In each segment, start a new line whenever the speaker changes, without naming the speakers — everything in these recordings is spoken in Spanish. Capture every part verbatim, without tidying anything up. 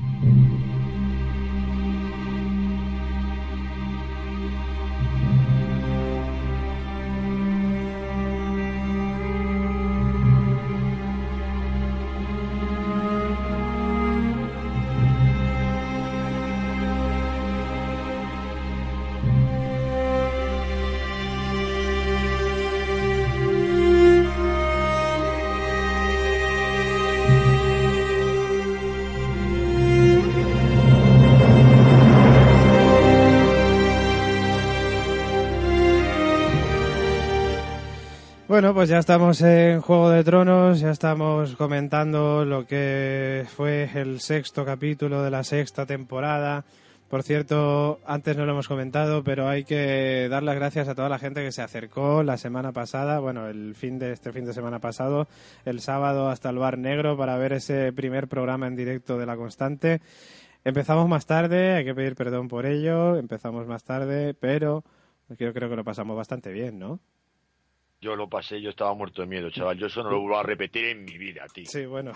Bueno, pues ya estamos en Juego de Tronos, ya estamos comentando lo que fue el sexto capítulo de la sexta temporada. Por cierto, antes no lo hemos comentado, pero hay que dar las gracias a toda la gente que se acercó la semana pasada, bueno, el fin de este fin de semana pasado, el sábado hasta el Bar Negro para ver ese primer programa en directo de La Constante. Empezamos más tarde, hay que pedir perdón por ello, empezamos más tarde, pero yo creo que lo pasamos bastante bien, ¿no?
Yo lo pasé, yo estaba muerto de miedo, chaval. Yo eso no lo vuelvo a repetir en mi vida, tío.
Sí, bueno.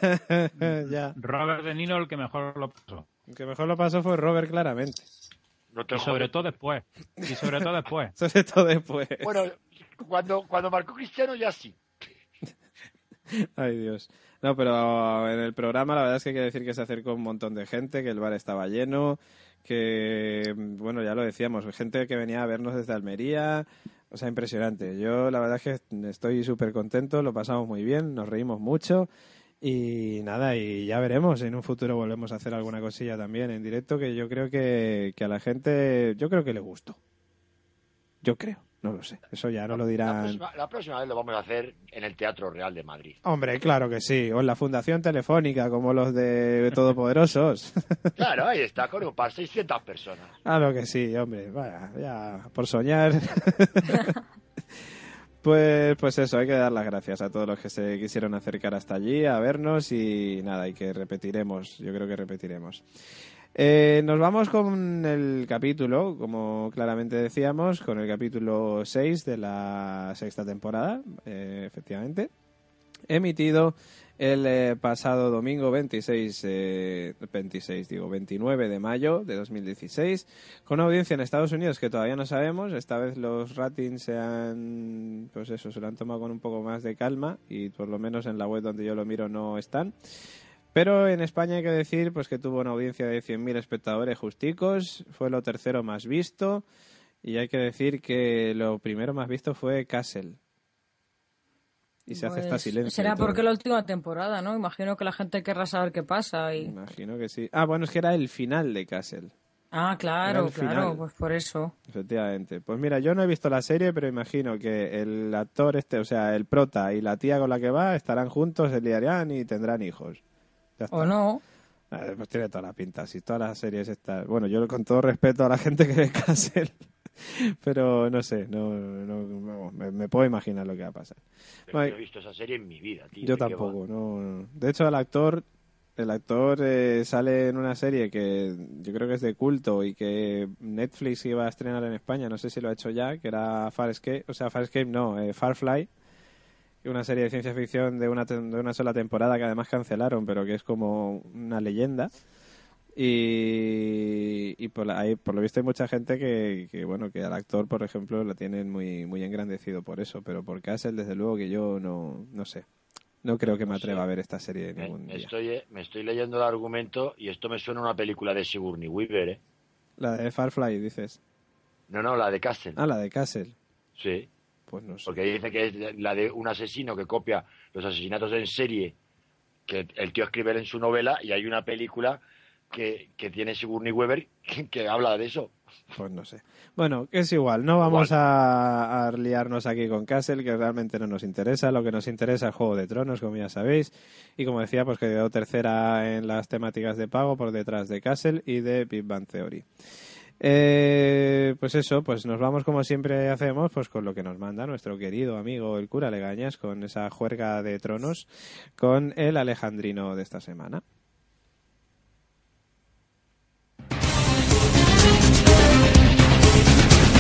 Ya.
Robert De Niro el que mejor lo pasó.
El que mejor lo pasó fue Robert, claramente.
No te
Y sobre
jodes.
todo después. Y sobre todo después.
Sobre todo después.
Bueno, cuando, cuando marcó Cristiano ya sí.
Ay, Dios. No, pero en el programa la verdad es que hay que decir que se acercó un montón de gente, que el bar estaba lleno, que, bueno, ya lo decíamos, gente que venía a vernos desde Almería. O sea, impresionante. Yo la verdad es que estoy súper contento, lo pasamos muy bien, nos reímos mucho y nada, y ya veremos. En un futuro volvemos a hacer alguna cosilla también en directo que yo creo que, que a la gente, yo creo que le gustó. Yo creo, no lo sé. Eso ya no lo
La
dirán.
próxima, la próxima vez lo vamos a hacer en el Teatro Real de Madrid.
Hombre, claro que sí. O en la Fundación Telefónica, como los de Todopoderosos.
Claro, ahí está, con un par, seiscientas personas.
Claro que sí, hombre. Vaya, ya, por soñar. Pues, pues eso, hay que dar las gracias a todos los que se quisieron acercar hasta allí a vernos y nada, y que repetiremos, yo creo que repetiremos. Eh, nos vamos con el capítulo, como claramente decíamos, con el capítulo seis de la sexta temporada, eh, efectivamente, emitido el eh, pasado domingo veintiséis, eh, veintiséis, digo, veintinueve de mayo de dos mil dieciséis, con una audiencia en Estados Unidos que todavía no sabemos. Esta vez los ratings se han, pues eso, se lo han tomado con un poco más de calma y por lo menos en la web donde yo lo miro no están. Pero en España hay que decir pues que tuvo una audiencia de cien mil espectadores justicos, fue lo tercero más visto y hay que decir que lo primero más visto fue Castle. Y se
pues
hace esta silencio.
Será porque la última temporada, ¿no? Imagino que la gente querrá saber qué pasa. Y...
Imagino que sí. Ah, bueno, es que era el final de Castle.
Ah, claro, claro,
final.
pues por eso.
Efectivamente. Pues mira, yo no he visto la serie, pero imagino que el actor este, o sea, el prota y la tía con la que va estarán juntos, se liarán y tendrán hijos. Ya está.
O no.
Eh, pues tiene toda la pinta, si todas las series están... Bueno, yo con todo respeto a la gente que ve Castle, pero no sé, no, no, no me, me puedo imaginar lo que va a pasar.
Pero
Bueno,
yo he visto esa serie en mi vida, tío.
yo
¿de qué
tampoco,
va?
no. De hecho, el actor, el actor eh, sale en una serie que yo creo que es de culto y que Netflix iba a estrenar en España, no sé si lo ha hecho ya, que era Farscape, o sea, Farscape no, eh, Firefly, una serie de ciencia ficción de una, de una sola temporada que además cancelaron, pero que es como una leyenda. Y, y por, la, hay, por lo visto hay mucha gente que, que, bueno, que al actor, por ejemplo, lo tienen muy, muy engrandecido por eso, pero por Castle, desde luego que yo no, no sé. No creo que me atreva
Sí.
a ver esta serie
Me,
ningún
me
día.
estoy, me estoy leyendo el argumento y esto me suena a una película de Sigourney Weaver, ¿eh?
La de Firefly, dices.
No, no, la de Castle.
Ah, la de Castle.
Sí,
Pues no sé.
porque dice que es la de un asesino que copia los asesinatos en serie que el tío escribe en su novela y hay una película que, que tiene Sigourney Weaver que, que habla de eso.
Pues no sé. Bueno, que es igual. No vamos
Igual.
a, a liarnos aquí con Castle, que realmente no nos interesa. Lo que nos interesa es Juego de Tronos, como ya sabéis. Y como decía, pues que quedó tercera en las temáticas de pago por detrás de Castle y de Big Bang Theory. Eh, pues eso, pues nos vamos como siempre hacemos, pues con lo que nos manda nuestro querido amigo el cura Legañas, con esa juerga de tronos, con el alejandrino de esta semana.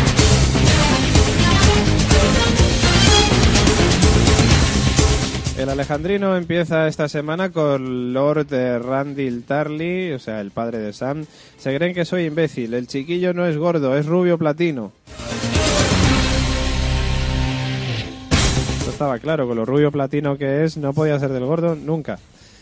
El Alejandrino empieza esta semana con Lord Randall Tarly, o sea, el padre de Sam. Se creen que soy imbécil. El chiquillo no es gordo, es rubio platino. Esto estaba claro, con lo rubio platino que es, no podía ser del gordo nunca.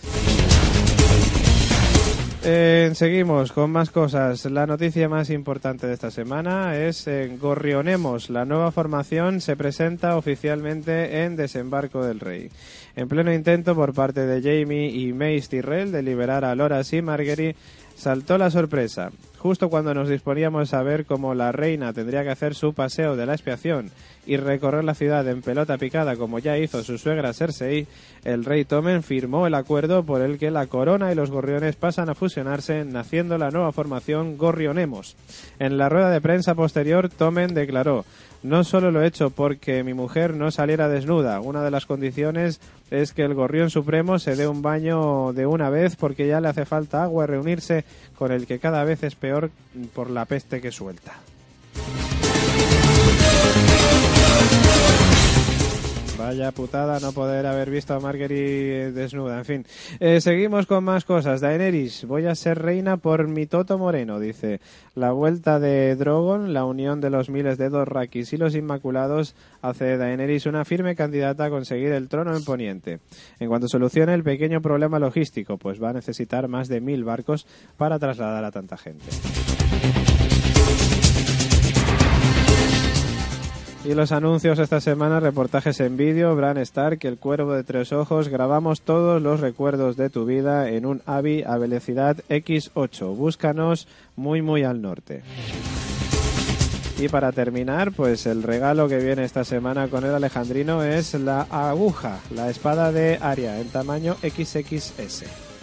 Eh, seguimos con más cosas. La noticia más importante de esta semana es eh, Gorrionemos. La nueva formación se presenta oficialmente en Desembarco del Rey. En pleno intento por parte de Jaime y Mace Tyrell de liberar a Loras y Margaery, saltó la sorpresa. Justo cuando nos disponíamos a ver cómo la reina tendría que hacer su paseo de la expiación y recorrer la ciudad en pelota picada como ya hizo su suegra Cersei, el rey Tommen firmó el acuerdo por el que la corona y los gorriones pasan a fusionarse, naciendo la nueva formación Gorrionemos. En la rueda de prensa posterior, Tommen declaró: no solo lo he hecho porque mi mujer no saliera desnuda, una de las condiciones es que el gorrión supremo se dé un baño de una vez porque ya le hace falta agua y reunirse con el que cada vez es peor por la peste que suelta. Vaya putada no poder haber visto a Margaery desnuda. En fin, eh, seguimos con más cosas. Daenerys, voy a ser reina por mi toto moreno, dice. La vuelta de Drogon, la unión de los miles de Dothraki y los Inmaculados, hace de Daenerys una firme candidata a conseguir el trono en Poniente. En cuanto solucione el pequeño problema logístico, pues va a necesitar más de mil barcos para trasladar a tanta gente. Y los anuncios esta semana, reportajes en vídeo, Bran Stark, el cuervo de tres ojos, grabamos todos los recuerdos de tu vida en un A V I a velocidad equis ocho. Búscanos muy muy al norte. Y para terminar, pues el regalo que viene esta semana con el Alejandrino es la aguja, la espada de Arya en tamaño equis equis ese.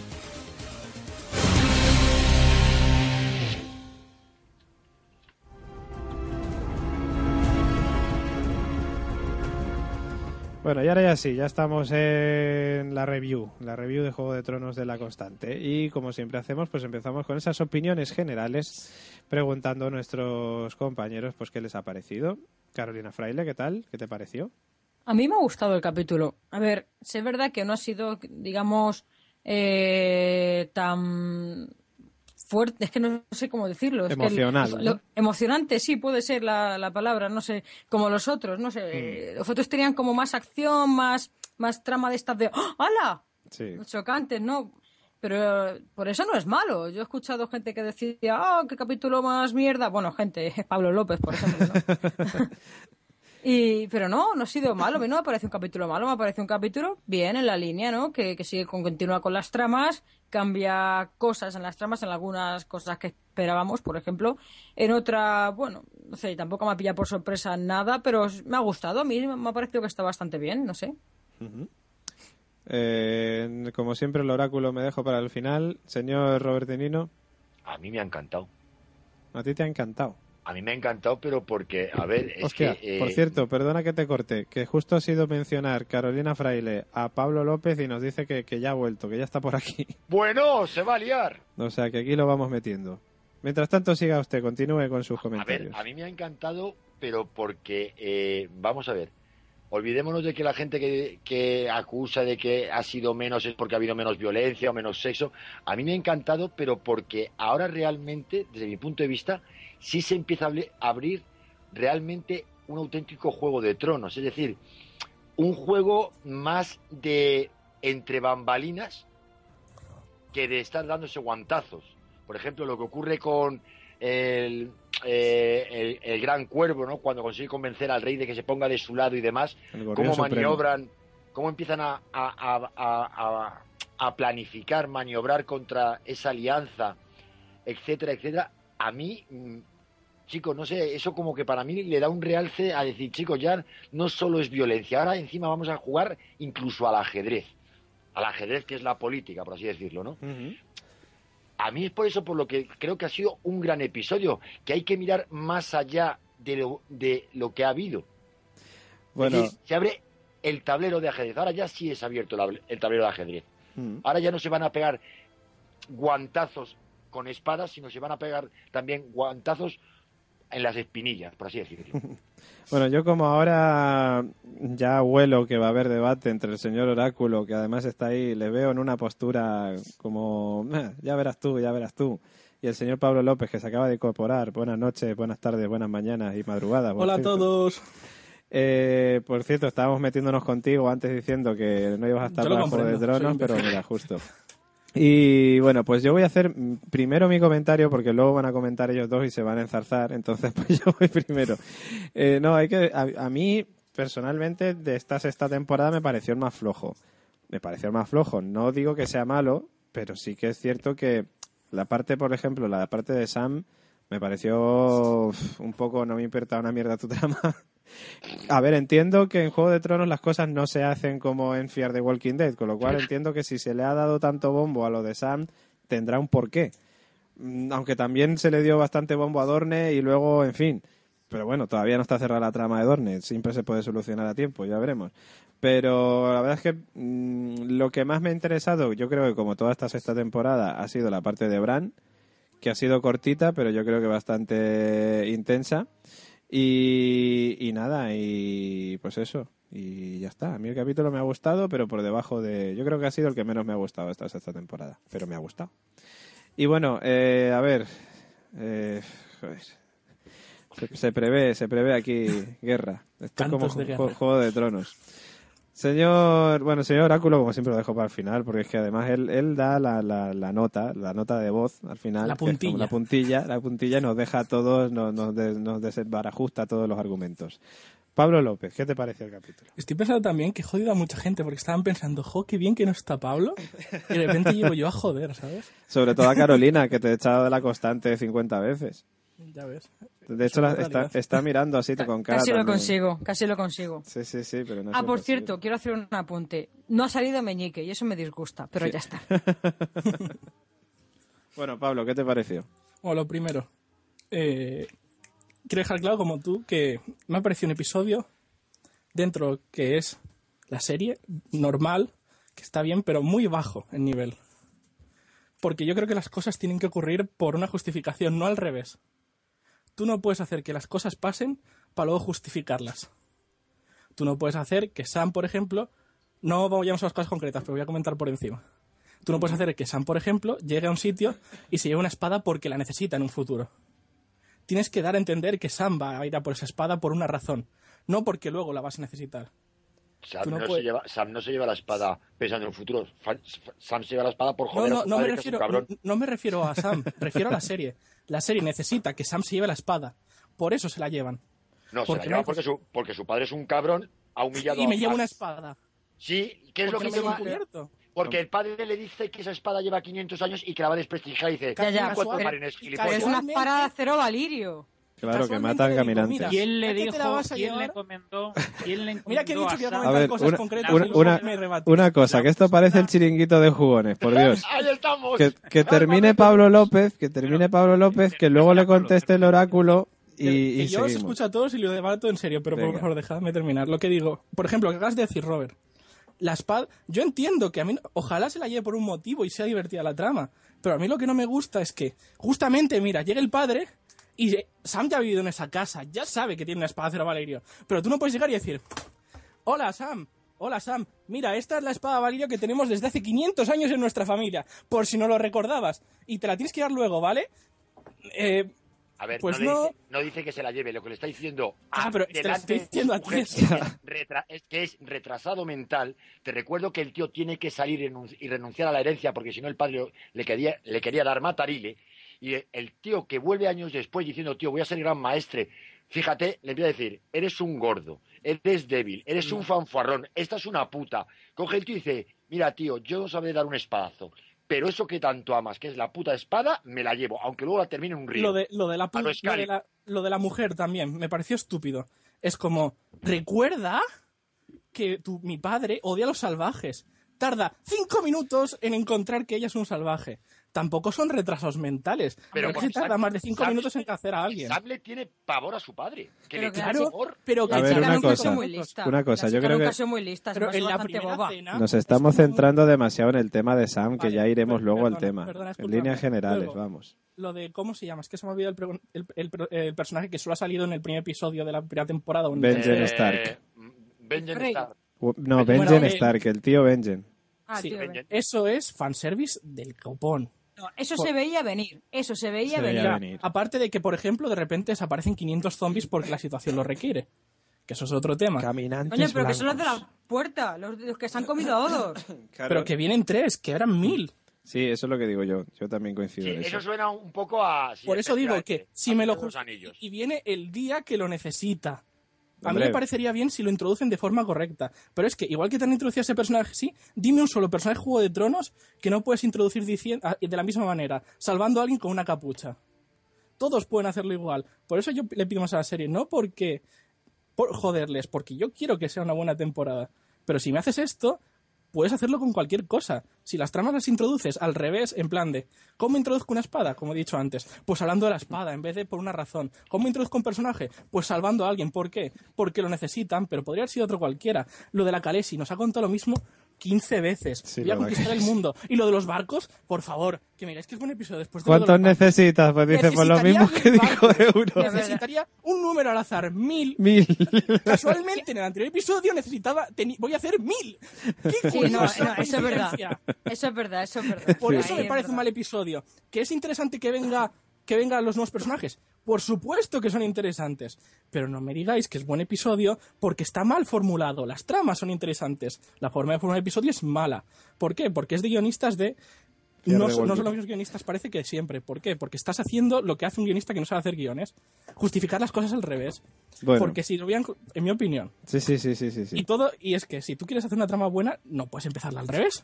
Bueno, y ahora ya sí, ya estamos en la review, la review de Juego de Tronos de La Constante. Y como siempre hacemos, pues empezamos con esas opiniones generales, preguntando a nuestros compañeros pues qué les ha parecido. Carolina Fraile, ¿qué tal? ¿Qué te pareció?
A mí me ha gustado el capítulo. A ver, es verdad que no ha sido, digamos, eh, tan fuerte, es que no sé cómo decirlo. Es
Emocional.
Que el,
¿no?
lo, emocionante, sí, puede ser la, la palabra, no sé, como los otros, no sé. Mm. Los otros tenían como más acción, más, más trama de estas de ¡oh, hala!
Sí.
Chocantes, ¿no? Pero por eso no es malo. Yo he escuchado gente que decía, ¡oh, qué capítulo más mierda! Bueno, gente, Pablo López, por ejemplo, ¿no? Y, pero no, no ha sido malo. A mí no me parece un capítulo malo, me parece un capítulo bien en la línea, ¿no? Que, que sigue con, continúa con las tramas, cambia cosas en las tramas, en algunas cosas que esperábamos, por ejemplo. En otra, bueno, no sé, tampoco me ha pillado por sorpresa nada, pero me ha gustado. A mí me ha parecido que está bastante bien, no sé.
Uh-huh. Eh, como siempre, el oráculo me dejo para el final. Señor Robert De Nino.
A mí me ha encantado.
A ti te ha encantado.
A mí me ha encantado, pero porque, a ver, es
Hostia,
que... Eh...
por cierto, perdona que te corte, que justo ha sido mencionar Carolina Fraile a Pablo López y nos dice que, que ya ha vuelto, que ya está por aquí.
Bueno, se va a liar.
O sea, que aquí lo vamos metiendo. Mientras tanto, siga usted, continúe con sus comentarios.
A ver, a mí me ha encantado, pero porque, eh, vamos a ver, olvidémonos de que la gente que, que acusa de que ha sido menos es porque ha habido menos violencia o menos sexo. A mí me ha encantado, pero porque ahora realmente, desde mi punto de vista, sí se empieza a abrir realmente un auténtico Juego de Tronos. Es decir, un juego más de entre bambalinas que de estar dándose guantazos. Por ejemplo, lo que ocurre con el, eh, el, el Gran Cuervo, ¿no? Cuando consigue convencer al rey de que se ponga de su lado y demás, cómo maniobran, cómo empiezan a, a, a, a, a planificar, maniobrar contra esa alianza, etcétera, etcétera. A mí, chicos, no sé, eso como que para mí le da un realce a decir, chicos, ya no solo es violencia, ahora encima vamos a jugar incluso al ajedrez, al ajedrez que es la política, por así decirlo, ¿no? Uh-huh. A mí es por eso por lo que creo que ha sido un gran episodio, que hay que mirar más allá de lo, de lo que ha habido. Bueno, es decir, se abre el tablero de ajedrez, ahora ya sí es abierto el tablero de ajedrez. Uh-huh. Ahora ya no se van a pegar guantazos con espadas, sino se van a pegar también guantazos en las espinillas, por así decirlo.
Bueno, yo como ahora ya huelo que va a haber debate entre el señor Oráculo, que además está ahí, le veo en una postura como, "Ah, ya verás tú, ya verás tú", y el señor Pablo López, que se acaba de incorporar. Buenas noches, buenas tardes, buenas mañanas y madrugadas. por
Hola a
cierto.
todos.
Eh, por cierto, estábamos metiéndonos contigo antes diciendo que no ibas a estar
Yo lo
para Juego de
comprendo, soy
Tronos,
un
pero
imbécil.
mira, justo. Y bueno, pues yo voy a hacer mm, primero mi comentario porque luego van a comentar ellos dos y se van a enzarzar, entonces pues yo voy primero. Eh, no, hay que a, a mí personalmente de esta sexta temporada me pareció el más flojo. Me pareció el más flojo. No digo que sea malo, pero sí que es cierto que la parte, por ejemplo, la parte de Sam me pareció uf, un poco, no me importa una mierda tu trama. A ver, entiendo que en Juego de Tronos las cosas no se hacen como en Fear the Walking Dead, con lo cual entiendo que si se le ha dado tanto bombo a lo de Sam, tendrá un porqué. Mm, Aunque también se le dio bastante bombo a Dorne y luego, en fin. Pero bueno, todavía no está cerrada la trama de Dorne, siempre se puede solucionar a tiempo, ya veremos. Pero la verdad es que mm, lo que más me ha interesado, yo creo que como toda esta sexta temporada, ha sido la parte de Bran, que ha sido cortita, pero yo creo que bastante intensa. Y, y nada, y pues eso, y ya está. A mí el capítulo me ha gustado, pero por debajo de... Yo creo que ha sido el que menos me ha gustado esta sexta temporada, pero me ha gustado. Y bueno, eh, a ver... Eh, joder. Se, se prevé, se prevé aquí guerra. Esto es como
Cantos de
ju-
guerra.
Juego de Tronos. Señor, bueno, señor Oráculo, como siempre lo dejo para el final, porque es que además él, él da la, la, la nota, la nota de voz al final,
La
que es como
puntilla.
la puntilla, la puntilla y nos deja a todos, nos, nos, des- nos desbarajusta todos los argumentos. Pablo López, ¿qué te parece el capítulo?
Estoy pensando también que he jodido a mucha gente porque estaban pensando, jo, qué bien que no está Pablo. Y de repente llego yo a joder, ¿sabes?
Sobre todo a Carolina, que te he echado de la constante cincuenta veces.
Ya ves.
De hecho,
Es
la-
una
está,
realidad.
está mirando así con cara
Casi lo
también.
consigo, casi lo consigo.
Sí, sí, sí, pero no
Ah,
se
por
consigue.
cierto, quiero hacer un apunte. No ha salido Meñique y eso me disgusta, pero
Sí.
ya está.
Bueno, Pablo, ¿qué te pareció?
Bueno, lo primero, eh, quiero dejar claro como tú que me ha parecido un episodio dentro que es la serie normal, que está bien, pero muy bajo en nivel. Porque yo creo que las cosas tienen que ocurrir por una justificación, no al revés. Tú no puedes hacer que las cosas pasen para luego justificarlas. Tú no puedes hacer que Sam, por ejemplo, no vayamos a las cosas concretas, pero voy a comentar por encima. Tú no puedes hacer que Sam, por ejemplo, llegue a un sitio y se lleve una espada porque la necesita en un futuro. Tienes que dar a entender que Sam va a ir a por esa espada por una razón, no porque luego la vas a necesitar.
Sam
Tú no
no,
puedes-
se lleva, Sam no se lleva la espada pensando en un futuro. Fa- Sam se lleva la espada por
No,
joder a
no,
su
no me
padre, que es un
refiero,
cabrón.
no, no me refiero a Sam, refiero a la serie. La serie necesita que Sam se lleve la espada, por eso se la llevan.
No, se
porque
la
no
lleva
hay-
porque su, porque su padre es un cabrón, ha humillado
Y me
a
lleva
a-
una espada.
Sí, ¿qué es lo
Porque
que
no me lo
lleva?
he encubierto.
Porque el padre le dice que esa espada lleva quinientos años y que la va a desprestigiar y dice,
Ya, ya,
"¿Cuántos
pero-
marines,
y
Pero
gilipollas?".
es una
Casualmente-
espada de acero valirio.
Claro, que
Casualmente
matan
le digo,
caminantes.
mira,
¿Quién le
ya que te la
dijo,
vas a
quién le
llevar-
comentó, quién le
Mira que he
encomendó
dicho que iba a
Sam?
comentar
A ver,
cosas
una-
concretas
una-
y luego
una-
me rebates.
Una cosa, que esto parece el chiringuito de jugones, por Dios.
¡Ahí estamos!
Que, que termine Pablo López, que termine Pablo López, que luego le conteste el oráculo y,
Que-
y
que yo os
seguimos.
escucho a todos y lo debato en serio, pero por
Venga.
favor, dejadme terminar. Lo que digo, por ejemplo, lo que acabas de decir, Robert. La espada, yo entiendo que a mí, no- ojalá se la lleve por un motivo y sea divertida la trama, pero a mí lo que no me gusta es que, justamente, mira, llega el padre y Sam ya ha vivido en esa casa, ya sabe que tiene una espada de acero Valirio, pero tú no puedes llegar y decir, hola Sam, hola Sam, mira, esta es la espada Valirio que tenemos desde hace quinientos años en nuestra familia, por si no lo recordabas, y te la tienes que dar luego, ¿vale? Eh,
A ver,
Pues
no, le
no.
dice, no dice que se la lleve, lo que le está diciendo
Ah, pero te lo
delante
estoy diciendo
de
a
su
ti.
mujer es, retra- es que es retrasado mental. Te recuerdo que el tío tiene que salir y renun- y renunciar a la herencia porque si no el padre le quería, le quería dar matarile. Y el tío que vuelve años después diciendo, tío, voy a ser gran maestre. Fíjate, le empieza a decir, eres un gordo, eres débil, eres un fanfarrón, esta es una puta. Coge el tío y dice, mira, tío, yo no sabré dar un espadazo, pero eso que tanto amas, que es la puta espada, me la llevo, aunque luego la termine en un río.
Lo de, lo, de la,
A
pu-
lo
lo, de
Scully.
la, lo de la mujer también me pareció estúpido. Es como, recuerda que tu, mi padre odia a los salvajes. Tarda cinco minutos en encontrar que ella es un salvaje. tampoco son retrasos mentales.
Pero
Pero que se tarda
Sam-
más de cinco
Sam-
minutos en hacer a alguien.
Sam le tiene pavor a su padre. Que
Pero
le tiene
claro,
pavor.
pero que
A ver,
tardan
una
cinco
cosa.
minutos.
Muy lista.
Una cosa,
La
yo
chica
creo
nunca
que-
ha sido muy lista, es
Pero
más
en la
bastante
primera
boba.
cena...
Nos
es
estamos
como-
centrando demasiado en el tema de Sam, que
Vale,
ya iremos
per-
luego al
perdona,
tema.
perdona,
En
discúlpame.
líneas generales,
Luego,
vamos.
Lo de, ¿cómo se llama? Es que se me ha olvidado el, pre- el, el, el personaje que solo ha salido en el primer episodio de la primera temporada. un-
Benjen
Eh,
Stark.
Benjen
Frey.
Stark.
U- No,
Bueno,
Benjen
eh,
Stark, el tío Benjen.
Ah,
Sí,
tío,
Benjen.
Eso es fanservice del copón.
no, eso
Por-
se veía venir. Eso se veía
Se
venir.
veía
Ya,
venir.
aparte de que, por ejemplo, de repente desaparecen quinientos zombies porque la situación lo requiere. Que eso es otro tema.
Caminantes
Coño, pero que son los de
blancos.
la puerta, los, los que se han comido a Odos.
Claro.
Pero que vienen tres, que eran mil.
Sí, eso es lo que digo yo. Yo también coincido
Sí,
en eso.
eso suena un poco a... sí,
Por eso digo que
efectivamente,
si
a
me lo
Señor de los
justo
Anillos.
y viene el día que lo necesita. A mí
Hombre.
me parecería bien si lo introducen de forma correcta. Pero es que, igual que te han introducido a ese personaje, sí, dime un solo personaje de Juego de Tronos que no puedes introducir dici- a- de la misma manera, salvando a alguien con una capucha. Todos pueden hacerlo igual. Por eso yo le pido más a la serie. No porque por joderles, porque yo quiero que sea una buena temporada. Pero si me haces esto, puedes hacerlo con cualquier cosa. Si las tramas las introduces al revés, en plan de ¿cómo introduzco una espada? Como he dicho antes, pues hablando de la espada en vez de por una razón. ¿Cómo introduzco un personaje? Pues salvando a alguien. ¿Por qué? Porque lo necesitan, pero podría haber sido otro cualquiera. Lo de la Khaleesi nos ha contado lo mismo quince veces.
Sí,
Voy a
lo de la
conquistar el
Khaleesi.
mundo. Y lo de los barcos, por favor, que me digáis que es buen episodio después de lo de
¿Cuántos
los barcos.
necesitas? Pues dice, pues lo
Necesitaría
mismo que
mil
dijo
barcos.
Euro.
Necesitaría un número al azar, mil.
Mil.
Casualmente, en el anterior episodio necesitaba... teni- voy a hacer mil. ¡Qué
Sí, no, no,
curiosa
eso es verdad.
coincidencia!
Eso es verdad, eso es verdad.
Por
Ahí
eso me
es
parece un
verdad.
mal episodio. ¿Que es interesante que venga que vengan los nuevos personajes? Por supuesto que son interesantes. Pero no me digáis que es buen episodio porque está mal formulado. Las tramas son interesantes. La forma de formular el episodio es mala. ¿Por qué? Porque es de guionistas de...
Pierre
No, son- no
Revolver.
son los mismos guionistas, parece que siempre. ¿Por qué? Porque estás haciendo lo que hace un guionista que no sabe hacer guiones. Justificar las cosas al revés.
Bueno,
Porque si lo vean, en mi opinión,
sí, sí, sí, sí, sí. sí.
y todo, y es que si tú quieres hacer una trama buena, no puedes empezarla al revés.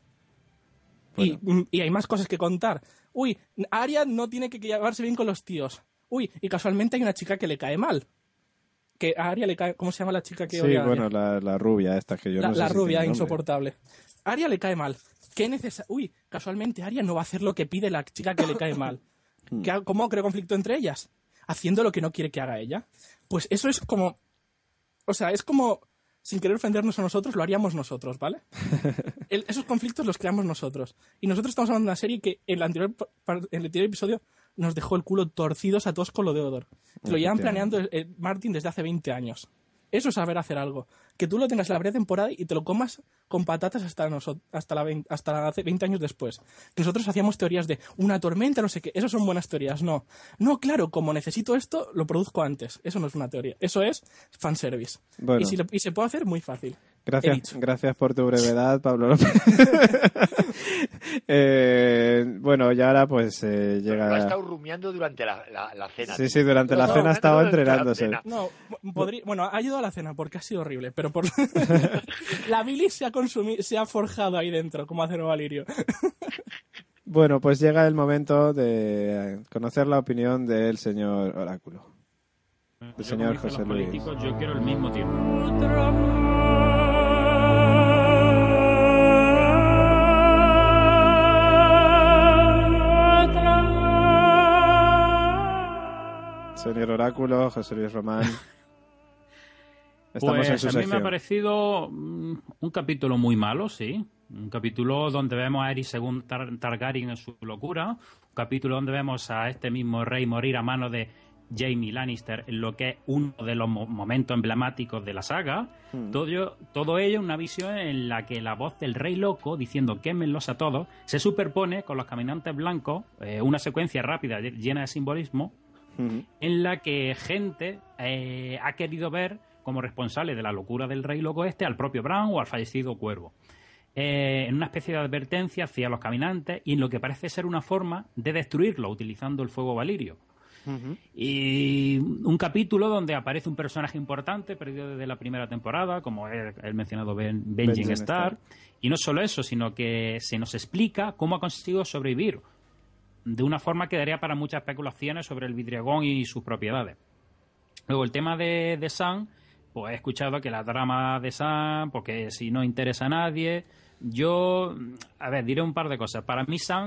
Bueno.
Y, mm, y hay más cosas que contar. Uy, Arya no tiene que llevarse bien con los tíos. Uy, y casualmente hay una chica que le cae mal. Que a Arya le cae... ¿Cómo se llama la chica que
Sí,
odia a Arya?
bueno, la, la rubia esta que yo
la
no sé
la
si
rubia
tiene nombre.
insoportable. Arya le cae mal. ¿Qué necesa Uy, casualmente Arya no va a hacer lo que pide la chica que le cae mal. ¿Qué ha- ¿Cómo creo conflicto entre ellas? Haciendo lo que no quiere que haga ella. Pues eso es como... O sea, es como... Sin querer ofendernos a nosotros, lo haríamos nosotros, ¿vale? El- esos conflictos los creamos nosotros. Y nosotros estamos hablando de una serie que en el anterior, pa- pa- en el anterior episodio nos dejó el culo torcidos a todos con lo de Odor. Que lo llevan planeando eh, eh, Martin desde hace veinte años. Eso es saber hacer algo. Que tú lo tengas en la primera temporada y te lo comas con patatas hasta, noso- hasta, la vein- hasta hace veinte años después. Que nosotros hacíamos teorías de una tormenta, no sé qué. Eso son buenas teorías. No. No, claro, como necesito esto, lo produzco antes. Eso no es una teoría. Eso es fanservice.
Bueno.
Y, si lo- y se puede hacer muy fácil. He
Gracias,
dicho.
gracias por tu brevedad, Pablo López. Eh, bueno, y ahora pues eh,
Lo ha
llega...
estado rumiando durante la, la, la cena.
Sí,
tío.
sí, durante la
No,
cena estaba
durante la
entrenándose.
cena.
No, podría, bueno, ha ayudado a la cena porque ha sido horrible, pero por la bilis se ha consumido, se ha forjado ahí dentro, como acero valirio.
Bueno, pues llega el momento de conocer la opinión del señor Oráculo. El
Yo,
señor
como dicen
José
los
Luis.
políticos, yo quiero el mismo tiempo.
Señor Oráculo, José Luis Román. Estamos
Pues
en su
a mí me ha
sección.
parecido mm, un capítulo muy malo, sí. Un capítulo donde vemos a Aerys según Tar- Targaryen en su locura. Un capítulo donde vemos a este mismo rey morir a mano de Jaime Lannister en lo que es uno de los mo- momentos emblemáticos de la saga.
Mm.
Todo, ello- todo ello una visión en la que la voz del rey loco diciendo quémenlos a todos se superpone con los caminantes blancos, eh, una secuencia rápida ll- llena de simbolismo
Ujú.
en la que gente eh, ha querido ver como responsable de la locura del rey loco este al propio Bran o al fallecido Cuervo. Eh, en una especie de advertencia hacia los caminantes y en lo que parece ser una forma de destruirlo utilizando el fuego valirio.
Ujú.
Y un capítulo donde aparece un personaje importante perdido desde la primera temporada, como el, el mencionado ben, Benjen
Benjen
Stark.
Stark.
Y no solo eso, sino que se nos explica cómo ha conseguido sobrevivir de una forma que daría para muchas especulaciones sobre el vidriagón y sus propiedades. Luego, el tema de, de Sam, pues he escuchado que la trama de Sam, porque si no interesa a nadie, yo, a ver, diré un par de cosas. Para mí Sam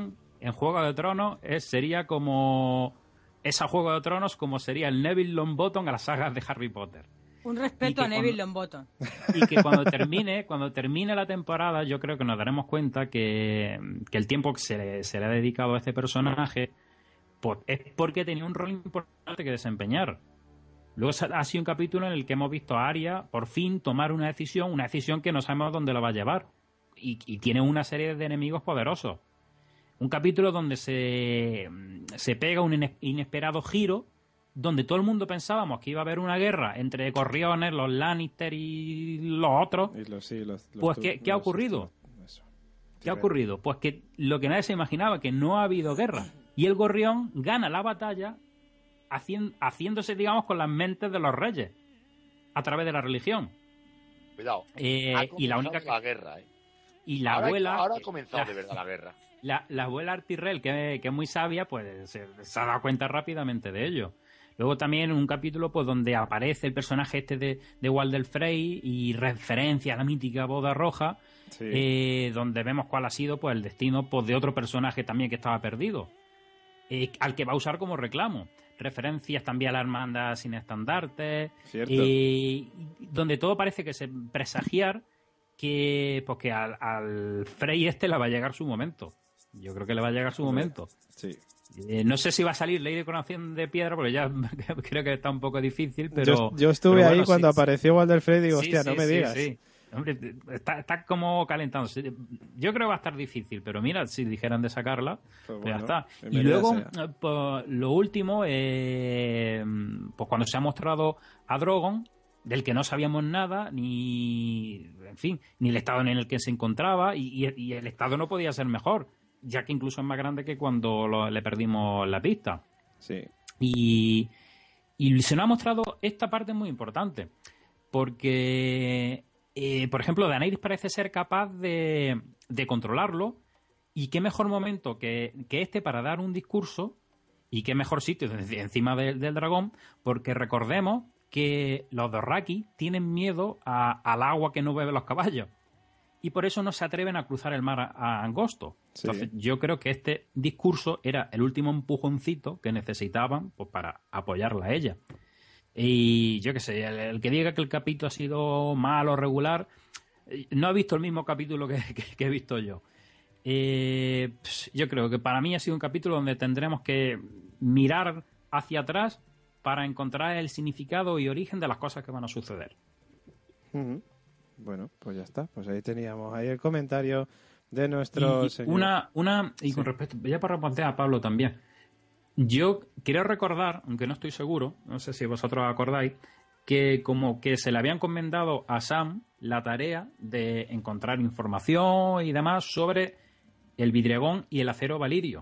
en Juego de Tronos es, sería como esa Juego de Tronos como sería el Neville Longbottom a las sagas de Harry Potter.
Un respeto a Neville Longbottom.
Y que cuando termine, cuando termine la temporada, yo creo que nos daremos cuenta que, que el tiempo que se le, se le ha dedicado a este personaje pues, es porque tenía un rol importante que desempeñar. Luego ha sido un capítulo en el que hemos visto a Arya por fin tomar una decisión, una decisión que no sabemos dónde la va a llevar. Y, y tiene una serie de enemigos poderosos. Un capítulo donde se, se pega un inesperado giro, donde todo el mundo pensábamos que iba a haber una guerra entre Corriones, los Lannister y los otros.
Y los, sí, los, los,
pues, ¿qué, ¿qué ha ocurrido? Eso. ¿Qué ha ocurrido? Pues que lo que nadie se imaginaba, que no ha habido guerra. Y el Gorrión gana la batalla haciendo, haciéndose, digamos, con las mentes de los reyes, a través de la religión.
Cuidado.
Eh, y la única
la guerra, ¿eh?
Y la
ahora,
abuela...
Ahora ha comenzado
la,
de verdad la guerra.
La, la abuela Artyrell, que, que es muy sabia, pues se, se ha dado cuenta rápidamente de ello. Luego también un capítulo pues donde aparece el personaje este de, de Walder Frey y referencia a la mítica boda roja, sí. eh, donde vemos cuál ha sido pues el destino pues, de otro personaje también que estaba perdido, eh, al que va a usar como reclamo. Referencias también a la hermandad sin estandarte, eh, donde todo parece que se presagiar que, pues, que al, al Frey este le va a llegar su momento. Yo creo que le va a llegar su momento.
Sí.
Eh, no sé si va a salir Ley de Coronación de Piedra, porque ya creo que está un poco difícil, pero...
Yo, yo estuve
pero
ahí
bueno,
cuando
sí,
apareció Walder Frey y digo,
sí,
hostia,
sí,
no me
sí,
digas.
Sí. Hombre, está, está como calentándose. Yo creo que va a estar difícil, pero mira, si dijeran de sacarla, pues, pues bueno, ya está. Y luego, pues, lo último, eh, pues cuando se ha mostrado a Drogon, del que no sabíamos nada, ni, en fin, ni el estado en el que se encontraba, y, y, y el estado no podía ser mejor, ya que incluso es más grande que cuando lo, le perdimos la pista.
Sí.
Y, y se nos ha mostrado esta parte muy importante, porque, eh, por ejemplo, Daenerys parece ser capaz de, de controlarlo, y qué mejor momento que, que este para dar un discurso, y qué mejor sitio encima de, del dragón, porque recordemos que los Dothraki tienen miedo a, al agua que no beben los caballos. Y por eso no se atreven a cruzar el mar a, a angosto. Sí. Entonces, yo creo que este discurso era el último empujoncito que necesitaban pues, para apoyarla a ella. Y yo qué sé, el, el que diga que el capítulo ha sido malo o regular, no ha visto el mismo capítulo que, que, que he visto yo. Eh, pues, yo creo que para mí ha sido un capítulo donde tendremos que mirar hacia atrás para encontrar el significado y origen de las cosas que van a suceder.
Uh-huh. Bueno, pues ya está. Pues ahí teníamos ahí el comentario de nuestro
y
señor.
Una, una y
sí.
con respecto, ya para responder a Pablo también. Yo quiero recordar, aunque no estoy seguro, no sé si vosotros acordáis, que como que se le habían encomendado a Sam la tarea de encontrar información y demás sobre el vidriagón y el acero valirio.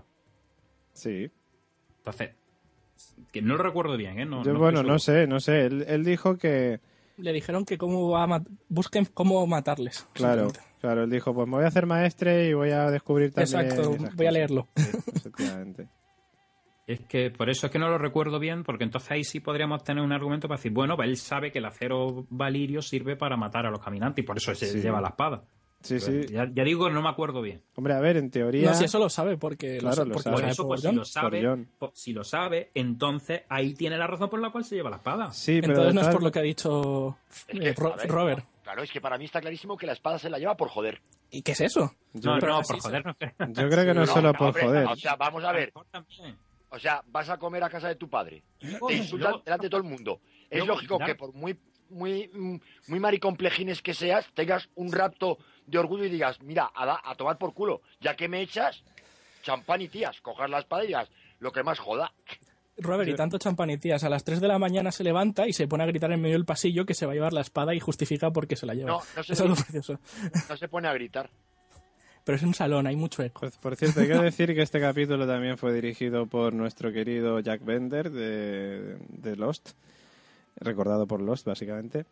Sí.
Entonces, que no lo recuerdo bien, ¿eh? No,
Yo,
no
bueno, no sé, no sé. Él, él dijo que...
Le dijeron que cómo va a mat- busquen cómo matarles.
Claro, claro. Él dijo, pues me voy a hacer maestre y voy a descubrir también...
Exacto, voy
cosas.
a leerlo.
Sí, efectivamente.
Es que por eso es que no lo recuerdo bien, porque entonces ahí sí podríamos tener un argumento para decir, bueno, pues él sabe que el acero valirio sirve para matar a los caminantes y por eso se
Sí.
lleva la espada.
Sí, sí.
Ya, ya digo, no me acuerdo bien.
Hombre, a ver, en teoría...
No, si eso lo sabe, porque
Claro,
lo,
lo
porque
sabe.
Por
lo
eso,
sabe
pues
por
si
Jon.
lo sabe,
Jon.
pues, si lo sabe, entonces ahí tiene la razón por la cual se lleva la espada.
Sí, pero
Entonces no es
tal-
por lo que ha dicho
Es
eh,
que,
Ro-
a ver,
Robert.
Claro, es que para mí está clarísimo que la espada se la lleva por joder.
¿Y qué es eso?
Yo,
No,
creo,
no,
así
por
se-
joder. No.
yo creo que no es
No,
solo
no,
por
hombre,
joder.
O sea, vamos a ver.
También.
O sea, vas a comer a casa de tu padre.
Yo-
Te insultan
yo-
delante de todo el mundo. Es
yo-
lógico
ya-
que por muy muy mm, muy maricomplejines que seas, tengas un rapto de orgullo y digas, mira, a, da- a tomar por culo, ya que me echas champán y tías, cojas la espada y digas, lo que más joda.
Robert,
Yo-
y tanto champán y tías, a las tres de la mañana se levanta y se pone a gritar en medio del pasillo que se va a llevar la espada y justifica por qué se la lleva.
No, no se,
Es algo precioso.
no se pone a gritar.
Pero es un salón, hay mucho eco.
Pues, por cierto, hay que decir que este capítulo también fue dirigido por nuestro querido Jack Bender de, de Lost, recordado por Lost, básicamente.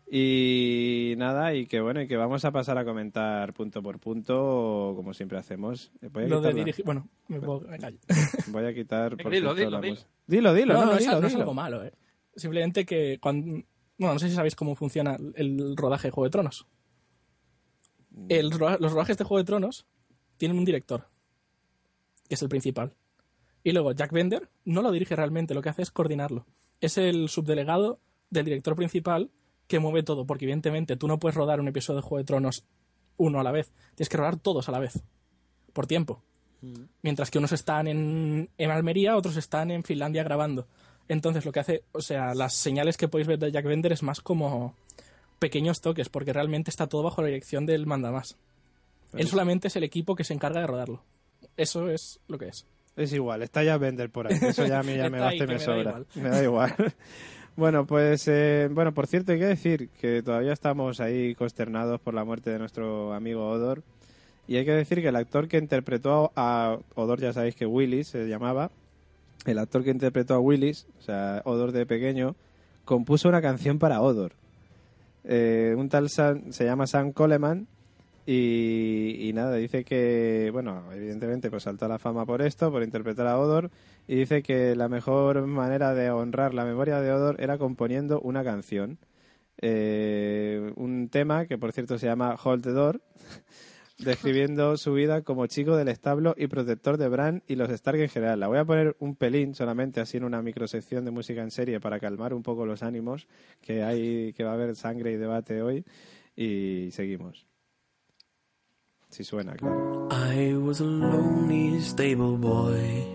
Y nada, y que bueno, y que vamos a pasar a comentar punto por punto, como siempre hacemos. Voy a
Lo de
quitar la-
dirigir... Bueno, me, puedo... me callo.
Voy a quitar por
Dilo,
cierto,
dilo,
la
dilo.
música. Dilo, dilo,
No,
no,
no, es,
dilo,
no es
dilo.
algo malo, ¿eh? Simplemente que cuando... Bueno, no sé si sabéis cómo funciona el rodaje de Juego de Tronos. El ro- los rodajes de Juego de Tronos tienen un director. que es el principal. Y luego Jack Bender no lo dirige realmente, lo que hace es coordinarlo. Es el subdelegado del director principal que mueve todo, porque evidentemente tú no puedes rodar un episodio de Juego de Tronos uno a la vez. Tienes que rodar todos a la vez, por tiempo. Mm. Mientras que unos están en, en Almería, otros están en Finlandia grabando. Entonces lo que hace, o sea, las señales que podéis ver de Jack Bender es más como pequeños toques, porque realmente está todo bajo la dirección del mandamás. Pues él solamente es el equipo que se encarga de rodarlo. Eso es lo que es.
Es igual, está Jack Bender por ahí. Eso ya a mí ya me basta y me, me sobra. Da me da igual. Bueno, pues, eh, bueno, por cierto, hay que decir que todavía estamos ahí consternados por la muerte de nuestro amigo Hodor. Y hay que decir que el actor que interpretó a Hodor, ya sabéis que Willis se llamaba, el actor que interpretó a Willis, o sea, Hodor de pequeño, compuso una canción para Hodor. Eh, un tal Sam, se llama Sam Coleman. Y, y nada, dice que, bueno, evidentemente pues saltó a la fama por esto, por interpretar a Hodor, y dice que la mejor manera de honrar la memoria de Hodor era componiendo una canción. Eh, un tema que, por cierto, se llama Hold the Door, describiendo su vida como chico del establo y protector de Bran y los Stark en general. La voy a poner un pelín solamente así en una microsección de música en serie para calmar un poco los ánimos, que hay, que va a haber sangre y debate hoy, y seguimos. Si suena, claro.
I was a lonely stable boy,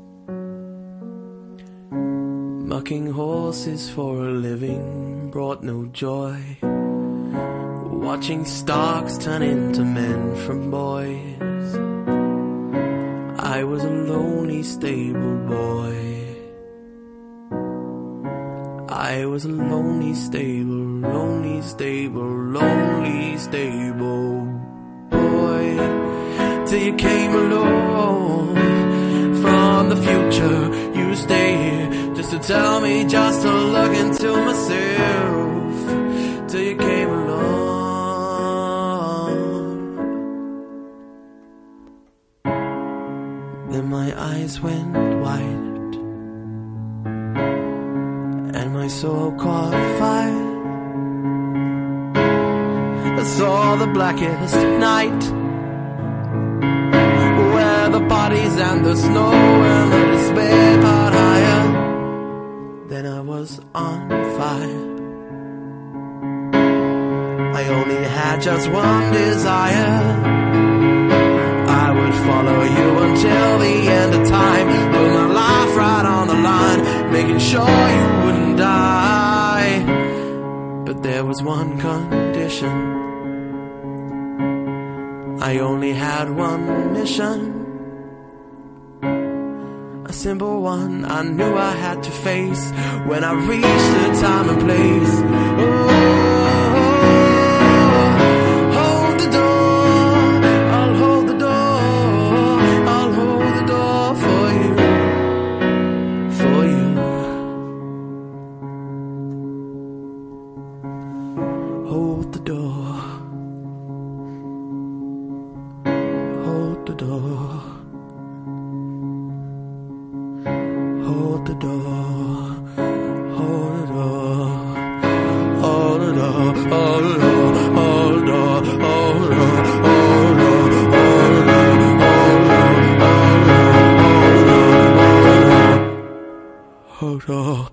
mucking horses for a living brought no joy. Watching Starks turn into men from boys, I was a lonely stable boy. I was a lonely stable, lonely stable, lonely stable boy, till you came along from the future. You stay here just to tell me, just to look into myself, till you came along. Then my eyes went wide and my soul caught fire. I saw the blackest night, where the bodies and the snow and the despair piled higher. Then I was on fire. I only had just one desire. I would follow you until the end of time, put my life right on the line, making sure you wouldn't die. But there was one condition. I only had one mission, a simple one I knew I had to face when I reached the time and place. Oh, hold the door, I'll hold the door, I'll hold the door for you, for you. Hold the door. Hold the door. Hold the door. Hold the door. Hold the door. Hold the door. Hold the door. Hold the door. Hold the door. Hold the door.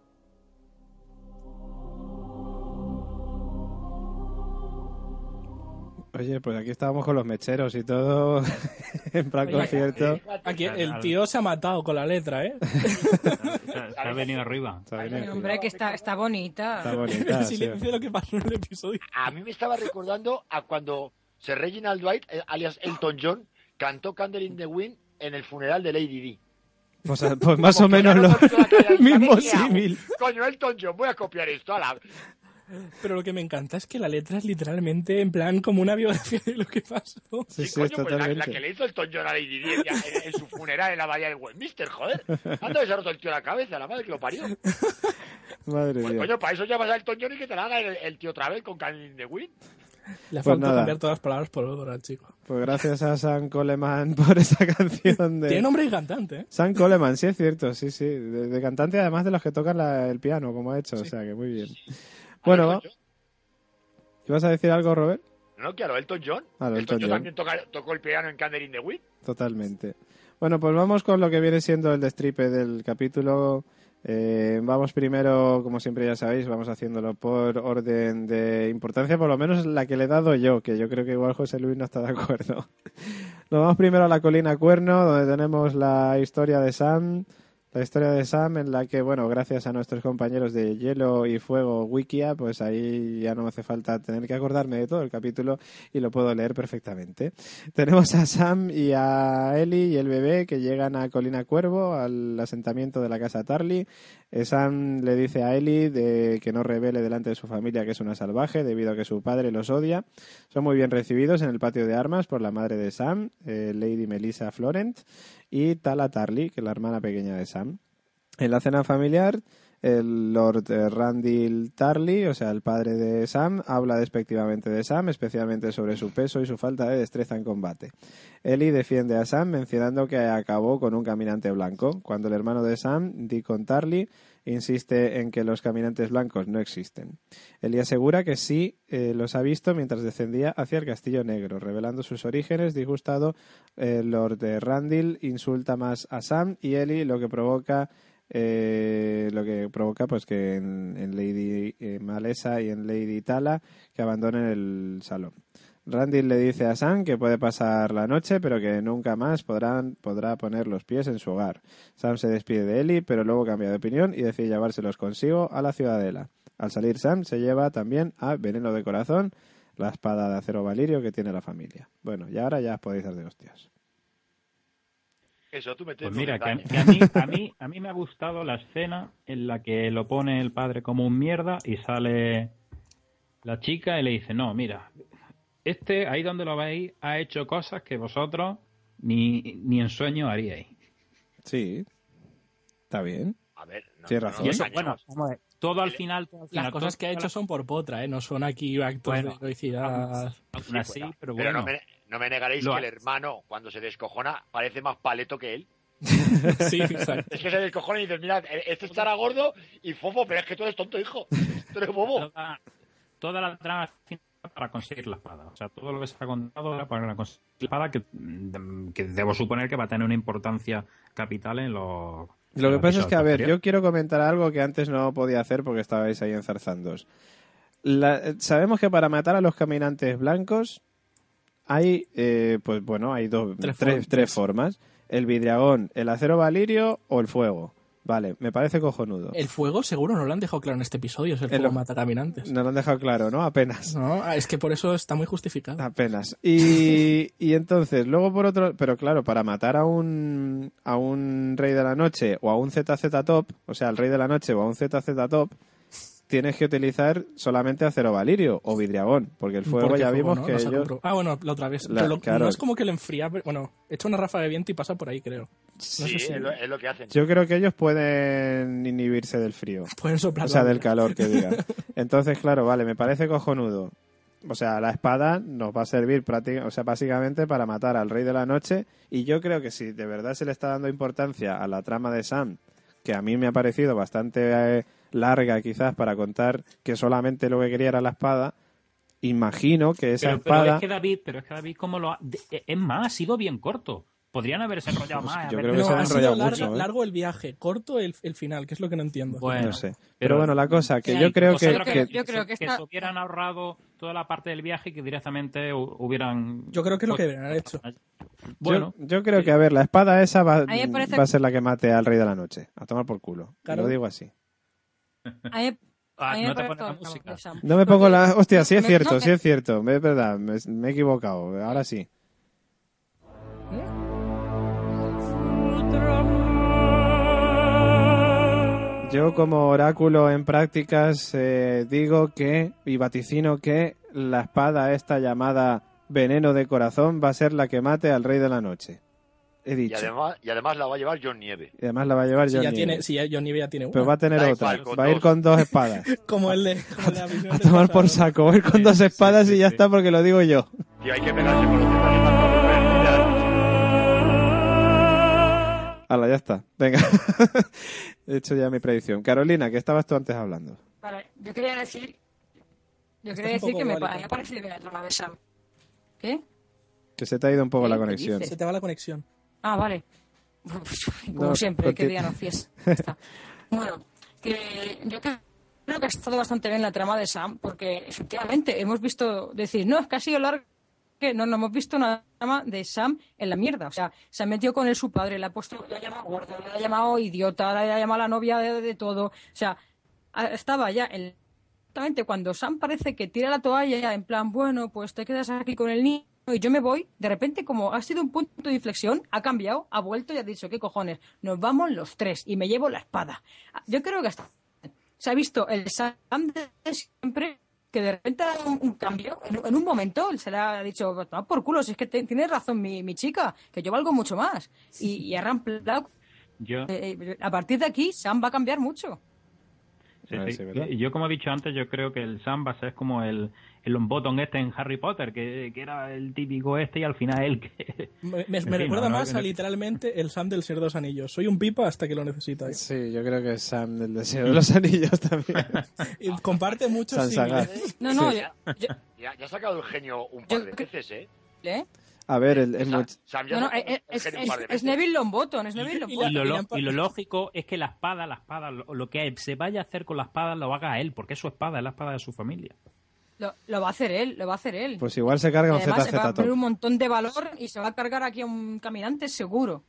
Oye, pues aquí estábamos con los mecheros y todo en plan concierto.
Aquí el tío se ha matado con la letra, ¿eh?
Se ha venido arriba.
Está bien.
Hombre, que está, está bonita.
Está bonita,
El
sí.
silencio de lo que pasó en el episodio.
A mí me estaba recordando a cuando Sir Reginald Dwight, eh, alias Elton John, cantó Candle in the Wind en el funeral de Lady Di.
Pues, pues más o
Porque
menos
ya no
lo
conozco la cara del
mismo
¿qué hago?
símil.
Coño, Elton John, voy a copiar esto. A la...
Pero lo que me encanta es que la letra es literalmente en plan como una biografía de lo que pasó.
Sí,
Sí,
sí,
coño, pues la,
totalmente.
la que le hizo Elton John a Lady Di en, en- en su funeral en la bahía del Westminster, joder. Anda que se ha roto el tío la cabeza, la madre que lo parió.
Madre
Pues
mía.
coño, para eso llamas a Elton John y que te la haga el, el tío otra vez con Candle in the Wind.
Le
Pues
falta
nada.
cambiar todas las palabras por Odor al chico.
Pues gracias a Sam Coleman por esa canción de...
Tiene nombre de cantante, ¿eh?
Sam Coleman, sí es cierto, sí, sí. De, de cantante además de los que tocan la- el piano, como ha hecho, o sea que muy bien. Bueno, va.
Elton John.
¿Ibas a decir algo, Robert?
No, claro, Elton John.
Ah, Elton
Elton John
John.
también toca- tocó el piano en Candle in the Wind.
Totalmente. Bueno, pues vamos con lo que viene siendo el destripe del capítulo. Eh, vamos primero, como siempre ya sabéis, vamos haciéndolo por orden de importancia, por lo menos la que le he dado yo, que yo creo que igual José Luis no está de acuerdo. Nos vamos primero a la colina Cuerno, donde tenemos la historia de Sam, la historia de Sam en la que, bueno, gracias a nuestros compañeros de Hielo y Fuego Wikia, pues ahí ya no me hace falta tener que acordarme de todo el capítulo y lo puedo leer perfectamente. Tenemos a Sam y a Ellie y el bebé que llegan a Colina Cuervo, al asentamiento de la casa Tarly. Eh, Sam le dice a Ellie de que no revele delante de su familia que es una salvaje debido a que su padre los odia. Son muy bien recibidos en el patio de armas por la madre de Sam, eh, Lady Melissa Florent, y Tala Tarly, que es la hermana pequeña de Sam. En la cena familiar, el Lord Randall Tarly, o sea, el padre de Sam, habla despectivamente de Sam, especialmente sobre su peso y su falta de destreza en combate. Ellie defiende a Sam mencionando que acabó con un caminante blanco, cuando el hermano de Sam, Deacon Tarly, insiste en que los caminantes blancos no existen. Ellie asegura que sí eh, los ha visto mientras descendía hacia el Castillo Negro, revelando sus orígenes. Disgustado, el Lord Randall insulta más a Sam y Ellie, lo que provoca Eh, lo que provoca pues que en, en Lady eh, Malesa y en Lady Tala que abandonen el salón. Randy le dice a Sam que puede pasar la noche, pero que nunca más podrán, podrá poner los pies en su hogar. Sam se despide de Ellie, pero luego cambia de opinión y decide llevárselos consigo a la ciudadela. Al salir Sam se lleva también a Veneno de Corazón, la espada de acero valirio que tiene la familia. Bueno, y ahora ya os podéis dar de hostias.
Eso, tú me
Pues mira, que, a, que a, mí, a, mí, a mí me ha gustado la escena en la que lo pone el padre como un mierda y sale la chica y le dice, no, mira, este, ahí donde lo veis, ha hecho cosas que vosotros ni, ni en sueño haríais.
Sí, está bien.
A ver, no,
tienes
no,
razón.
Y eso, bueno, vamos a ver, todo al final... Todo al final
Las cosas que ha hecho son por potra, ¿eh? No son aquí actos
Bueno,
de heroicidad.
aún así, pero
Pero
bueno.
no me, no me negaréis
Lo
que
ha-
el hermano, cuando se descojona, parece más paleto que él.
Sí, exacto.
Es que se descojona y dices, mira, este estará gordo y fofo, pero es que tú eres tonto, hijo. Tú eres bobo.
Toda, toda la trama final para conseguir la espada. O sea, todo lo que se ha contado era para conseguir la espada que, que debo suponer que va a tener una importancia capital en los...
Lo que pasa es que, a ver,
posterior.
yo quiero comentar algo que antes no podía hacer porque estabais ahí enzarzándoos. La, sabemos que para matar a los caminantes blancos hay, eh, pues bueno, hay dos,
Tres
tres,
formas.
tres formas. El vidriagón, el acero valirio o el fuego. Vale, me parece cojonudo.
El fuego seguro no lo han dejado claro en este episodio, es el
En
fuego
lo-
mata caminantes.
Nos lo han dejado claro, ¿no? Apenas.
No, es que por eso está muy justificado.
Apenas. Y, y entonces, luego por otro... Pero claro, para matar a un, a un rey de la noche o a un Z Z top, o sea, al rey de la noche o a un Z Z top, tienes que utilizar solamente acero valirio o vidriagón, porque el fuego
Porque
ya
el
vimos
¿no?
que
Nos ha
ellos...
compro- Ah, bueno, la otra vez.
La-
Pero lo-
claro.
No es como que lo enfría, pero- bueno, echa una ráfaga de viento y pasa por ahí, creo. No
Sí,
sé si
es, lo, es lo que hacen.
Yo creo que ellos pueden inhibirse del frío,
pueden soplar.
o sea,
la
del
bola.
calor, que diga. Entonces, claro, vale, me parece cojonudo. O sea, la espada nos va a servir prácticamente, o sea, básicamente para matar al rey de la noche, y yo creo que si de verdad se le está dando importancia a la trama de Sam, que a mí me ha parecido bastante eh, larga quizás para contar que solamente lo que quería era la espada, imagino que esa
Pero, pero
espada...
es que David, pero es que David, como lo ha... de- es más, ha sido bien corto. Podrían haberse enrollado
Pues
más.
yo
haber-
creo que
No,
se han
ha sido
enrollado
larga-
mucho, ¿eh?
largo el viaje, corto el, el final, que es lo que no entiendo.
Bueno,
no sé. Pero,
pero-
bueno, la cosa, que
Sí,
yo creo que...
Vosotros
que-
yo creo que
que
esta-
se hubieran ahorrado toda la parte del viaje y que directamente hu- hubieran...
Yo creo que es lo que deberían haber hecho.
Bueno,
yo, yo creo que, a ver, la espada esa va,
A mí me parece-
va a ser la que mate al rey de la noche. A tomar por culo.
Claro.
Lo digo así.
A mí,
ah,
a mí me
no te
parece
pones la
todo el
música.
de Sam.
No me
Porque-
pongo la... Hostia, sí es
me-
cierto,
no,
sí es cierto. Es verdad, me, me he equivocado. Ahora sí. Yo como oráculo en prácticas eh, digo que, y vaticino que la espada esta llamada veneno de corazón va a ser la que mate al rey de la noche. He
Y
dicho.
además, y además la va a llevar John Nieve.
Y además la va a llevar
Si
Johnny.
ya tiene, si ya Johnny ya tiene una.
Pero va a tener
Da
otra.
igual, con
Va a ir
dos.
con dos espadas.
Como el de, como el de la visión
A
del
tomar por
pasado.
saco. Va a ir con dos espadas y ya está porque lo digo yo.
Tío, hay que pegarse con los demás y marcar diferencias.
Hala, ya está. Venga. He hecho ya mi predicción. Carolina, ¿qué estabas tú antes hablando?
Vale, yo quería decir. Yo
Estás
quería
un
decir
poco
que me
eólica.
pa- me ha parecido bien la trama de Sam. ¿Qué?
Que se te ha ido un poco
¿Qué?
la
¿Qué
conexión.
dices?
Se te va la conexión.
Ah, vale. Como
No,
siempre,
porque-
que día no fiesta. Bueno, que yo creo que ha estado bastante bien la trama de Sam, porque efectivamente hemos visto decir, no, es que ha sido largo, que no, no hemos visto una trama de Sam en la mierda. O sea, se ha metido con él su padre, le ha puesto, le ha llamado gordo, le ha llamado idiota, le ha llamado a la novia de, de todo. O sea, a- estaba ya en exactamente cuando Sam parece que tira la toalla, en plan, bueno, pues te quedas aquí con el niño y yo me voy, de repente, como ha sido un punto de inflexión, ha cambiado, ha vuelto y ha dicho, ¿qué cojones? Nos vamos los tres y me llevo la espada. Yo creo que hasta se ha visto el Sam de siempre, que de repente ha dado un, un cambio, en, en un momento se le ha dicho, toma por culo, si es que te- tienes razón mi, mi chica, que yo valgo mucho más. Y, y ha reemplazado.
Yo,
Eh, a partir de aquí, Sam va a cambiar mucho.
sí,
A ver
sí.
si es verdad.
Y yo, como he dicho antes, yo creo que el Sam va a ser como el, el Longbottom este en Harry Potter, que, que era el típico este y al final él que...
Me, me-
En
me
fin,
recuerda
no, no,
más
no.
a literalmente el Sam del Señor de los Anillos. Soy un pipa hasta que lo necesito. ¿eh?
Sí, yo creo que es Sam del Deseo de los Anillos también.
Y comparte muchos
San Sagar.
símiles.
No, no,
Sí.
yo- yo-
Ya, ya ha sacado el genio un par
Yo
de
cre-
veces, ¿eh?
¿eh?
A ver, el, el
Sam,
much-
Sam ya
No, no,
ha sacado
es,
el
es,
genio un
es-
par de
es
veces.
Neville Longbottom, es Neville
Y
Longbottom.
Y lo,
y
lo-
la-
y lo lógico es que la espada, la espada, lo, lo que se vaya a hacer con la espada lo haga él, porque es su espada, es la espada de su familia.
Lo, lo va a hacer él, lo va a hacer él.
pues igual se carga un
Además, se va a
Z Z
poner
Top.
un montón de valor y se va a cargar aquí a un caminante seguro.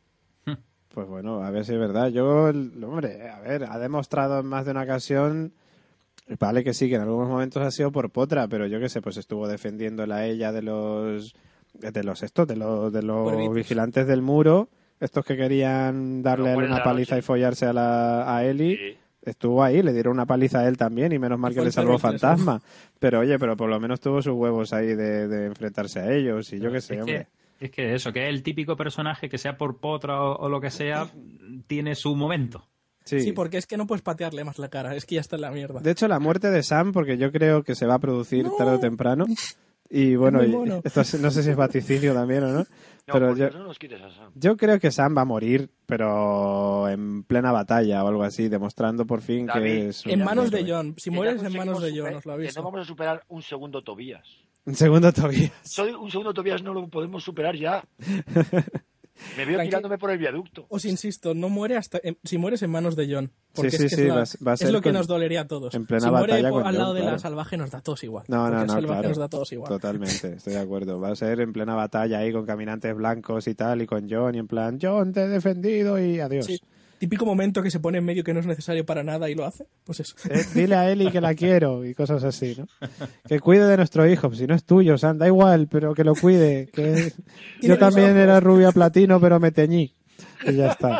Pues bueno, a ver si es verdad. Yo, el- hombre, a ver, ha demostrado en más de una ocasión, vale que sí, que en algunos momentos ha sido por potra, pero yo qué sé, pues estuvo defendiéndola a ella de los, de los estos, de los, de los
Cuervitos.
vigilantes del muro, estos que querían darle
Los
una
buenos de la
paliza
noche.
y follarse a, la, a Ellie.
Sí.
Estuvo ahí, le dieron una paliza a él también y menos mal
Y
que
fue
le
el
salvó
perro el
Fantasma. Pero oye, pero por lo menos tuvo sus huevos ahí de, de enfrentarse a ellos y yo qué sé,
es,
hombre.
que, es que eso, que es el típico personaje que sea por potra o, o lo que sea, tiene su momento.
Sí.
Sí, porque es que no puedes patearle más la cara. Es que ya está en la mierda.
De hecho, la muerte de Sam, porque yo creo que se va a producir tarde o temprano. Y bueno,
muy
y-
mono.
esto es- no sé si es vaticinio también o no.
No,
Pero
por
yo,
Dios, no nos quites a Sam.
yo creo que Sam va a morir, pero en plena batalla o algo así, demostrando por fin
David,
que es un
En manos
héroe.
de John. Si
Que ya
mueres en
conseguimos
manos de
super-
John, os lo
que
aviso.
no vamos a superar un segundo Tobías.
Un segundo todavía.
Soy un segundo Tobías no lo podemos superar ya. Me veo
Tranqui-
tirándome por el viaducto.
Os insisto, no muere hasta en- si mueres en manos de John. Porque
Sí, sí,
es, que
sí,
es, la-
va a- va a
es
ser
lo que
con-
nos dolería a todos.
en plena
si muere
batalla
por-
con
al
John,
lado de
claro.
la salvaje nos da a todos igual.
No,
porque
no,
el
no,
salvaje
claro.
nos da a todos igual.
Totalmente, estoy de acuerdo. Va a ser en plena batalla ahí con caminantes blancos y tal, y con John, y en plan, John, te he defendido y adiós.
Sí. Típico momento que se pone en medio que no es necesario para nada y lo hace. Pues eso.
Eh, dile a Eli que la quiero y cosas así, ¿no? Que cuide de nuestro hijo, si no es tuyo, Sam, da igual, pero que lo cuide. Que...
Tiene
Yo también
los ojos.
era rubia platino, pero me teñí. Y ya está.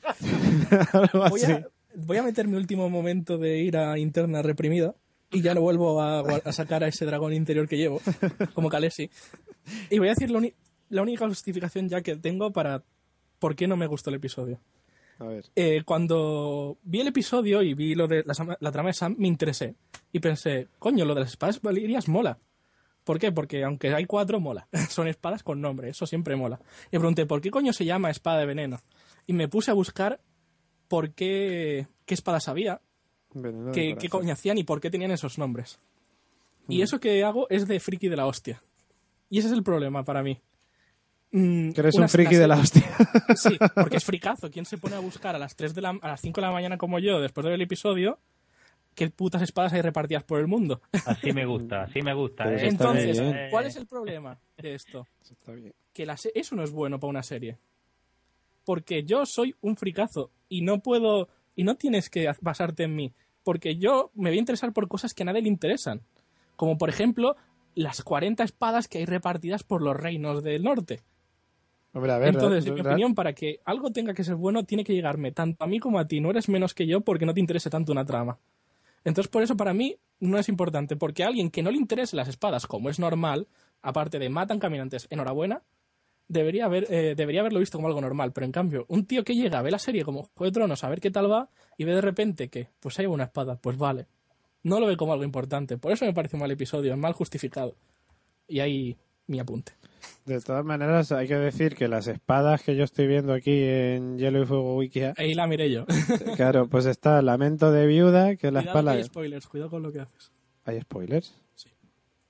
Algo
Voy
así.
a, voy a meter mi último momento de ira interna reprimida y ya lo vuelvo a, a sacar a ese dragón interior que llevo, como Khaleesi. Y voy a decir la, uni- la única justificación ya que tengo para por qué no me gustó el episodio.
A ver.
Eh, cuando vi el episodio y vi lo de la, Sam- la trama de Sam, me interesé. Y pensé, coño, lo de las espadas valirias mola. ¿Por qué? Porque aunque hay cuatro, mola. Son espadas con nombre, eso siempre mola. Y me pregunté, ¿por qué coño se llama espada de veneno? Y me puse a buscar por qué, qué espadas había,
Veneno de
qué,
corazón.
qué coño hacían y por qué tenían esos nombres. Y eso que hago es de friki de la hostia. Y ese es el problema para mí. Mm,
Que eres
una-
un friki de la hostia.
Sí, porque es fricazo. ¿Quién se pone a buscar a las tres de la, a las cinco de la mañana como yo, después de ver el episodio, qué putas espadas hay repartidas por el mundo?
Así me gusta, así me gusta.
Pero
eh.
eso está
Entonces,
bien.
Eh,
¿cuál es el problema de esto?
Está bien.
Que la se- eso no es bueno para una serie. Porque yo soy un fricazo y no puedo... Y no tienes que basarte en mí. Porque yo me voy a interesar por cosas que a nadie le interesan. Como, por ejemplo, las cuarenta espadas que hay repartidas por los reinos del norte.
Hombre, a ver.
Entonces,
ra-
en mi
ra-
opinión, para que algo tenga que ser bueno, tiene que llegarme tanto a mí como a ti. No eres menos que yo porque no te interese tanto una trama. Entonces, por eso para mí no es importante. Porque a alguien que no le interese las espadas, como es normal, aparte de matan caminantes, enhorabuena, debería, haber, eh, debería haberlo visto como algo normal. Pero en cambio, un tío que llega, ve la serie como Juego de Tronos, a ver qué tal va, y ve de repente que, pues hay una espada, pues vale. No lo ve como algo importante. Por eso me parece un mal episodio, es mal justificado. Y ahí mi apunte.
De todas maneras, hay que decir que las espadas que yo estoy viendo aquí en Hielo y Fuego Wikia,
Ahí la miré yo.
claro, pues está Lamento de Viuda, que es la
Cuidado que
espada...
hay spoilers, cuidado con lo que haces.
¿Hay spoilers?
Sí.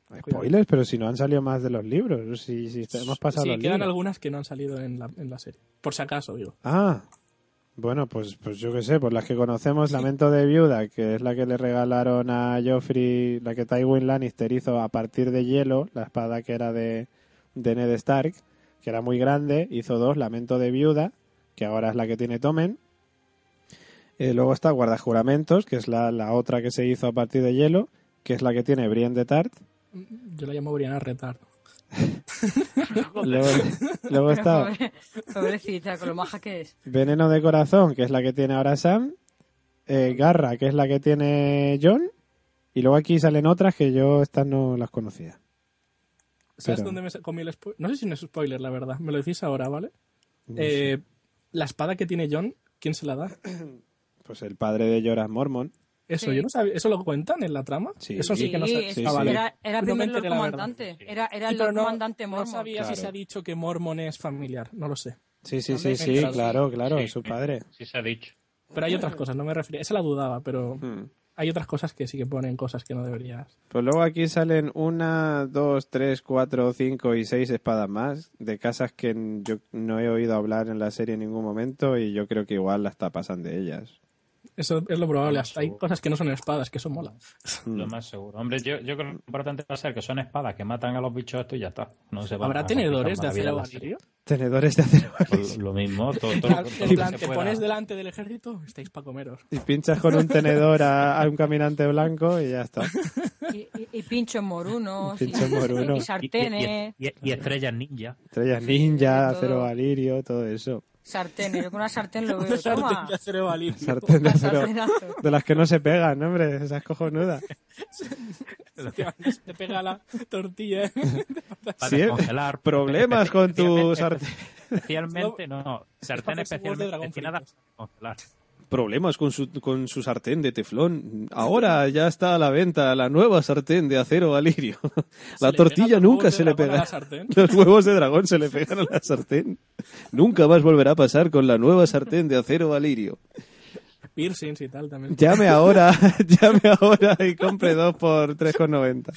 Spoilers, pero si no han salido más de los libros, si, si hemos pasado
Sí,
los
quedan
libros.
algunas que no han salido en la, en la serie. Por si acaso, digo.
Ah, bueno, pues, pues yo qué sé, pues las que conocemos, Lamento de Viuda, que es la que le regalaron a Joffrey, la que Tywin Lannister hizo a partir de hielo, la espada que era de, de Ned Stark, que era muy grande, hizo dos, Lamento de Viuda, que ahora es la que tiene Tommen. Eh, luego está Guardajuramentos, que es la, la otra que se hizo a partir de hielo, que es la que tiene Brienne de Tart.
Yo la llamo Brianna Retardo.
Luego, luego está
Pobre- pobrecita, con lo maja que es.
Veneno de Corazón, que es la que tiene ahora Sam. Eh, Garra, que es la que tiene Jon. Y luego aquí salen otras que yo estas no las conocía.
¿Sabes
Pero-
dónde me comí el spoiler? No sé si no es spoiler, la verdad. Me lo decís ahora, ¿vale?
No
Eh, la espada que tiene Jon, ¿quién se la da?
Pues el padre de Jorah Mormont.
Eso,
Sí.
yo no sabía. ¿Eso lo cuentan en la trama?
Sí.
Eso sí, que no
Sí,
sé.
es-
sí,
Ah,
sí.
vale.
Era, era el
No me
primer Lord
enteré, la verdad.
comandante. Era, era el
Sí, pero
Lord
no,
comandante
no
Mormont.
sabía si
Claro.
se ha dicho que Mormon es familiar. No lo sé.
Sí, sí,
No
sí,
me
sí,
enterado.
claro, claro,
Sí,
es su
sí,
padre.
Sí se ha dicho.
Pero hay otras cosas, no me refería. Esa la dudaba, pero
Hmm.
hay otras cosas que sí que ponen cosas que no deberías.
Pues luego aquí salen una, dos, tres, cuatro, cinco y seis espadas más de casas que yo no he oído hablar en la serie en ningún momento y yo creo que igual hasta pasan de ellas.
Eso es lo probable.
No,
Hasta hay
seguro.
cosas que no son espadas, que son mola.
Lo más seguro. Hombre, yo, yo creo que lo importante va a ser que son espadas que matan a los bichos estos y ya está. No se van
¿Habrá
a
tenedores de
complicar
acero
más la vida
valirio?
Tenedores de acero.
Pues lo mismo, todo, todo,
En
todo
plan,
lo
en
que
plan,
se
te
pueda.
pones delante del ejército, estáis para comeros.
Y pinchas con un tenedor a, a un caminante blanco y ya está.
Y, y, y pinchos morunos.
Pinchos
y,
morunos.
y
Y,
sartenes.
y- y- y estrellas ninja.
Estrellas ninja,
todo.
acero valirio, todo eso.
Sartenes. Yo con una sartén lo veo.
Sartén
Toma.
de acero valirio.
Sartén de acero.
Sartenazo.
De las que no se pegan, ¿no, hombre? Esa es cojonuda.
Te pega la tortilla.
Para
Sí,
descongelar.
problemas con tu
Especialmente-
sartén.
Especialmente, no, no. Sartén
Haces huevos de
especialmente
dragón
destinada
fritos.
a congelar.
Problemas con su, con su sartén de teflón. Ahora ya está a la venta la nueva sartén de acero valirio.
Se
La
le
tortilla
pegan los
nunca
huevos
se
de
le
dragón a
pega.
la sartén.
Los huevos de dragón se le pegan a la sartén. Nunca más volverá a pasar con la nueva sartén de acero valirio.
Piercings y tal también.
Llame ahora, llame ahora y compre dos por tres con noventa.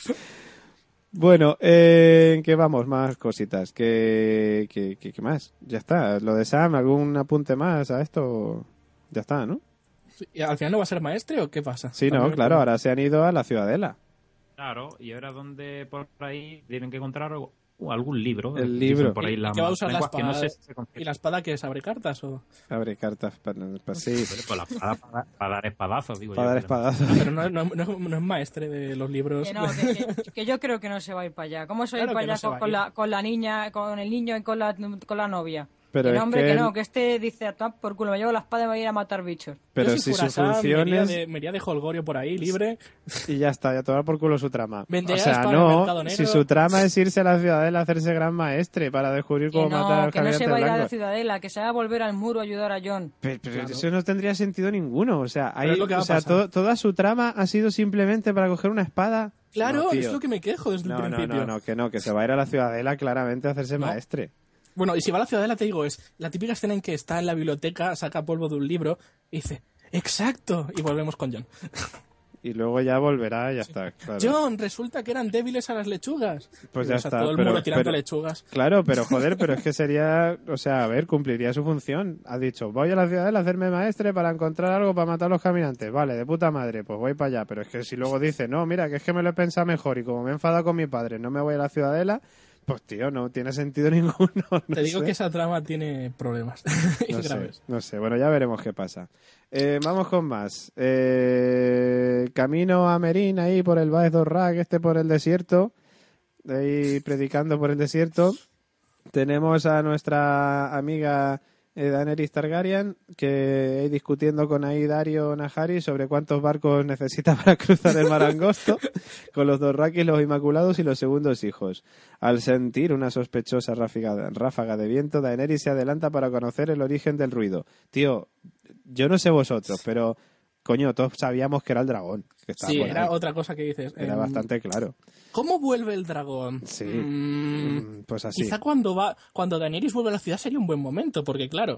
Bueno, eh, ¿en qué vamos? Más cositas. ¿Qué, qué, qué, qué más? Ya está. Lo de Sam, ¿algún apunte más a esto? Ya está, ¿no?
¿Y al final no va a ser maestre o qué pasa?
Sí, no,
También me
claro,
pregunto.
ahora se han ido a la Ciudadela.
Claro, y ahora donde por ahí tienen que encontrar algo- uh, algún libro.
El
Dicen
libro.
Por ahí
¿Y
las
qué va a usar la
lenguas, que no
espada?
sé si se
¿Y
confirma.
la espada que es abre cartas o...?
Abre cartas para, para, sí,
Pues la espada para, para dar espadazos, digo
para
yo.
dar
pero-
espadazos.
Ah, pero no, no- no- no es maestre de los libros.
Que, no, que, que- que yo creo que no se va a ir para allá. ¿Cómo se va a ir
Claro
para
que no
allá
se va
con,
a
con
ir.
la, con la niña, con el niño y con la, con la novia?
Pero
que
es
no, hombre,
que
que,
él-
no, que este dice a tomar por culo, me llevo la espada y me voy a ir a matar bichos.
Pero
Yo
si su
Curaçao,
función
me iría
es...
de, me iría de Holgorio por ahí, libre.
Y ya está, ya tomar por culo su trama.
Vender
O sea,
espada en el
no,
mercado negro.
si su trama es irse a la Ciudadela a hacerse gran maestre para descubrir
Que
cómo matar a
no,
los
que no se
caminantes
va a ir a la
blancos.
ciudadela, que se va a volver al muro a ayudar a John.
Pero, pero
Claro.
eso no tendría sentido ninguno. O sea, hay,
es lo que va
o
a
sea
pasar.
to- toda su trama ha sido simplemente para coger una espada.
Claro,
No, tío.
es lo que me quejo desde
No,
el
no,
principio.
no, no, que no, que se va a ir a la Ciudadela claramente a hacerse
No.
maestre.
Bueno, y si va a la ciudadela, te digo, es la típica escena en que está en la biblioteca, saca polvo de un libro y dice, ¡exacto! Y volvemos con John.
Y luego ya volverá y ya está. Claro.
John, resulta que eran débiles a las lechugas.
Pues
Y
ya
ves a
está,
todo el
pero-
mundo tirando
pero-
lechugas.
Claro, pero joder, pero es que sería, o sea, a ver, cumpliría su función. Ha dicho, voy a la Ciudadela a hacerme maestre para encontrar algo para matar a los caminantes. Vale, de puta madre, pues voy para allá. Pero es que si luego dice, no, mira, que es que me lo he pensado mejor y como me he enfadado con mi padre, no me voy a la Ciudadela, pues tío, no tiene sentido ninguno. no
Te digo
sé.
que esa trama tiene problemas y
No sé,
graves.
no sé, bueno, ya veremos qué pasa. Eh, vamos con más. Eh, camino a Merín, ahí por el Baez Dorrag, este por el desierto, ahí predicando por el desierto. Tenemos a nuestra amiga eh, Daenerys Targaryen, que ahí discutiendo con ahí Dario Nahari sobre cuántos barcos necesita para cruzar el mar angosto, con los Dothraki, los Inmaculados y los segundos hijos. Al sentir una sospechosa ráfaga, ráfaga de viento, Daenerys se adelanta para conocer el origen del ruido. Tío, yo no sé vosotros, pero coño, todos sabíamos que era el dragón. Que estaba
Sí,
por
era
ahí.
otra cosa que dices.
Era
em,
bastante claro.
¿Cómo vuelve el dragón?
Sí.
Mm,
Mm, Pues así.
Quizá cuando va, cuando Daenerys vuelve a la ciudad sería un buen momento, porque claro,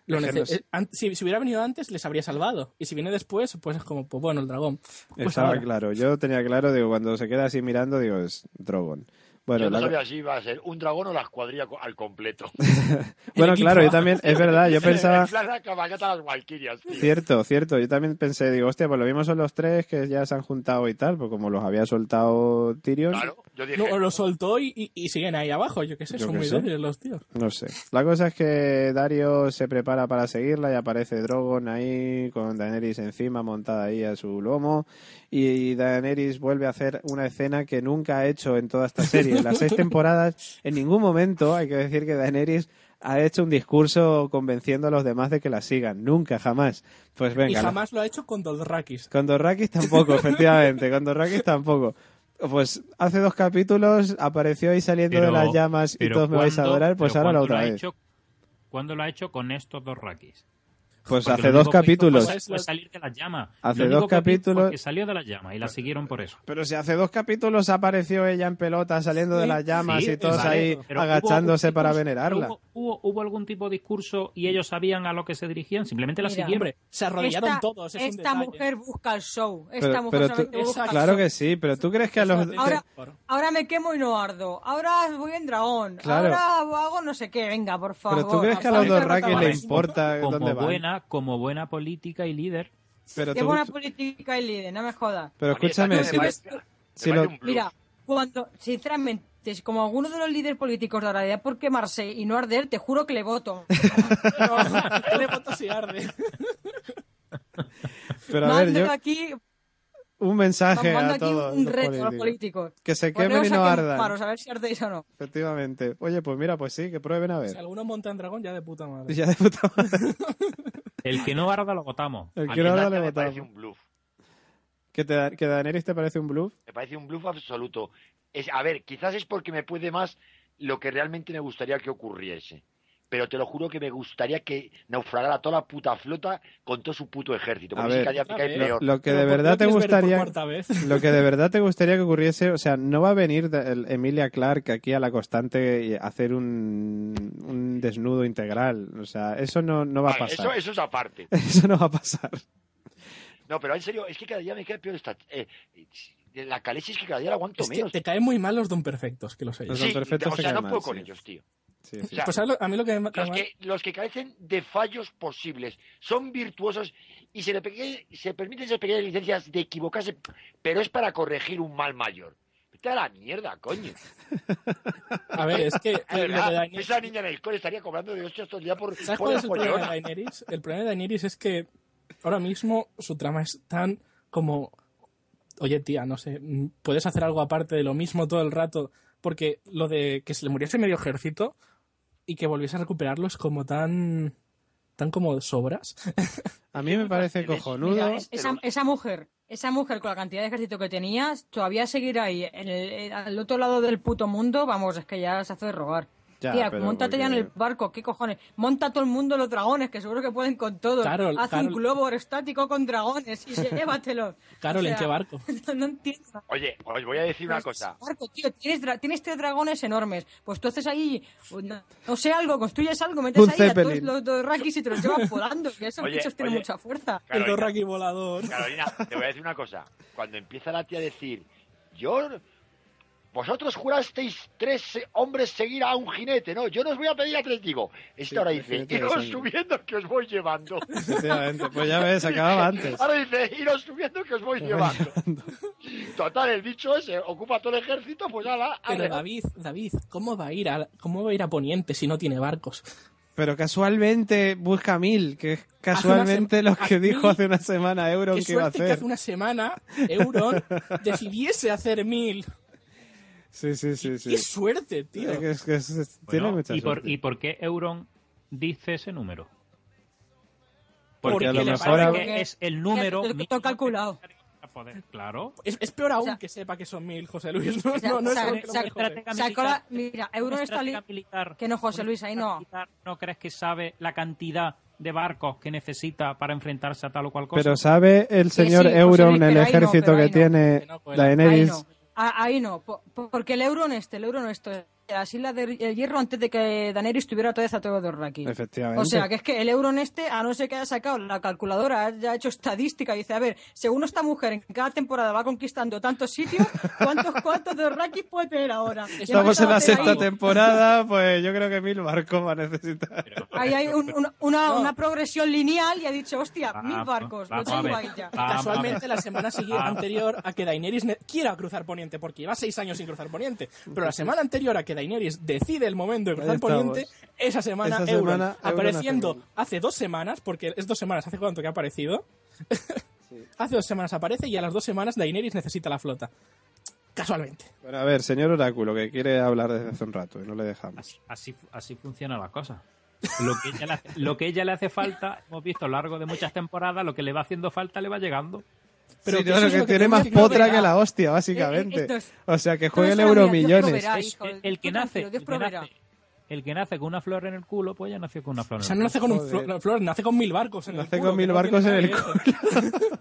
Lo
Es que
nece-
no sé.
eh, an- si, si hubiera venido antes, les habría salvado. Y si viene después, pues es como, pues bueno, el dragón. Pues
Estaba
ahora.
claro. Yo tenía claro, digo, cuando se queda así mirando, digo, es Drogon. Bueno,
Yo no
la-
sabía si iba a ser un dragón o la escuadrilla co- al completo.
bueno,
equipo.
claro, yo también, es verdad, yo pensaba...
En plan la cabalgata de las Valkyrias, tío.
Cierto, cierto. Yo también pensé, digo, hostia, pues lo mismo son los tres que ya se han juntado y tal, pues como los había soltado Tyrion,
Claro, yo dije,
No, lo soltó y, y- y siguen ahí abajo. Yo qué sé,
Yo
son
qué
muy
sé.
débiles los tíos.
no sé. La cosa es que Dario se prepara para seguirla y aparece Drogon ahí con Daenerys encima, montada ahí a su lomo, y Daenerys vuelve a hacer una escena que nunca ha hecho en toda esta serie. En las seis temporadas, en ningún momento, hay que decir que Daenerys ha hecho un discurso convenciendo a los demás de que la sigan. Nunca, jamás. Pues venga.
y
la-
jamás lo ha hecho con Dothraki.
Con Dothraki tampoco, efectivamente. Con Dothraki tampoco. Pues hace dos capítulos apareció ahí saliendo
Pero-
de las llamas y
pero
todos me vais a
¿cuándo-
adorar, pues
pero
ahora la
¿cuándo
otra
lo ha
vez.
hecho- ¿Cuándo lo ha hecho con estos dos rakis?
Pues
Porque
hace
lo
dos
único que hizo
capítulos.
Fue, fue salir de las llamas.
Hace
Lo único
dos
que hizo
capítulos-
fue que salió de las llamas y la siguieron por eso.
Pero si hace dos capítulos apareció ella en pelota saliendo de
Sí,
las llamas
sí,
y todos
vale,
ahí
pero
agachándose
hubo-
para
hubo-
venerarla.
Hubo, hubo, hubo algún tipo de discurso y ellos sabían a lo que se dirigían, simplemente la
Mira,
siguieron.
Hombre, se arrodillaron
Esta,
todos. Es un
esta
detalle.
mujer busca el show. Esta
Pero,
mujer
pero tú-
solamente busca el
Exacto.
claro
show.
que sí, pero tú crees que a los...
Eso,
Ahora-
por-
Ahora me quemo y no ardo. Ahora voy en dragón.
Claro.
Ahora hago no sé qué. Venga, por favor.
Pero tú crees que a los
Falta
Dothraki le
protagonismo.
importa
como
dónde van.
buena, como buena política y líder.
Pero
Qué
tú-
buena política y líder, no me jodas.
pero
a mí esa
escúchame,
me
si,
parece- me
si
parece
lo-
un bluff.
Mira, cuando, sinceramente, es como alguno de los líderes políticos de ahora, por quemarse y no arder, te juro que le voto.
No, le voto si arde.
pero a ver,
Mando
yo...
aquí,
Un mensaje
mando
a
aquí
todos
un
los
reto a los
políticos.
políticos.
Que se
Poneros
quemen y no
a
ardan.
quemaros, a ver si ardéis o no.
Efectivamente. Oye, pues mira, pues sí, que prueben a
Si
ver.
alguno monta en dragón, ya de puta madre.
Ya de puta madre.
El que no arda lo votamos.
El
A
que
mí
no
Nacha
arda le
me parece
votamos.
un bluff.
¿Que, te, da- ¿Que Daenerys te parece un bluff?
Me parece un bluff absoluto. Es, a ver, quizás es porque me puede más lo que realmente me gustaría que ocurriese. Pero te lo juro que me gustaría que naufragara toda la puta flota con todo su puto ejército.
A
Porque sí
ver,
cada día me cae
lo-
peor.
Lo que
Pero
de
¿por qué
verdad
lo
te
quieres ver por
gustaría...
cuarta vez?
Lo que de verdad te gustaría que ocurriese, o sea, no va a venir de- el Emilia Clarke aquí a la constante y hacer un, un desnudo integral. O sea, eso no, no va a
Vale,
pasar.
eso, eso es aparte.
Eso no va a pasar.
No, pero en serio, es que cada día me cae peor esta... Eh, la Khaleesi es que cada día la aguanto
Es que
menos.
te caen muy mal los don perfectos, que lo sé yo.
Los
Sí,
don perfectos
o
te
sea,
caen
no
mal,
puedo con
sí.
ellos, tío.
Sí, sí.
O sea,
Pues a, lo- a mí lo que me cae
Los
mal...
que, los que carecen de fallos posibles, son virtuosos y se, le pegue- se permiten esas pequeñas licencias de equivocarse, pero es para corregir un mal mayor. Vete a la mierda, coño.
A ver, es que...
De
lo de
verdad,
Daenerys-
esa niña en el cole estaría cobrando de hostias todo el día por,
¿Sabes
por
cuál es el problema de
follona.
Daenerys? El problema de Daenerys es que ahora mismo su trama es tan como... Oye, tía, no sé, mm, puedes hacer algo aparte de lo mismo todo el rato, porque lo de que se le muriese medio ejército y que volviese a recuperarlo es como tan... tan como sobras.
A mí me parece cojonudo.
Mira, es- esa, esa mujer, esa mujer con la cantidad de ejército que tenías, todavía seguir ahí, en el, en- al otro lado del puto mundo, vamos, es que ya se hace de rogar.
Ya,
Tía,
pero
móntate ya en
porque-
el barco, ¿qué cojones? Monta todo el mundo los dragones, que seguro que pueden con todo.
Carol,
Haz
Carol.
un globo aerostático con dragones y llévatelo.
Carol,
O
¿en
sea,
qué barco?
No, no entiendo.
Oye, os voy a decir una
Pues,
cosa.
barco, tío, tienes, dra- tienes tres dragones enormes. Pues tú haces ahí, no, no sé, algo, construyes algo, metes
Un
ahí a todos
Zeppelin.
los Dothraki y te los llevas volando, que esos
Oye,
bichos tienen
oye.
mucha fuerza.
El
Carolina,
Dothraki volador.
Carolina, te voy a decir una cosa. Cuando empieza la tía a decir, yo... Vosotros jurasteis tres eh, hombres seguir a un jinete, ¿no? Yo no os voy a pedir a tres, digo. Esta
Sí,
ahora
el
dice,
jinete de
iros
sangre.
subiendo que os voy llevando.
Efectivamente. Pues ya ves, acababa antes.
Ahora dice, iros subiendo que os voy llevando. Total, el bicho ese ocupa todo el ejército, pues ala,
Pero
arre.
David, David, ¿cómo va a ir a, cómo va a ir a Poniente si no tiene barcos?
Pero casualmente busca mil, que es casualmente
sema-
lo que
hace
dijo
mil.
hace una semana Euron
Qué
que iba a
suerte que
hacer.
hace una semana Euron decidiese hacer mil.
Sí, sí, sí, sí.
¡Qué suerte, tío!
Es que- es que es- es- tiene
Bueno,
mucha
¿y, por,
suerte.
¿Y por qué Euron dice ese número?
Porque a lo
le
mejor
parece
a-
que es el número
Todo
mínimo
calculado.
para poder- Claro.
Es, es peor aún
O sea-
que sepa que son mil, José Luis. No,
O sea,
no, no es
o sea,
algo que
o sea,
lo mejore.
estratega
Sacó la-
militar-
mira, Euron
una
está li-
estratega militar-
que no, José
una
Luis, ahí no.
estratega militar, ¿No crees que sabe la cantidad de barcos que necesita para enfrentarse a tal o cual cosa?
Pero ¿sabe el señor
sí, José
Euron
Luis,
el
pero ahí no,
ejército
pero
que
ahí no.
tiene
Que no, pues,
Daenerys?
Ahí no. Ah, ahí no, po- po- porque el Euron este, el Euron esto las Islas del Hierro antes de que Daenerys tuviera otra vez a todos los Dothraki.
Efectivamente.
O sea, que es que el Euron este, a no ser que haya sacado la calculadora, haya hecho estadística y dice, a ver, según esta mujer en cada temporada va conquistando tantos sitios, ¿cuántos, cuántos Dothraki puede tener ahora?
Estamos en la sexta
ahí.
temporada, pues yo creo que mil barcos va a necesitar.
Ahí hay un- un- una, una progresión lineal y ha dicho, hostia,
Ah,
mil barcos, lo
vamos a
tengo
ver.
ahí ya.
Ah,
Casualmente, la semana siguiente,
Ah.
anterior a que Daenerys ne- quiera cruzar Poniente, porque lleva seis años sin cruzar Poniente, pero la semana anterior a que Daenerys decide el momento de cruzar
Ahí estamos.
Poniente, esa semana,
Esa
Euron,
semana, Euron
apareciendo
hace gol.
hace dos semanas, porque es dos semanas, ¿hace cuánto que ha aparecido? Hace dos semanas aparece y a las dos semanas Daenerys necesita la flota. Casualmente.
Bueno, a ver, señor Oráculo, que quiere hablar desde hace un rato y no le dejamos.
Así, así funciona la cosa. Lo que, ella le hace, lo que ella le hace falta, hemos visto a lo largo de muchas temporadas, lo que le va haciendo falta le va llegando.
Pero
Sí,
que
no,
eso
lo
es
que,
lo que
tiene
tenemos
más
que
potra
proveer.
que la hostia,
Eh,
básicamente.
esto es-
O sea, que
Todo
juegue el
eso, mira, Dios
Euromillones.
proveerá,
Es
hijo,
el,
tú
el que nace,
tranquilo, Dios
el que nace,
proveerá.
el que nace con una flor en el culo, pues ya nació con una flor
O
en
sea,
el
no
culo.
nace con un
Joder.
flo- flor, nace con mil barcos en el
Nace
culo,
con
que
mil
no
barcos
tiene
en el
nada que ver.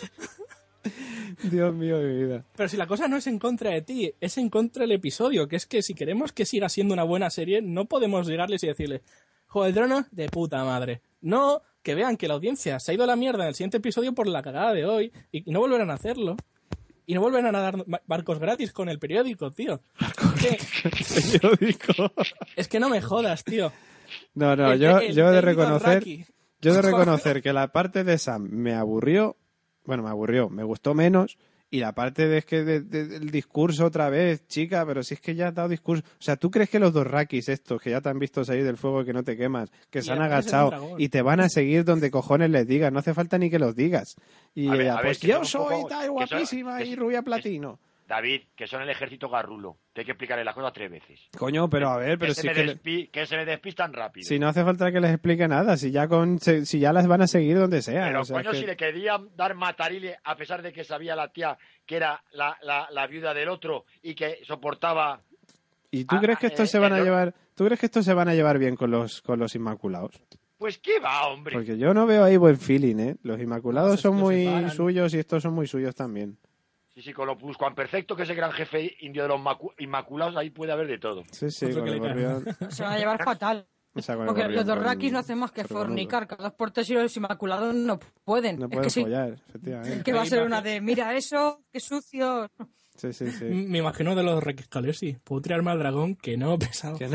Dios mío de mi vida.
Pero si la cosa no es en contra de ti, es en contra del episodio, que es que si queremos que siga siendo una buena serie, no podemos llegarles y decirles, Juego de Tronos, de puta madre. No, que vean que la audiencia se ha ido a la mierda en el siguiente episodio por la cagada de hoy y no volverán a hacerlo. Y no volverán a dar ba- barcos gratis con el periódico, tío. Es que,
Periódico.
es que no me jodas, tío.
No, no,
El-
yo,
el
yo he de
David
reconocer,
Dothraki.
yo he de reconocer que la parte de Sam me aburrió, bueno, me aburrió, me gustó menos, y la parte de es que de- de- del discurso otra vez, chica, pero si es que ya has dado discurso, o sea, ¿tú crees que los dos Rakis estos que ya te han visto salir del fuego que no te quemas, que
Y
se han
además es un
agachado
dragón.
y te van a seguir donde cojones les digas, no hace falta ni que los digas? Y
A ver,
ella,
a ver,
pues
que
yo
son un
soy
poco-
tal
que son-
guapísima
que
y
son-
rubia
que-
platino.
David, que son el ejército garrulo. Te hay que explicarle las cosas tres veces.
Coño, pero a ver, pero
que,
si
se
es
me
que le-
despi- que se me despistan rápido.
si no hace falta que les explique nada, si ya con se- si ya las van a seguir donde sea.
Pero
o sea,
coño,
es que-
si le querían dar matarile, a pesar de que sabía la tía que era la, la, la viuda del otro y que soportaba...
¿Y tú
Ah,
crees que estos
eh,
se van a
el-
llevar, tú crees que estos se van a llevar bien con los con los Inmaculados?
Pues qué va, hombre.
Porque yo no veo ahí buen feeling, ¿eh? Los Inmaculados
No, se-
son
los
muy
separan.
suyos y estos son muy suyos también.
Sí, sí, con lo Pluscuan Perfecto, que es el gran jefe indio de los macu- Inmaculados, ahí puede haber de todo.
Sí, sí,
Otro
con
que
el
le cae.
gorrión.
Se van a llevar fatal.
O sea, con el
Porque
gorrión,
los
con
Dothraki
el
no hacen más que
sordomudo.
fornicar. Cada dos por tres y los Inmaculados no pueden.
No
es
pueden
que sí.
follar, efectivamente.
Que va a
Ahí
ser
va.
una de, mira eso, qué sucio.
Sí, sí, sí.
Me imagino de los Requescalesi. Puedo tirarme al dragón, que no, pesado.
Que no.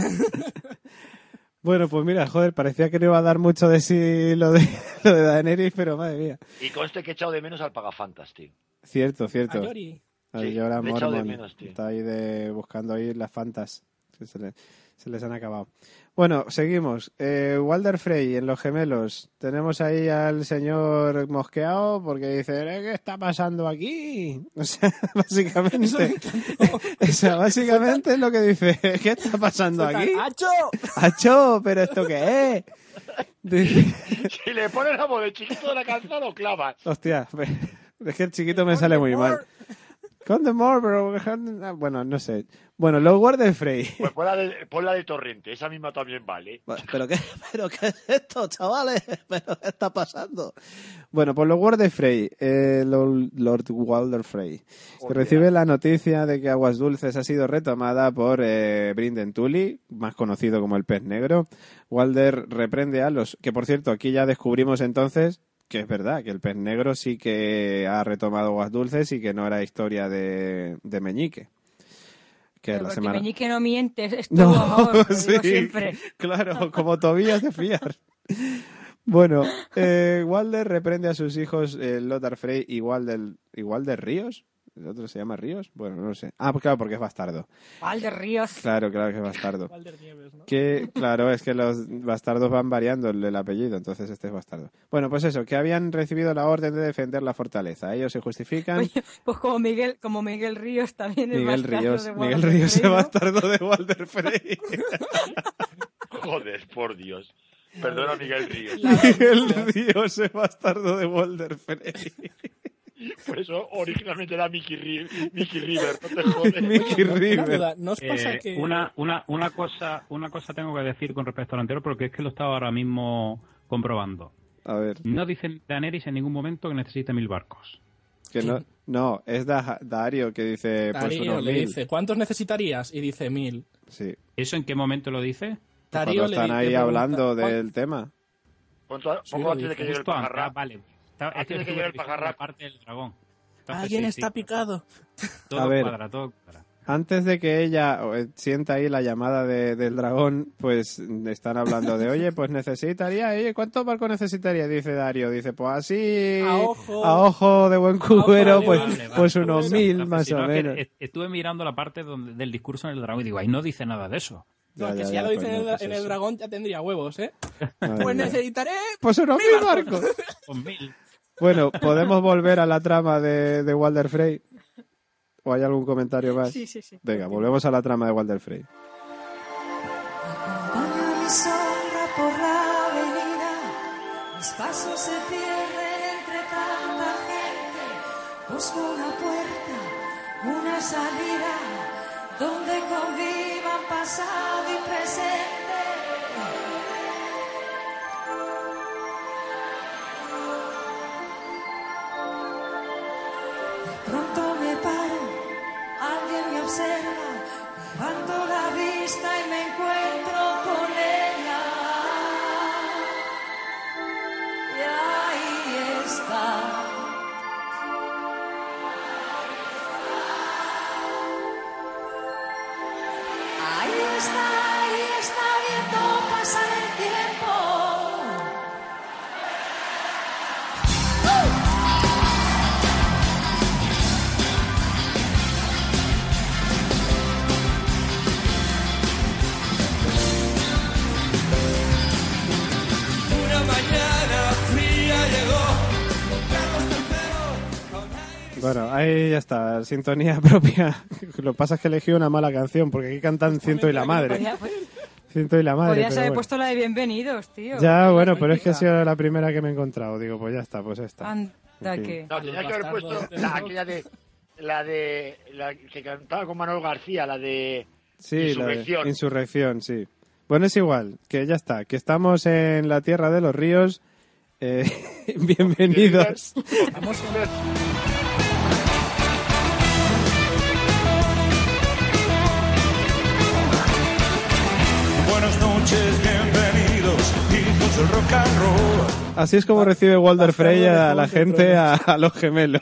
Bueno, pues mira, joder, parecía que no iba a dar mucho de sí lo de, lo de Daenerys, pero madre mía.
Y conste que he echado de menos al Pagafantas, tío.
Cierto, cierto.
A Yori.
Ahí
Sí,
llora
le he echado de
Mormon.
menos, tío.
Está ahí de, buscando ahí las fantas. Que se, le- se les han acabado. Bueno, seguimos. Eh, Walder Frey en Los Gemelos. Tenemos ahí al señor mosqueado porque dice, "¿Eh, ¿qué está pasando aquí?" O sea, básicamente, o sea, básicamente es lo que dice, "¿Qué está pasando aquí?
¡Hacho!
¡Acho! ¿Pero esto qué es?" Dice,
Si le pones la voz de chiquito de la canción, lo clavas.
hostia, es que el chiquito me sale muy mal. Condemore, pero... Bueno, no sé. Bueno, los Walder Frey.
Pues pon la, de, pon la de Torrente, esa misma también vale.
¿Pero qué, ¿Pero qué es esto, chavales? ¿Pero qué está pasando? Bueno, pues los Walder Frey, eh, Lord, Lord Walder Frey, que
Hostia.
recibe la noticia de que Aguas Dulces ha sido retomada por eh, Brynden Tully, más conocido como el Pez Negro. Walder reprende a los... Que, por cierto, aquí ya descubrimos entonces que es verdad, que el Pez Negro sí que ha retomado Aguas Dulces y que no era historia de, de Meñique. Que
Pero
la
porque
semana...
Meñique no miente, es
No,
todo amor, lo digo
sí,
siempre.
claro, como Tobías de fiar. Bueno, eh, Walder reprende a sus hijos, eh, Lothar Frey y Walder, y Walder Ríos. ¿El otro se llama Ríos? Bueno, no lo sé. Ah, pues claro, porque es bastardo.
Valde Ríos.
Claro, claro que es bastardo.
Walder Nieves, ¿no?
Que, claro, es que los bastardos van variando el, el apellido, entonces este es bastardo. Bueno, pues eso, que habían recibido la orden de defender la fortaleza. Ellos se justifican.
Oye, pues como Miguel, como Miguel Ríos también es
Miguel
bastardo
Ríos,
de
Miguel
Walder
Ríos
Frey,
es
¿no?
bastardo de Walder Frey.
Joder, por Dios. Perdona, Miguel Ríos.
Miguel Ríos es bastardo de Walder Frey.
Por eso originalmente era Mickey, Ri- Mickey River, no te jodes.
Mickey
Una
River.
duda, ¿no os pasa
Eh,
que...
una, una, una, cosa, una cosa tengo que decir con respecto a lo anterior, porque es que lo estaba ahora mismo comprobando.
A ver,
No dicen Daenerys en ningún momento que necesite mil barcos.
que no... No, es da Dario que dice, pues
Darío
unos
le
mil.
dice, ¿cuántos necesitarías? Y dice mil.
Sí.
¿Eso en qué momento lo dice?
Darío
Cuando están
le,
ahí
le pregunta,
hablando
¿cuán-
del tema.
Poco,
Sí,
poco
lo
antes de
dice.
que llegue el
Justo antes,
pajarra.
ah, vale. Está- es
Antes
que
de que
estuve
llegue el
revisando
pajarra.
la parte del dragón. Entonces,
Alguien
sí,
está
sí,
picado.
Todo
A ver.
cuadra, todo cuadra.
Antes de que ella eh, sienta ahí la llamada de- del dragón, pues están hablando de, oye, pues necesitaría, oye, ¿cuántos barcos necesitaría? Dice Dario, dice, pues así,
A ojo.
a ojo de buen
ojo
cubero,
de
pues,
buen-
Vale,
pues
vale.
unos
Entonces,
mil
entonces,
más
si
o
no, es que
menos.
est- Estuve mirando la parte donde, del discurso en el dragón y digo, ahí no dice nada de eso.
No,
Ya,
que
ya,
si
ya,
ya lo
pues
dice en,
no,
el,
pues
en el
eso.
dragón ya tendría huevos, ¿eh?
Madre
Pues
mía.
necesitaré...
Pues unos
mil
mil barcos.
Con mil.
Bueno, ¿podemos volver a la trama de, de Walder Frey? ¿O hay algún comentario más?
Sí, sí, sí.
Venga, volvemos a la trama de Walder Frey.
Acompaña mi sombra por la avenida, mis pasos se pierden entre tanta gente. Busco una puerta, una salida, donde convivan pasado y presente. De pronto me paro, alguien me observa, levanto la vista y me encuentro con ella. Y ahí está. Ahí está, ahí está viendo pasar el tiempo.
Una mañana fría llegó Carlos tercero con aire.
Bueno, ahí ya está, sintonía propia. Lo que pasa es que elegí una mala canción, porque aquí cantan Ciento y la Madre.
Podía-
Ciento y la Madre,
Podías
pero
haber
bueno.
puesto la de bienvenidos, tío.
Ya, bueno, pero es que ha
mítica.
sido la primera que me he encontrado. Digo, pues ya está, pues esta.
Anda,
En fin.
que...
No, tenía que haber
bastardos
puesto
de
la,
rock.
aquella de. La de. La que cantaba con Manuel García, la de.
Sí, la de-
Insurrección.
Insurrección, sí. Bueno, es igual, que ya está, que estamos en la tierra de los ríos. Eh, bienvenidos.
Estamos en-
Buenas noches, bienvenidos, hijos del rock and roll.
Así es como recibe Walder
Bastardo
Frey
de
a
Juego
la
de
gente,
Tronos.
a, a los gemelos.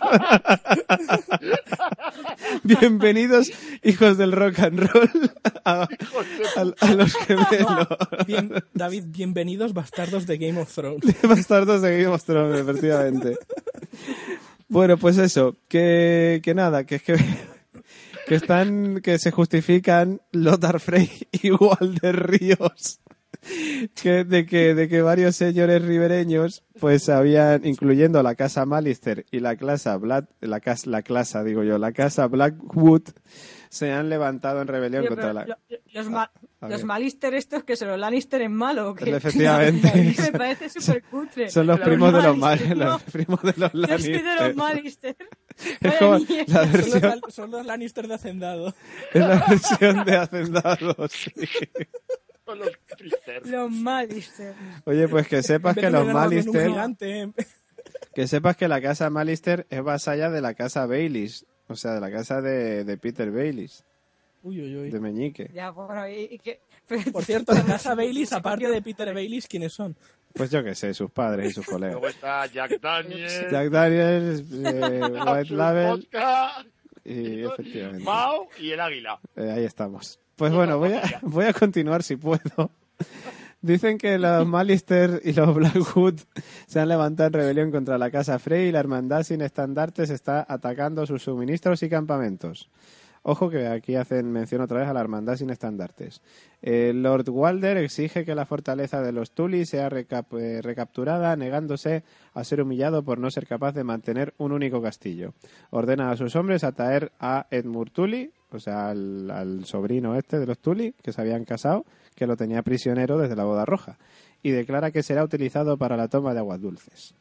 Bienvenidos, hijos del rock and roll, a, a- a los gemelos.
Bien, David, bienvenidos bastardos de Game of Thrones.
Bastardos de Game of Thrones, efectivamente. Bueno, pues eso, que, que nada, que es que, que están, que se justifican Lothar Frey y Walder Ríos. Que, de, que, de que varios señores ribereños, pues habían, incluyendo la casa Malister y la casa Black, la casa, la clasa, digo yo, la casa Blackwood, se han levantado en rebelión
Tío,
contra
pero
la...
lo- los, ma-
A
los
ver.
Malister estos que se los Lannister en malo. ¿O qué?
Efectivamente.
Me parece súper cutre.
Son los primos de los Mal-
Malister,
los primos de los
no. Yo soy de los
Lannister.
Malister.
Es
Vaya
como
mierda.
la
Son los,
versión,
Lan- son los Lannister de Hacendado.
es la versión de Hacendados. Sí.
Con los tristes.
Los Malister.
Oye, pues que sepas
En vez
que
de
los
regalarlo en un
Malister,
gigante,
que sepas que la casa Malister es vasalla de la casa Baileys, o sea, de la casa de, de Peter Baileys,
Uy, uy, uy.
de Meñique.
Ya, bueno, y, y que...
Por cierto, la casa Baileys, aparte de Peter Baileys, ¿quiénes son?
Pues yo qué sé, sus padres y sus colegas.
Luego está Jack Daniels.
Jack Daniels, eh, White
Absolut
Label
Vodka,
y efectivamente.
Mao y el águila.
Eh, ahí estamos. Pues bueno, voy a, voy a continuar si puedo. Dicen que los Malister y los Blackwood se han levantado en rebelión contra la Casa Frey y la Hermandad sin estandartes está atacando sus suministros y campamentos. Ojo que aquí hacen mención otra vez a la Hermandad sin estandartes. Eh, Lord Walder exige que la fortaleza de los Tully sea recap- eh, recapturada, negándose a ser humillado por no ser capaz de mantener un único castillo. Ordena a sus hombres atraer a Edmure Tully, o sea, al, al sobrino este de los Tully, que se habían casado, que lo tenía prisionero desde la boda roja, y declara que será utilizado para la toma de aguas dulces.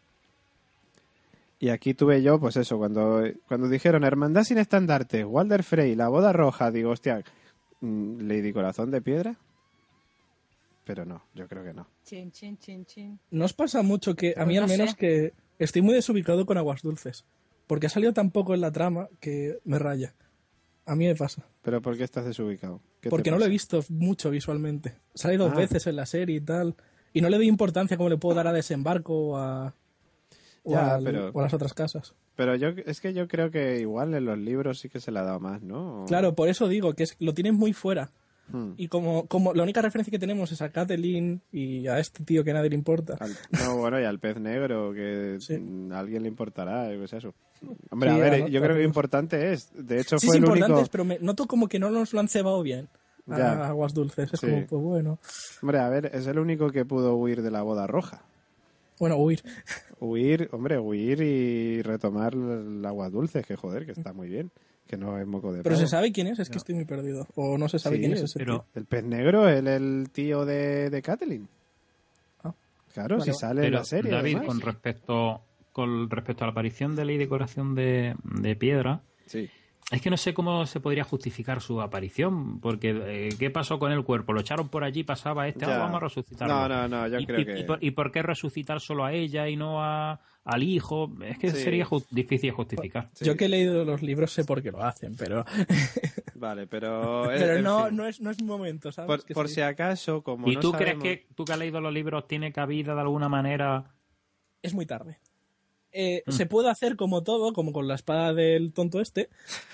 Y aquí tuve yo, pues eso, cuando, cuando dijeron Hermandad sin estandarte, Walder Frey, la boda roja, digo, hostia, ¿Lady Corazón de Piedra? Pero no, yo creo que no.
Chin, chin, chin, chin.
¿No os pasa mucho que, a
Pues
mí al
no
menos,
sé.
que estoy muy desubicado con Aguas Dulces? porque ha salido tan poco en la trama que me raya. A mí me pasa.
¿Pero por qué estás desubicado? ¿Qué
Porque
te
no lo
pasa?
he visto mucho visualmente. Sale dos
Ah.
veces en la serie y tal. Y no le doy importancia como le puedo dar a Desembarco o a, o
Ya,
al-
pero-
o a las otras casas.
Pero yo es que yo creo que igual en los libros sí que se le ha dado más, ¿no?
Claro, por eso digo que es, lo tienes muy fuera.
Hmm.
Y como, como la única referencia que tenemos es a Catelyn y a este tío que a nadie le importa.
Al- no, bueno, y al pez negro, que
Sí.
mm, a alguien le importará, pues eso. Hombre,
Sí,
a ver,
a-
yo
a
creo que
todos.
importante es. De hecho,
Sí,
fue
es
el
importante,
único...
pero me noto como que no nos lo han cebado bien a
Ya.
Aguas Dulces. Es
Sí.
como, pues bueno.
Hombre, a ver, es el único que pudo huir de la boda roja.
Bueno, huir.
Huir, hombre, huir y retomar el agua dulce, que joder, que está muy bien. Que no es moco de
Pero
pavo.
se sabe quién es, es que estoy muy perdido. O no se sabe
Sí,
quién es ese
pero-
tío.
El pez negro, el, el tío de, de Catelyn.
Ah.
Claro,
Vale,
si
vale.
sale en
Pero,
la serie.
David,
además.
con respecto con respecto a la aparición de Ley de Corazón de, de Piedra,
Sí.
es que no sé cómo se podría justificar su aparición, porque eh, ¿qué pasó con el cuerpo? Lo echaron por allí, pasaba este,
Ya.
ah, vamos a resucitarlo.
No, no, no, yo
y,
creo
y-
que...
y por, y por qué resucitar solo a ella y no a, al hijo? Es que
Sí.
sería ju- difícil justificar.
Sí.
Yo que he leído los libros sé por qué lo hacen, pero,
Vale, pero...
pero
en
no,
fin.
no, es, no es momento, ¿sabes?
Por,
Que
por
sí.
si acaso, como
¿Y
no
tú
sabemos-
crees que tú que has leído los libros tiene cabida de alguna manera?
Es muy tarde. Eh,
Mm.
Se puede hacer como todo, como con la espada del tonto este,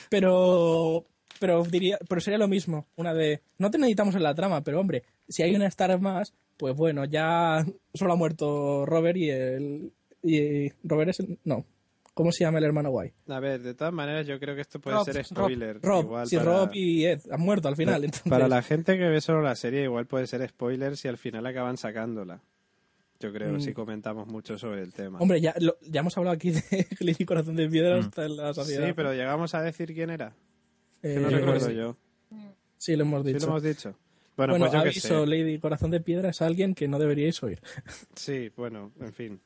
pero pero diría, pero sería lo mismo, una de no te necesitamos en la trama, pero hombre, si hay una Star más, pues bueno, ya solo ha muerto Robert y el y Robert es el, no, ¿cómo se llama el hermano guay?
A ver, de todas maneras, yo creo que esto puede
Rob,
ser
Rob,
spoiler.
Rob,
igual
si
para...
Rob y Ed han muerto al final, entonces
Para la gente que ve solo la serie, igual puede ser spoiler si al final acaban sacándola. Yo creo,
Mm.
si comentamos mucho sobre el tema.
hombre, ya lo- ya hemos hablado aquí de Glyn y Corazón de Piedra
Mm.
hasta en la sociedad.
Sí, pero llegamos a decir quién era.
Eh,
Que no
yo creo
recuerdo
que sí.
yo.
Sí, lo hemos
¿Sí
dicho.
lo hemos dicho? Bueno,
Bueno,
pues yo qué
aviso,
sé.
Lady Corazón de Piedra es alguien que no deberíais oír.
Sí, bueno, en fin.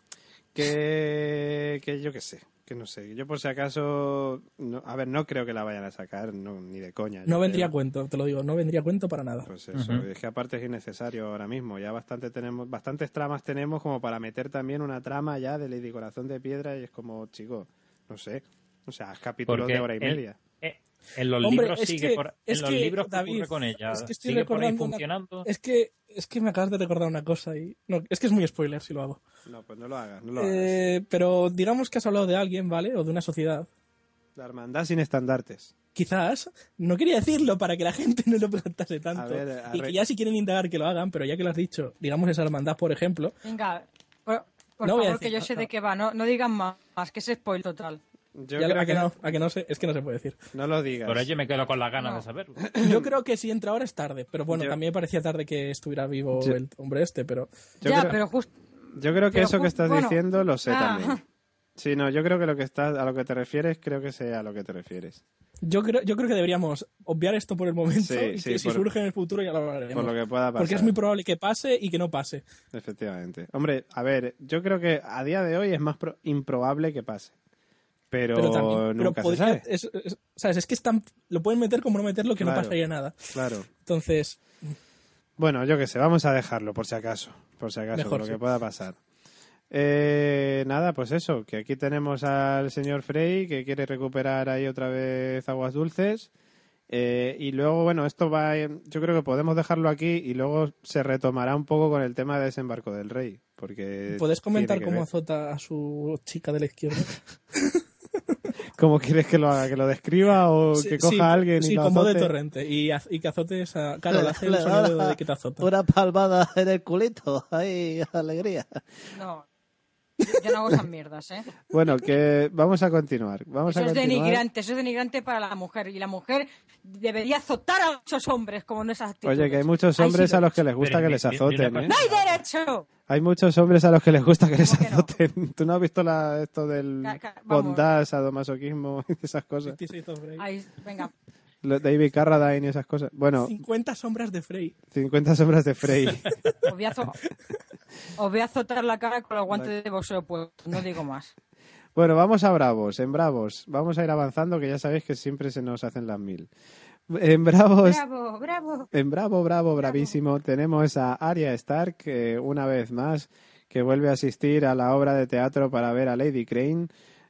Que, que yo qué sé, que no sé. Yo por si acaso... no- a ver, no creo que la vayan a sacar, no, ni de coña. yo
No vendría a
creo.
cuento, te lo digo, no vendría a cuento para nada.
Pues eso,
Ujú.
es que aparte es innecesario ahora mismo. Ya bastante tenemos, bastantes tramas tenemos como para meter también una trama ya de Lady Corazón de Piedra y es como, chico, no sé. O sea, es capítulos
Porque
de hora y
el-
media.
Eh, en los
Hombre,
libros
es
sigue
que-
por, en
es
los
que,
libros ¿qué
David,
ocurre con ella?
es que estoy
Sigue por ahí
recordando una-
funcionando.
Es que es que me acabas de recordar una cosa y no, es que es muy spoiler si lo hago.
No, pues no lo hagas, no lo hagas.
Eh, pero digamos que has hablado de alguien, ¿vale? O de una sociedad.
La hermandad sin estandartes.
Quizás, no quería decirlo para que la gente no lo plantase tanto.
A ver, a
y
re-
que ya si quieren indagar que lo hagan, pero ya que lo has dicho, digamos esa hermandad, por ejemplo,
Venga, por, por
No voy a
favor,
decir-
que yo sé
no,
de
no.
qué va. No, no digan más, más, que es spoiler total.
Yo
ya,
creo
a que
que
no, a que no sé, es que no se puede decir.
no lo digas.
Por ello me quedo con las ganas
No.
de saberlo.
Yo creo que si entra ahora es tarde, pero bueno,
Yo-
también me parecía tarde que estuviera vivo
Yo-
el hombre este, pero
Yo
ya,
creo-
pero justo.
Yo creo que
pero
eso que
ju-
estás
bueno,
diciendo lo sé
ah.
también. Sí, no, yo creo que lo que estás, a lo que te refieres, creo que sea a lo que te refieres.
yo creo, yo creo que deberíamos obviar esto por el momento
Sí,
y
sí,
que si
por-
surge en el futuro ya lo hablaremos.
Por lo que pueda pasar.
Porque es muy probable que pase y que no pase.
Efectivamente. Hombre, a ver, yo creo que a día de hoy es más pro- improbable que pase. Pero,
Pero también, pero
nunca se
podría,
sabe.
es, es- ¿sabes? Es que están, lo pueden meter como no meterlo que no
Claro.
pasaría nada.
Claro.
Entonces,
Bueno, yo qué sé, vamos a dejarlo por si acaso. Por si acaso,
Mejor,
por lo
sí.
que pueda pasar. Eh, nada, pues eso, que aquí tenemos al señor Frey que quiere recuperar ahí otra vez aguas dulces. Eh, y luego, bueno, esto va, en- yo creo que podemos dejarlo aquí y luego se retomará un poco con el tema de desembarco del rey. Porque
¿puedes comentar
tiene que
cómo
ver.
azota a su chica de la izquierda?
¿Cómo quieres que lo haga? ¿Que lo describa o
Sí,
que coja
sí,
a alguien y
sí,
lo
como de
azote?
torrente. Y, az- y que azotes a... Claro, le hace el
Le da
sonido
una-
de que te azota.
Una palmada en el culito, ahí, alegría.
No. Yo, yo no hago esas mierdas, ¿eh?
Bueno, que vamos a continuar. Vamos
Eso
a
es
continuar.
denigrante, eso es denigrante para la mujer. Y la mujer debería azotar a muchos hombres como en esas actitudes.
Oye, que hay muchos
Ahí
hombres
sí
a
lo-
los que les gusta
Pero,
que les
mi- mi- mira
azoten,
una
¿eh?
¡No hay derecho!
Hay muchos hombres a los que les gusta que les
¿Cómo que no?
azoten. ¿Tú no has visto la, esto del
Ca- ca- vamos.
bondad, sadomasoquismo y esas cosas?
Fifty Shades of Grey.
Ahí, venga.
Lo- David Carradine y esas cosas. Bueno,
cincuenta sombras de Frey.
cincuenta sombras de Frey.
Os voy, a azo- os voy a azotar la cara con los guantes de boxeo puestos, no digo más.
Bueno, vamos a Bravos, en Bravos. Vamos a ir avanzando, que ya sabéis que siempre se nos hacen las mil. En Bravos...
Bravo, bravo.
En Bravo, Bravo, Bravísimo, tenemos a Arya Stark, que una vez más, que vuelve a asistir a la obra de teatro para ver a Lady Crane.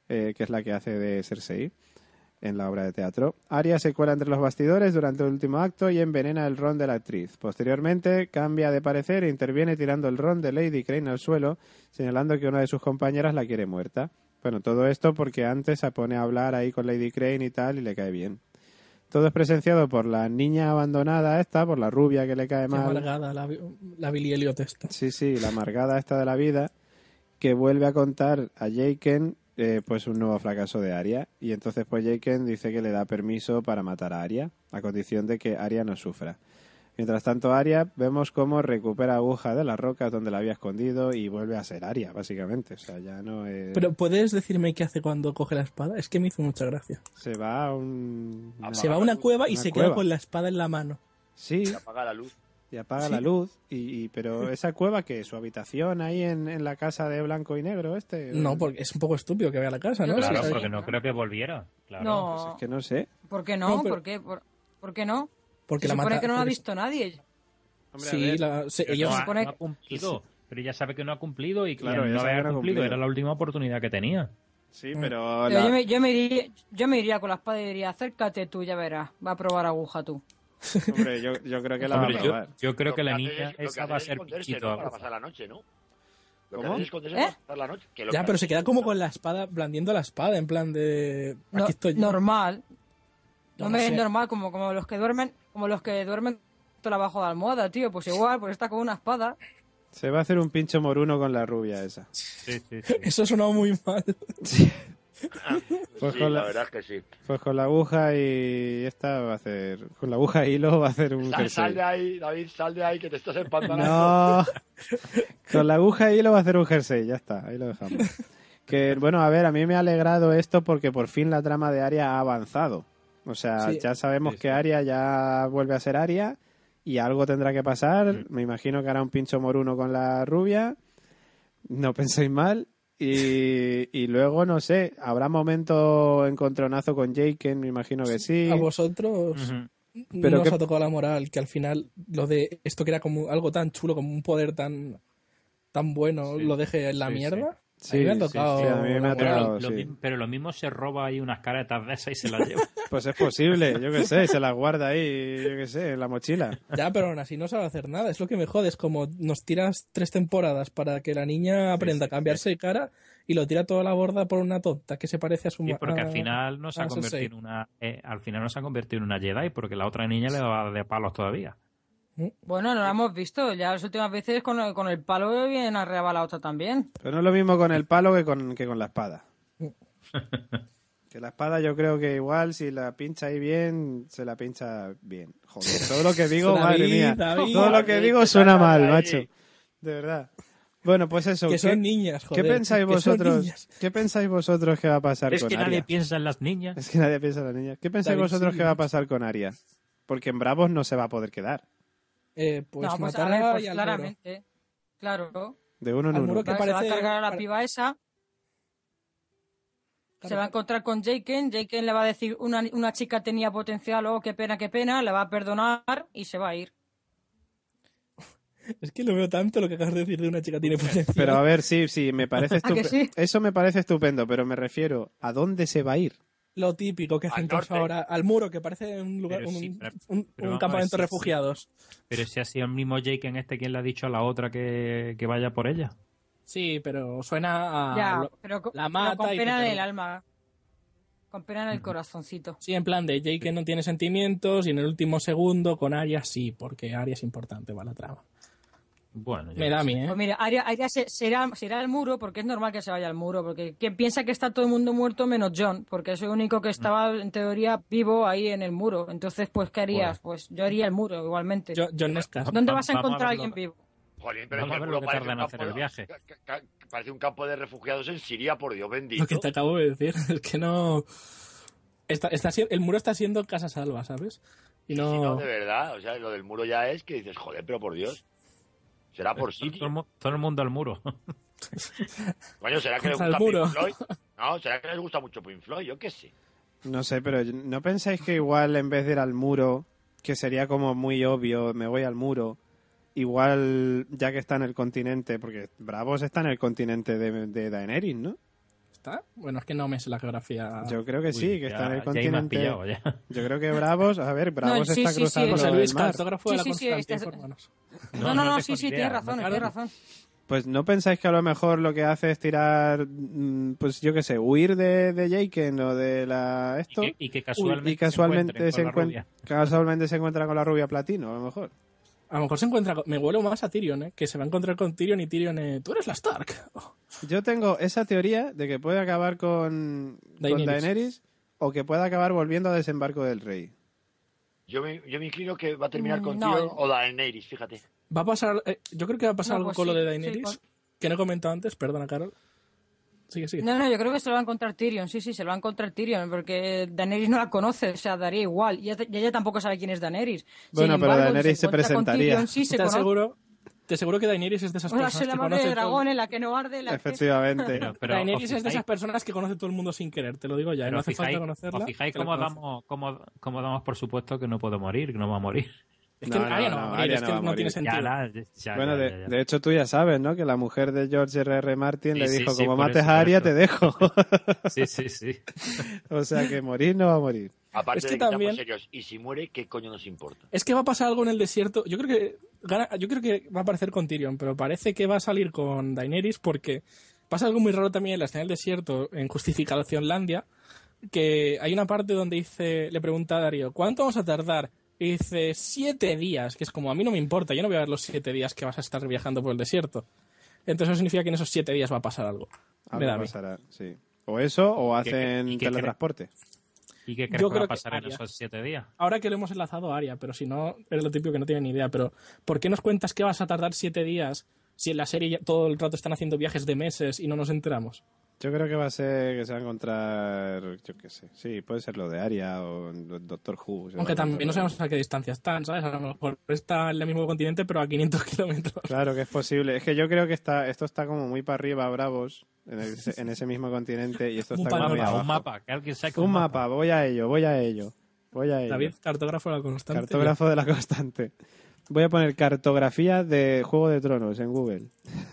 eh, que es la que hace de Cersei en la obra de teatro. Arya se cuela entre los bastidores durante el último acto y envenena el ron de la actriz. Posteriormente cambia de parecer e interviene tirando el ron de Lady Crane al suelo, señalando que una de sus compañeras la quiere muerta. Bueno, todo esto porque antes se pone a hablar ahí con Lady Crane y tal y le cae bien. Todo es presenciado por la niña abandonada esta, por la rubia que le cae mal.
Amargada, la, la Billy Elliot esta.
Sí, sí, la amargada esta de la vida, que vuelve a contar a Jaqen eh, pues un nuevo fracaso de Arya. Y entonces pues Jaqen dice que le da permiso para matar a Arya, a condición de que Arya no sufra. Mientras tanto, Arya vemos cómo recupera Aguja de las rocas donde la había escondido y vuelve a ser Arya, básicamente. O sea, ya no es...
Pero ¿puedes decirme qué hace cuando coge la espada? Es que me hizo mucha gracia.
Se va a un... una-
Se va a una cueva y
una
se
cueva.
queda con la espada en la mano.
Sí,
Y apaga la luz.
y apaga
Sí.
la luz. Y, y- pero esa cueva, que su habitación ahí en, en la casa de blanco y negro este...
No, porque es un poco estúpido que vaya a la casa, ¿no?
Claro,
Sí,
porque no creo que volviera. Claro.
No,
Pues es que no sé.
¿por qué no?
No, pero-
¿Por qué? ¿Por, por qué no?
porque
Se
la
supone
mata.
que no lo ha
porque-
visto nadie.
Hombre, a
Sí,
ver.
la- se-
Pero
ellos.
no, ha,
supone-
no ha cumplido. Pero ella sabe que no ha cumplido y que
Claro, ella
no
sabe que
haber
no ha
cumplido
cumplido.
era la última oportunidad que tenía.
Sí, pero...
Pero
la-
yo, me, yo, me iría, yo me iría con la espada y diría, acércate tú, ya verás. Va a probar aguja tú.
Hombre, yo, yo creo que la va a
Hombre, yo,
probar.
yo creo
Lo
que la
hace
niña
es- lo que
esa
hace
va a
es
ser
esconderse,
pichito.
¿no? Para pasar la noche, ¿no? Lo que
¿Cómo?
hace es esconderse
¿Eh?
para pasar la noche. que lo
Ya,
que
pero
hace
se
es-
queda como con la espada, blandiendo la espada, en plan de.
No-
Aquí estoy yo.
normal.
No
No,
lo
me es
sé.
normal, como, como los que duermen, como los que duermen todo abajo de la almohada, tío. Pues igual, pues está con una espada.
Se va a hacer un pincho moruno con la rubia esa.
Sí, sí, sí.
Eso ha sonado muy mal.
Pues
Sí,
con
la
la-
verdad es que sí.
Pues con la aguja y esta va a hacer... Con la aguja y hilo va a hacer un
Sal,
jersey.
sal de ahí, David, sal de ahí, que te estás empantanando.
No. Con la aguja y hilo va a hacer un jersey, ya está, ahí lo dejamos. Que bueno, a ver, a mí me ha alegrado esto porque por fin la trama de Arya ha avanzado. O sea,
Sí.
ya sabemos
Sí, sí.
que Arya ya vuelve a ser Arya y algo tendrá que pasar. Me imagino que hará un pincho moruno con la rubia. No penséis mal. Y, y luego, no sé, habrá momento encontronazo con Jaqen, me imagino que sí.
A vosotros
Ujú.
Pero
no
que-
os ha tocado la moral que al final lo de esto que era como algo tan chulo, como un poder tan tan bueno,
Sí.
lo deje en la
Sí,
mierda.
Sí,
a mí me ha
sí,
tocado.
sí, a mí me
la
ha
moral.
Pero,
tocado.
lo, lo
sí.
mismo, pero lo mismo se roba ahí unas caretas de esas y se las lleva.
Pues es posible, yo qué sé, se las guarda ahí, yo qué sé, en la mochila.
Ya, pero aún así no sabe hacer nada. Es lo que me jode. Es como nos tiras tres temporadas para que la niña aprenda
sí,
a cambiarse de cara y lo tira toda la borda por una tonta que se parece a su
Y
ma-
porque
a-
al final no se
a
ha convertido
Cersei.
en una eh, al final no se ha convertido en una Jedi porque la otra niña le daba de palos todavía.
Bueno, no lo hemos visto. Ya las últimas veces con el, con el palo viene arreaba la otra también.
Pero no es lo mismo con el palo que con, que con la espada. Que la espada yo creo que igual si la pincha ahí bien, se la pincha bien. Joder, todo lo que digo,
David,
madre mía.
David.
Todo lo que
David,
digo
que
suena
saca de
mal,
ahí.
macho. De verdad. Bueno, pues eso.
Que
¿qué,
son niñas, joder.
¿qué pensáis
que son
vosotros?
niñas.
¿Qué pensáis vosotros que va a pasar
Es
con
que
Arya?
nadie piensa en las niñas.
Es que nadie piensa en la niña. ¿Qué pensáis
David,
vosotros
sí,
que va a
sí.
pasar con Arya? Porque en Bravos no se va a poder quedar.
Eh, pues
no, pues a
matará
ver, pues
y al muro.
claramente. Claro.
De uno en
Al
uno.
muro que
Va- Se va a
parece-
cargar a la
pare-
piba esa. Se
Claro.
va a encontrar con Jaqen. Jaqen le va a decir, una, una chica tenía potencial, oh, qué pena, qué pena. Le va a perdonar y se va a ir.
Es que lo veo tanto lo que acabas de decir de una chica tiene potencial.
Pero a ver, sí, sí, me parece
¿A que
estupendo.
sí?
Eso me parece estupendo, pero me refiero, ¿a dónde se va a ir?
Lo típico que hacen
Al
todos
norte.
ahora, al muro, que parece un lugar,
Pero
un,
sí, pero-
un-
pero
un
vamos a
campamento de
ver, sí,
refugiados.
Pero si ha sido el mismo Jake en este quien le ha dicho a la otra que, que vaya por ella.
Sí, pero suena a...
ya,
lo-
pero, co-
la
pero
mata
con
y
pena
te
en el
perdona.
alma. Con pena en el corazoncito.
Sí, en plan de Jake no tiene sentimientos y en el último segundo con Arya sí, porque Arya es importante para la trama.
Bueno, yo
Me da a mí, ¿eh?
Pues mira, Arya, Arya se, se irá, se irá al muro, porque es normal que se vaya al muro, porque ¿quién piensa que está todo el mundo muerto menos John? Porque es el único que estaba, en teoría, vivo ahí en el muro. Entonces, pues, ¿qué harías? Pues yo haría el muro, igualmente.
Jo- John Nesca.
¿Dónde vas a
Vamos a
encontrar a
verlo.
alguien vivo?
Jolín, pero
Vamos
es
a
que
ver lo
el
que
muro
tarda en
parece un
hacer
campo
el
de-
viaje.
ca- ca- Parece un campo de refugiados en Siria, por Dios bendito.
Lo que te acabo de decir es que no... Está, está, si- el muro está siendo casa salva, ¿sabes? Y
Sí,
no...
no, de verdad. O sea, lo del muro ya es que dices, joder, pero por Dios. Será por
Todo, el
sitio.
mu- todo el mundo al muro.
Coño, ¿será que les
Contra el
gusta
muro.
Pink Floyd? No, ¿será que les gusta mucho Pink Floyd? Yo qué sé.
No sé, pero ¿no pensáis que igual en vez de ir al muro, que sería como muy obvio, me voy al muro, igual ya que está en el continente, porque Bravos está en el continente de, de Daenerys, ¿no?
está? Bueno, es que no me sé la geografía.
Yo creo que sí,
Uy,
que
ya-
está en el
ya ahí me has
continente.
pillado, ya.
Yo creo que Bravos, a ver, Bravos
sí,
está
sí, sí,
cruzando
José
el
Luis,
mar.
cartógrafo
Sí,
de la
sí, sí,
Constante,
estás-
infórmanos.
No, no, no,
no
sí,
tengo
sí,
ni
tienes
idea,
razón,
no-
tienes razón.
Pues no pensáis que a lo mejor lo que hace es tirar, mm, pues yo qué sé, huir de, de Jaken o de la esto
Y que, y que casualmente,
y casualmente
se
se,
encuentren
encuentra,
con la rubia.
casualmente se encuentra con la rubia platino, a lo mejor.
A lo mejor se encuentra... con- Me huelo más a Tyrion, ¿eh? Que se va a encontrar con Tyrion y Tyrion... Eh, Tú eres la Stark. Oh.
Yo tengo esa teoría de que puede acabar con con
Daenerys.
Daenerys o que puede acabar volviendo a Desembarco del Rey.
Yo me, yo me inclino que va a terminar
Mm,
con
no.
Tyrion o Daenerys, fíjate.
Va a pasar... eh, yo creo que va a pasar
No,
algo
pues
con lo
sí,
de
sí,
Daenerys,
con-
que no he comentado antes. Perdona, Carol. Sigue, sigue.
No, no, yo creo que se lo va a encontrar Tyrion, sí, sí, se lo va a encontrar Tyrion, porque Daenerys no la conoce, o sea, daría igual, y ella, y ella tampoco sabe quién es Daenerys.
Bueno,
Sin
pero
embargo,
Daenerys se
encuentra con
presentaría.
Tyrion, sí, se
Te
conoce.
aseguro, te aseguro que Daenerys es de esas
Hola,
personas
soy la
que
madre de
conoce todo...
dragón, en la que no arde, la que...
Efectivamente.
Pero, pero
Daenerys
os
es de
fijáis-
esas personas que conoce todo el mundo sin querer, te lo digo ya.
pero
No
os
hace falta
fijáis-
conocerla.
¿Os fijáis
que la
cómo
conoce.
damos, cómo, cómo damos por supuesto que no puede morir, que no va a morir?
Es que
No, no,
Arya no,
no,
va a morir,
Arya
es
no
que
va a
no
morir.
tiene sentido.
Ya, la- ya,
Bueno,
ya,
de,
ya, ya.
de hecho tú ya sabes, ¿no? Que la mujer de George R R. Martin
Sí,
le
sí,
dijo,
sí,
como
por
mates
eso,
a
por
Arya
eso.
te dejo.
Sí, sí, sí.
O sea que morir no va a morir.
Aparte
Es
de
que
que
también-
estamos serios, y si muere, ¿qué coño nos importa?
Es que va a pasar algo en el desierto. Yo creo que gana- yo creo que va a aparecer con Tyrion, pero parece que va a salir con Daenerys porque pasa algo muy raro también en la escena del desierto en Justificaciónlandia, que hay una parte donde dice, le pregunta a Darío, ¿cuánto vamos a tardar? Y dice, siete días, que es como, a mí no me importa, yo no voy a ver los siete días que vas a estar viajando por el desierto. Entonces eso significa que en esos siete días va a pasar algo. Me
Algo
da a mí.
pasará, sí. O eso, o
¿Qué-
hacen
y qué
teletransporte.
¿Y qué crees
Yo
que va
creo
a pasar
que
en
Arya.
esos siete días?
Ahora que lo hemos enlazado a Arya, pero si no, eres lo típico que no tiene ni idea. Pero, ¿por qué nos cuentas que vas a tardar siete días si en la serie ya todo el rato están haciendo viajes de meses y no nos enteramos?
Yo creo que va a ser que se va a encontrar, yo qué sé, sí, puede ser lo de Arya o Doctor Who. se va
Aunque
a
también no
encontrar.
sabemos a qué distancia están, ¿sabes? A lo mejor está en el mismo continente, pero a quinientos kilómetros.
Claro que es posible. Es que yo creo que está, esto está como muy para arriba, Bravos, en, el- en ese mismo continente, y esto
Un
está como muy
panorama,
abajo.
Un mapa, que alguien saque
Un mapa, voy a ello, voy a ello. Voy a ello.
David, cartógrafo de la constante.
Cartógrafo de la constante. Voy a poner cartografía de Juego de Tronos en Google.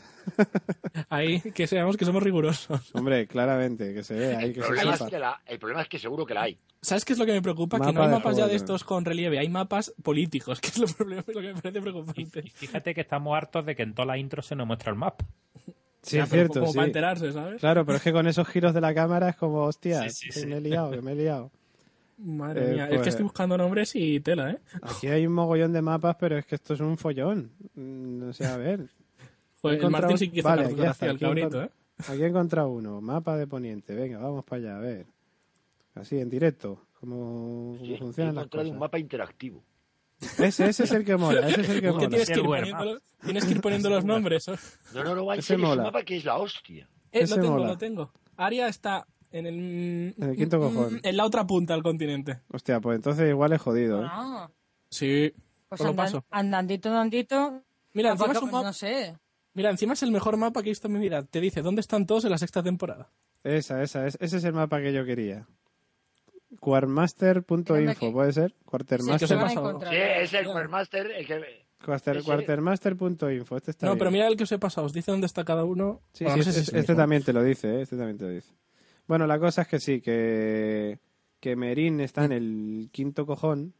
Ahí, que seamos que somos rigurosos.
Hombre, claramente, que se ve ahí,
El
que se
problema, es
sepa.
que la- el problema es que seguro que la hay.
¿Sabes qué es lo que me preocupa? que
Mapa
no hay
de
mapas ya
Juego
de
de
estos con relieve, hay mapas políticos, que es lo, problema, es lo que me parece
Y,
preocupante.
y fíjate que estamos hartos de que en toda la intro se nos muestra el mapa.
Sí,
Ya,
es
pero
cierto,
como
sí.
para enterarse, ¿sabes?
Claro, pero es que con esos giros de la cámara es como, hostia,
Sí, sí,
que
sí.
me he liado, que me he liado.
Madre
Eh,
mía, es
pues-
que estoy buscando nombres y tela, ¿eh?
Aquí hay un mogollón de mapas, pero es que esto es un follón. Mm, No sé, a ver.
Joder,
He
el
encontrado-
Martín sí que hizo
Vale, aquí
cartografía,
está,
el
aquí
cabrito,
encont-
¿eh?
Aquí he encontrado uno, mapa de Poniente. Venga, vamos para allá, a ver. Así, en directo, cómo, cómo
Sí, he
funcionan las
encontrado
cosas.
un mapa interactivo.
Ese, ese es el que mola, ese es el que
Es que
mola.
tienes que, ir
El Google
poniendo, tienes que ir poniendo los nombres. ¿eh?
No, no, no, en
Ese
serio, es
mola.
un mapa que es la hostia.
Eh,
Ese
lo tengo,
mola.
lo tengo. Aria está en el...
En el quinto cojón.
En la otra punta del continente.
Hostia, pues entonces igual es jodido, ¿eh?
Ah,
Sí,
pues
os lo
andan-
paso.
andandito, andandito.
Mira, encima es
tampoco-
un mapa...
No sé.
Mira, encima es el mejor mapa que he visto en mi vida. Te dice dónde están todos en la sexta temporada.
Esa, esa, es, ese es el mapa que yo quería. Quartermaster punto
Mírame
info,
aquí.
¿puede ser?
Sí, que
Quartermaster.
os
Se
he
van a
pasado.
encontrar.
Sí, es el Quartermaster, el que...
Quarter-
ese-
Quartermaster punto info, este está
No,
bien.
pero mira el que os he pasado. Os dice dónde está cada uno.
Sí,
Bueno,
sí,
no sé si
este,
es el
este
mismo.
también te lo dice, ¿eh? Este también te lo dice. Bueno, la cosa es que sí, que, que Merín está en el quinto cojón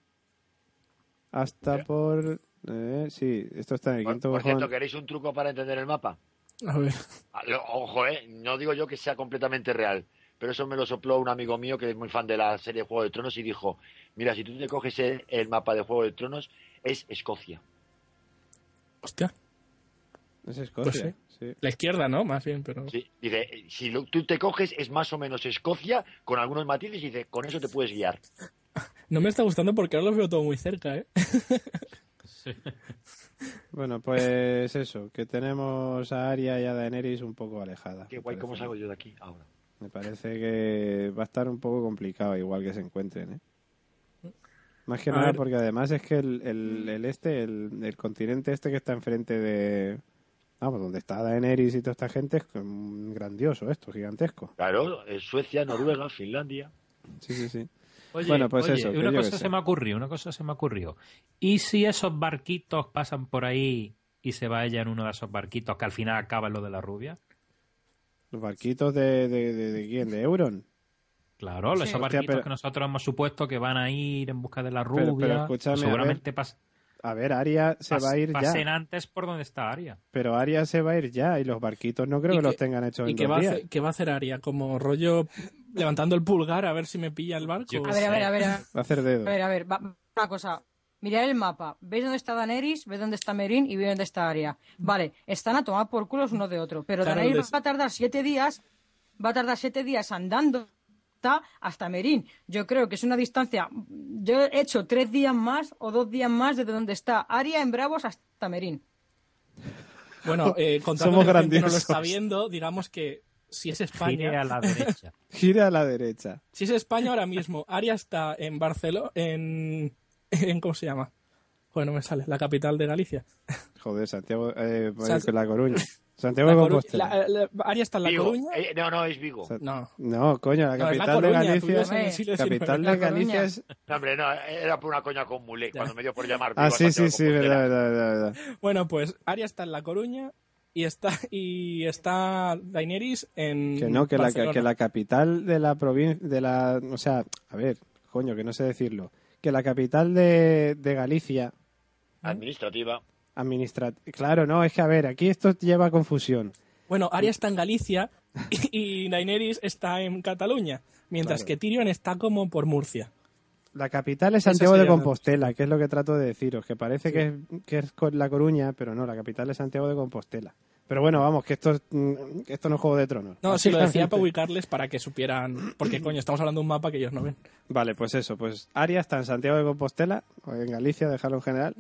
hasta por... eh, sí, esto está en el
Por,
quinto
por
cojón.
cierto, ¿queréis un truco para entender el mapa?
A ver.
Ah, lo- Ojo, eh, no digo yo que sea completamente real, pero eso me lo sopló un amigo mío que es muy fan de la serie Juego de Tronos y dijo, mira, si tú te coges el, el mapa de Juego de Tronos, es Escocia.
Hostia.
Es Escocia, sí.
La izquierda, ¿no? Más bien, pero...
Sí, dice, eh, si lo- tú te coges es más o menos Escocia con algunos matices y dice, con eso te puedes guiar.
No me está gustando porque ahora lo veo todo muy cerca, ¿eh?
Bueno, pues eso, que tenemos a Arya y a Daenerys un poco alejadas.
Qué
me
guay, ¿cómo
parece.
salgo yo de aquí ahora?
Me parece que va a estar un poco complicado igual que se encuentren, ¿eh? Más que
A
nada
ver.
porque además es que el, el, el este, el, el continente este que está enfrente de... Vamos, donde está Daenerys y toda esta gente es mm, grandioso esto, gigantesco.
Claro, es Suecia, Noruega, Finlandia.
Sí, sí, sí.
Oye,
Bueno, pues
oye,
eso, que
una
yo
cosa
qué
se
sé.
me ocurrió, una cosa se me ocurrió. ¿Y si esos barquitos pasan por ahí y se va ella en uno de esos barquitos que al final acaba en lo de la rubia?
Los barquitos de, de, de, de quién, de Euron.
Claro,
Sí.
esos
Hostia,
barquitos
pero-
que nosotros hemos supuesto que van a ir en busca de la
Pero-
rubia.
pero escúchame,
pues
a
seguramente pas-
A ver, Arya se
pas-
va a ir
pasen
ya.
antes por donde está Arya.
Pero Arya se va a ir ya y los barquitos no creo
¿Y
que
qué-
los tengan hechos
¿Y
en
qué
dos
va, a
días.
hacer, qué va a hacer Arya? ¿Como rollo levantando el pulgar a ver si me pilla el barco?
Yo qué
A ver, a ver, a ver. A
Va a hacer dedo.
ver, a ver. va- una cosa. Mirad el mapa. ¿Veis dónde está Daenerys? ¿Veis dónde está Meereen? Y veis dónde está Arya. Vale, están a tomar por culos uno de otro. Pero
Claro,
Daenerys
les-
va a tardar siete días. Va a tardar siete días andando hasta, hasta Meereen. Yo creo que es una distancia. Yo he hecho tres días más o dos días más desde donde está Arya en Bravos hasta Meereen.
Bueno, eh, contando
Somos
que la gente no lo
grandiosos.
está viendo, digamos que si es
Gire
España,
a la derecha.
Gira a la derecha.
si es España ahora mismo, Arya está en Barcelona, en, en ¿cómo se llama? Bueno, no me sale, la capital de Galicia.
Joder, Santiago, eh,
O sea,
La Coruña. Santiago
La
de
Coru-
Compostela.
la- la- Arya está en La
Vigo.
Coruña.
Eh, no, no, es Vigo.
Sa-
No,
No, coño, la
no, es La
capital de
Coruña, tú
Galicia.
vives en el
Eh,
siglo diecinueve.
Capital
La
de Galicia
Coruña.
es.
No, hombre, no, era por una coña con Mulek, cuando me dio por llamar Vigo
Ah,
a
sí, sí,
Santiago
sí,
de Compostela.
verdad, verdad, verdad, verdad.
Bueno, pues Arya está en La Coruña y está y está Daenerys en
Que no, que la,
Barcelona.
que la capital de la provincia, de la, o sea, a ver, coño, que no sé decirlo, que la capital de, de Galicia,
Administrativa.
administra, claro, no, es que a ver, aquí esto lleva a confusión.
Bueno, Arya está en Galicia y, y Daenerys está en Cataluña, mientras
Claro.
que Tyrion está como por Murcia.
La capital es
Esa
Santiago de
sería la-
Compostela, que es lo que trato de deciros, que parece que, es, que es con La Coruña, pero no, la capital es Santiago de Compostela. Pero bueno, vamos, que esto, es- mm, que esto no es Juego de Tronos.
No, sí, lo decía
Básicamente.
para ubicarles para que supieran, porque coño, estamos hablando de un mapa que ellos no ven.
Vale, pues eso, pues Arya está en Santiago de Compostela, o en Galicia, dejarlo en general,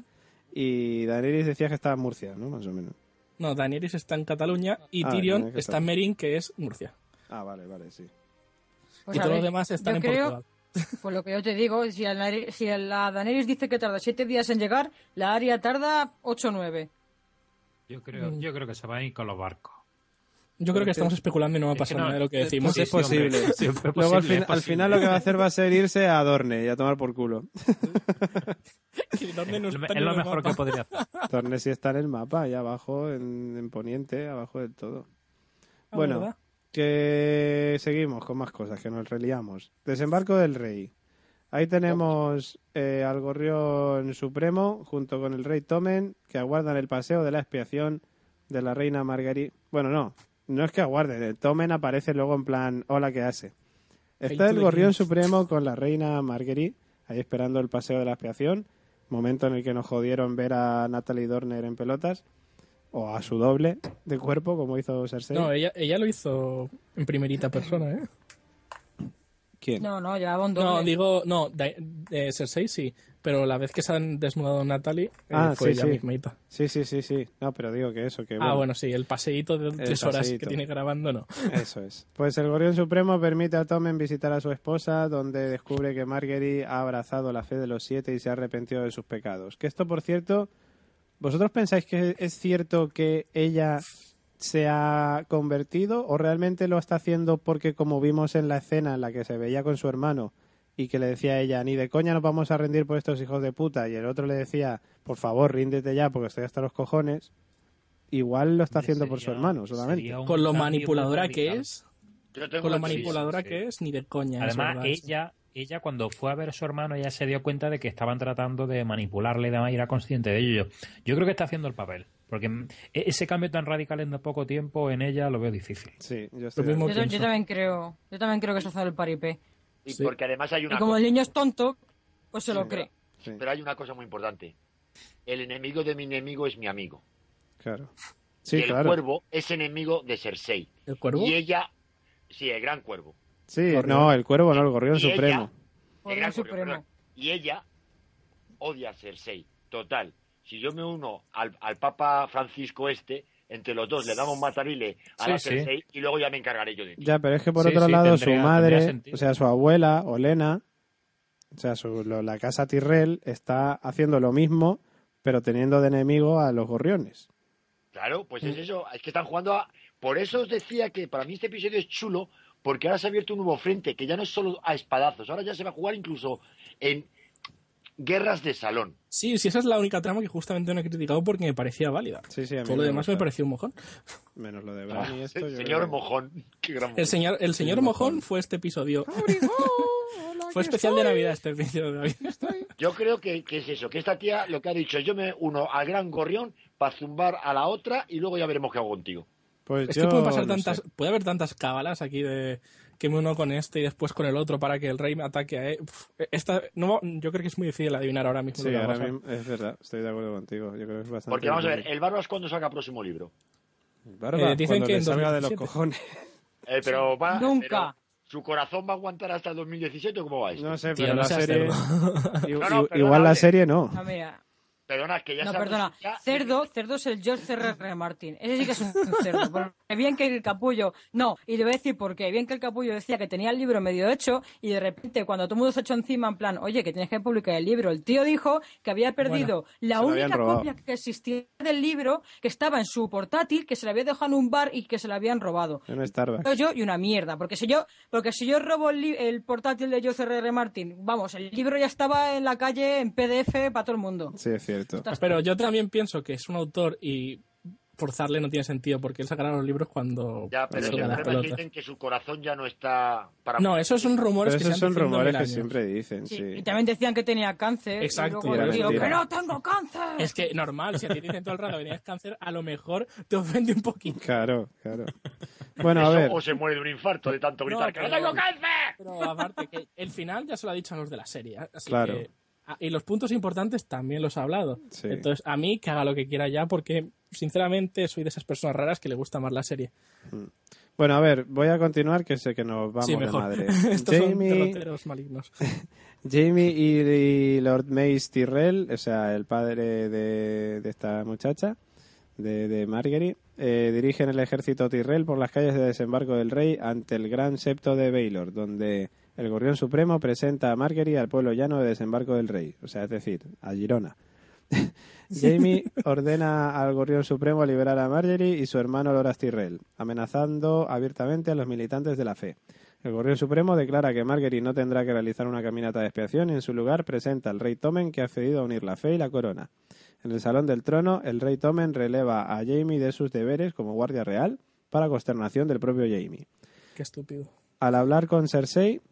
y Daenerys decía que estaba en Murcia, ¿no? Más o menos.
No, Daenerys está en Cataluña y
Ah,
Tyrion
tiene que
está en
estar.
Meereen, que es Murcia.
Ah, vale, vale, sí.
Pues
y
a
todos
ver,
los demás están
yo
en
creo-
Portugal.
Pues lo que yo te digo, si, a la, si a la Daenerys dice que tarda siete días en llegar, la Arya tarda ocho o nueve.
Yo creo, yo creo que se va a ir con los barcos.
Yo creo que estamos especulando y no va a
Es
pasar
que no,
nada de lo que
es-
decimos.
sí,
es
sí, hombre,
posible.
siempre es
Luego al,
posible,
fin-
es
al
posible.
final lo que va a hacer va a ser irse a Dorne y a tomar por culo.
Que Dorne no
Es
está
es
ni
lo
en el
mejor
mapa.
que podría hacer.
Dorne sí está en el mapa, ahí abajo, en, en Poniente, abajo del todo.
Ah,
Bueno,
¿verdad?
que seguimos con más cosas, que nos reliamos. Desembarco del rey. Ahí tenemos eh, al Gorrión Supremo junto con el rey Tommen, que aguardan el paseo de la expiación de la reina Marguerite. Bueno, no, no es que aguarden, el Tommen aparece luego en plan, hola, ¿qué hace? Está
Hail
el
to the
Gorrión
king.
Supremo con la reina Marguerite, ahí esperando el paseo de la expiación, momento en el que nos jodieron ver a Natalie Dormer en pelotas, o a su doble de cuerpo, como hizo Cersei.
No, ella, ella lo hizo en primerita persona, ¿eh?
¿Quién?
No, no, llevaba un doble.
No, digo, no, da- eh, Cersei sí, pero la vez que se han desnudado Natalie eh,
Ah,
fue
sí,
ella
sí.
mismita.
Sí, sí, sí, sí. No, pero digo que eso, que
Ah, bueno, sí, el paseíto de tres horas
paseíto.
que tiene grabando, no.
Eso es. Pues el Gorrión Supremo permite a Tommen visitar a su esposa, donde descubre que Marguerite ha abrazado la fe de los siete y se ha arrepentido de sus pecados. Que esto, por cierto, ¿vosotros pensáis que es cierto que ella se ha convertido o realmente lo está haciendo porque, como vimos en la escena en la que se veía con su hermano y que le decía a ella, ni de coña nos vamos a rendir por estos hijos de puta, y el otro le decía, por favor, ríndete ya porque estoy hasta los cojones, igual lo está haciendo por su
Sería-
hermano solamente.
sería un
Con lo
cambio
manipuladora
muy
que
radical.
es,
Yo tengo
con lo
una teoría.
manipuladora
sí.
que es, ni de coña. es
Además,
verdad esto.
ella, ella cuando fue a ver a su hermano, ella se dio cuenta de que estaban tratando de manipularle y demás, y era consciente de ello. Yo, yo creo que está haciendo el papel, porque mm, e- ese cambio tan radical en tan poco tiempo en ella lo veo difícil.
Sí, yo estoy
Lo
de
mismo
acuerdo.
Yo,
pienso.
yo también creo, yo también creo que está haciendo el paripé.
Y
Sí.
porque además hay
Y
una
como
cosa,
el niño es tonto, pues se lo
Sí,
cree.
Sí,
pero hay una cosa muy importante. El enemigo de mi enemigo es mi amigo.
claro.
y
Sí,
el
claro.
cuervo es enemigo de Cersei.
¿El cuervo?
Y ella, sí, el gran cuervo.
Sí,
Gorrión.
no, el cuervo no, el Gorrión
Y ella-
Supremo.
El
Gorrión
gran
Supremo.
perdón. Y ella odia a Cersei. Total. Si yo me uno al, al Papa Francisco este, entre los dos le damos matarile a
Sí,
la
sí.
Cersei y luego ya me encargaré yo de ti.
Ya, pero es que por
Sí,
otro
sí,
lado
tendría-
su madre,
tendría sentido.
o sea, su abuela, Olena, o sea, su, lo- la casa Tyrell está haciendo lo mismo, pero teniendo de enemigo a los gorriones.
Claro, pues es eso. Es que están jugando a... Por eso os decía que para mí este episodio es chulo, porque ahora se ha abierto un nuevo frente, que ya no es solo a espadazos, ahora ya se va a jugar incluso en guerras de salón.
Sí, sí, esa es la única trama que justamente no he criticado porque me parecía válida.
Sí, sí, a mí
Todo lo
me
demás
gusta.
me pareció un mojón.
Menos lo de Bran y esto.
El
yo
señor
creo que-
Mojón. Qué gran
El señor, el señor
Sí,
mojón
mojón.
fue este episodio. Fue especial de Navidad este episodio de Navidad.
Yo creo que, que es eso, que esta tía lo que ha dicho es yo me uno al gran gorrión para zumbar a la otra y luego ya veremos qué hago contigo.
Pues
Es
yo
que puede pasar
no
tantas,
sé.
puede haber tantas cábalas aquí de que me uno con este y después con el otro para que el rey me ataque a él. Uf, esta, no, yo creo que es muy difícil adivinar ahora mismo.
Sí,
lo que va a
ahora
pasar.
mismo es verdad, estoy de acuerdo contigo. Yo creo que es bastante.
Porque vamos a ver,
difícil.
el Barbas cuando saca próximo libro.
Barba,
Eh, dicen
cuando
que
le
en
salga
dos mil
de los
diecisiete.
cojones.
Eh, pero va,
Nunca.
pero ¿su corazón va a aguantar hasta el dos mil diecisiete o cómo va esto?
No sé,
Tío,
pero
no
la
seas
serie.
cerdo.
i-
No, no,
i-
perdona,
igual la
vale.
serie no.
No, mira.
Perdona, que ya
No,
sabes
perdona.
ya-
Cerdo, cerdo es el George R R. Martin. Ese sí que es un cerdo. Porque bien que el capullo. No, y le voy a decir por qué. Bien que el capullo decía que tenía el libro medio hecho y de repente cuando todo el mundo se echó encima en plan, oye, que tienes que publicar el libro. El tío dijo que había perdido la
se lo habían
única
robado.
copia que existía del libro, que estaba en su portátil, que se le había dejado en un bar y que se le habían robado.
En un Starbucks.
Yo y una mierda, porque si yo, porque si yo robo el, li- el portátil de George R R. Martin, vamos, el libro ya estaba en la calle en P D F para todo el mundo.
Sí, es cierto.
Pero yo también pienso que es un autor y forzarle no tiene sentido porque él sacará los libros cuando
Ya, pero
salga
el
las
problema es que
pelotas.
dicen que su corazón ya no está para...
No, esos son rumores
Pero
que
esos
se han
son
diciendo
rumores
mil
que
años.
siempre dicen,
Sí,
sí.
y también decían que tenía cáncer.
Exacto,
Y luego
y era
el tío,
mentira.
que no tengo cáncer.
Es que normal, si a ti te dicen todo el rato que tienes cáncer, a lo mejor te ofende un poquito.
Claro, claro. Bueno, a
Eso,
ver.
o se muere de un infarto de tanto gritar
No,
¡que no
pero-
tengo cáncer!
Pero aparte, que el final ya se lo ha dicho a los de la serie. Así
Claro.
que- ah, y los puntos importantes también los ha hablado.
Sí.
Entonces, a mí que haga lo que quiera ya, porque sinceramente soy de esas personas raras que le gusta más la serie.
Bueno, a ver, voy a continuar, que sé que nos vamos
sí,
de
mejor.
madre.
Estos son
Jamie,
derroteros malignos.
Jamie y, y Lord Mace Tyrell, o sea, el padre de, de esta muchacha, de, de Margaery, eh, dirigen el ejército Tyrell por las calles de desembarco del rey ante el gran septo de Baelor, donde el Gorrión Supremo presenta a Margaery al pueblo llano de desembarco del rey, o sea, es decir, a Girona. Jamie ordena al Gorrión Supremo liberar a Margaery y su hermano Loras Tyrell, amenazando abiertamente a los militantes de la fe. El Gorrión Supremo declara que Margaery no tendrá que realizar una caminata de expiación y en su lugar presenta al rey Tommen, que ha accedido a unir la fe y la corona. En el Salón del Trono, el rey Tommen releva a Jamie de sus deberes como guardia real para consternación del propio Jamie.
Qué estúpido.
Al hablar con Cersei,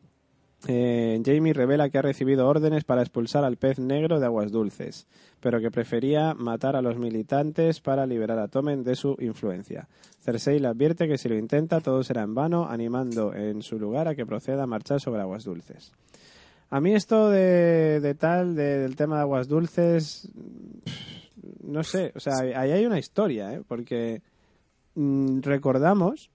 eh, Jamie revela que ha recibido órdenes para expulsar al pez negro de aguas dulces, pero que prefería matar a los militantes para liberar a Tommen de su influencia. Cersei le advierte que si lo intenta todo será en vano, animando en su lugar a que proceda a marchar sobre aguas dulces. A mí esto de, de tal, de- del tema de aguas dulces, no sé, o sea, ahí hay una historia, ¿eh? Porque mm, recordamos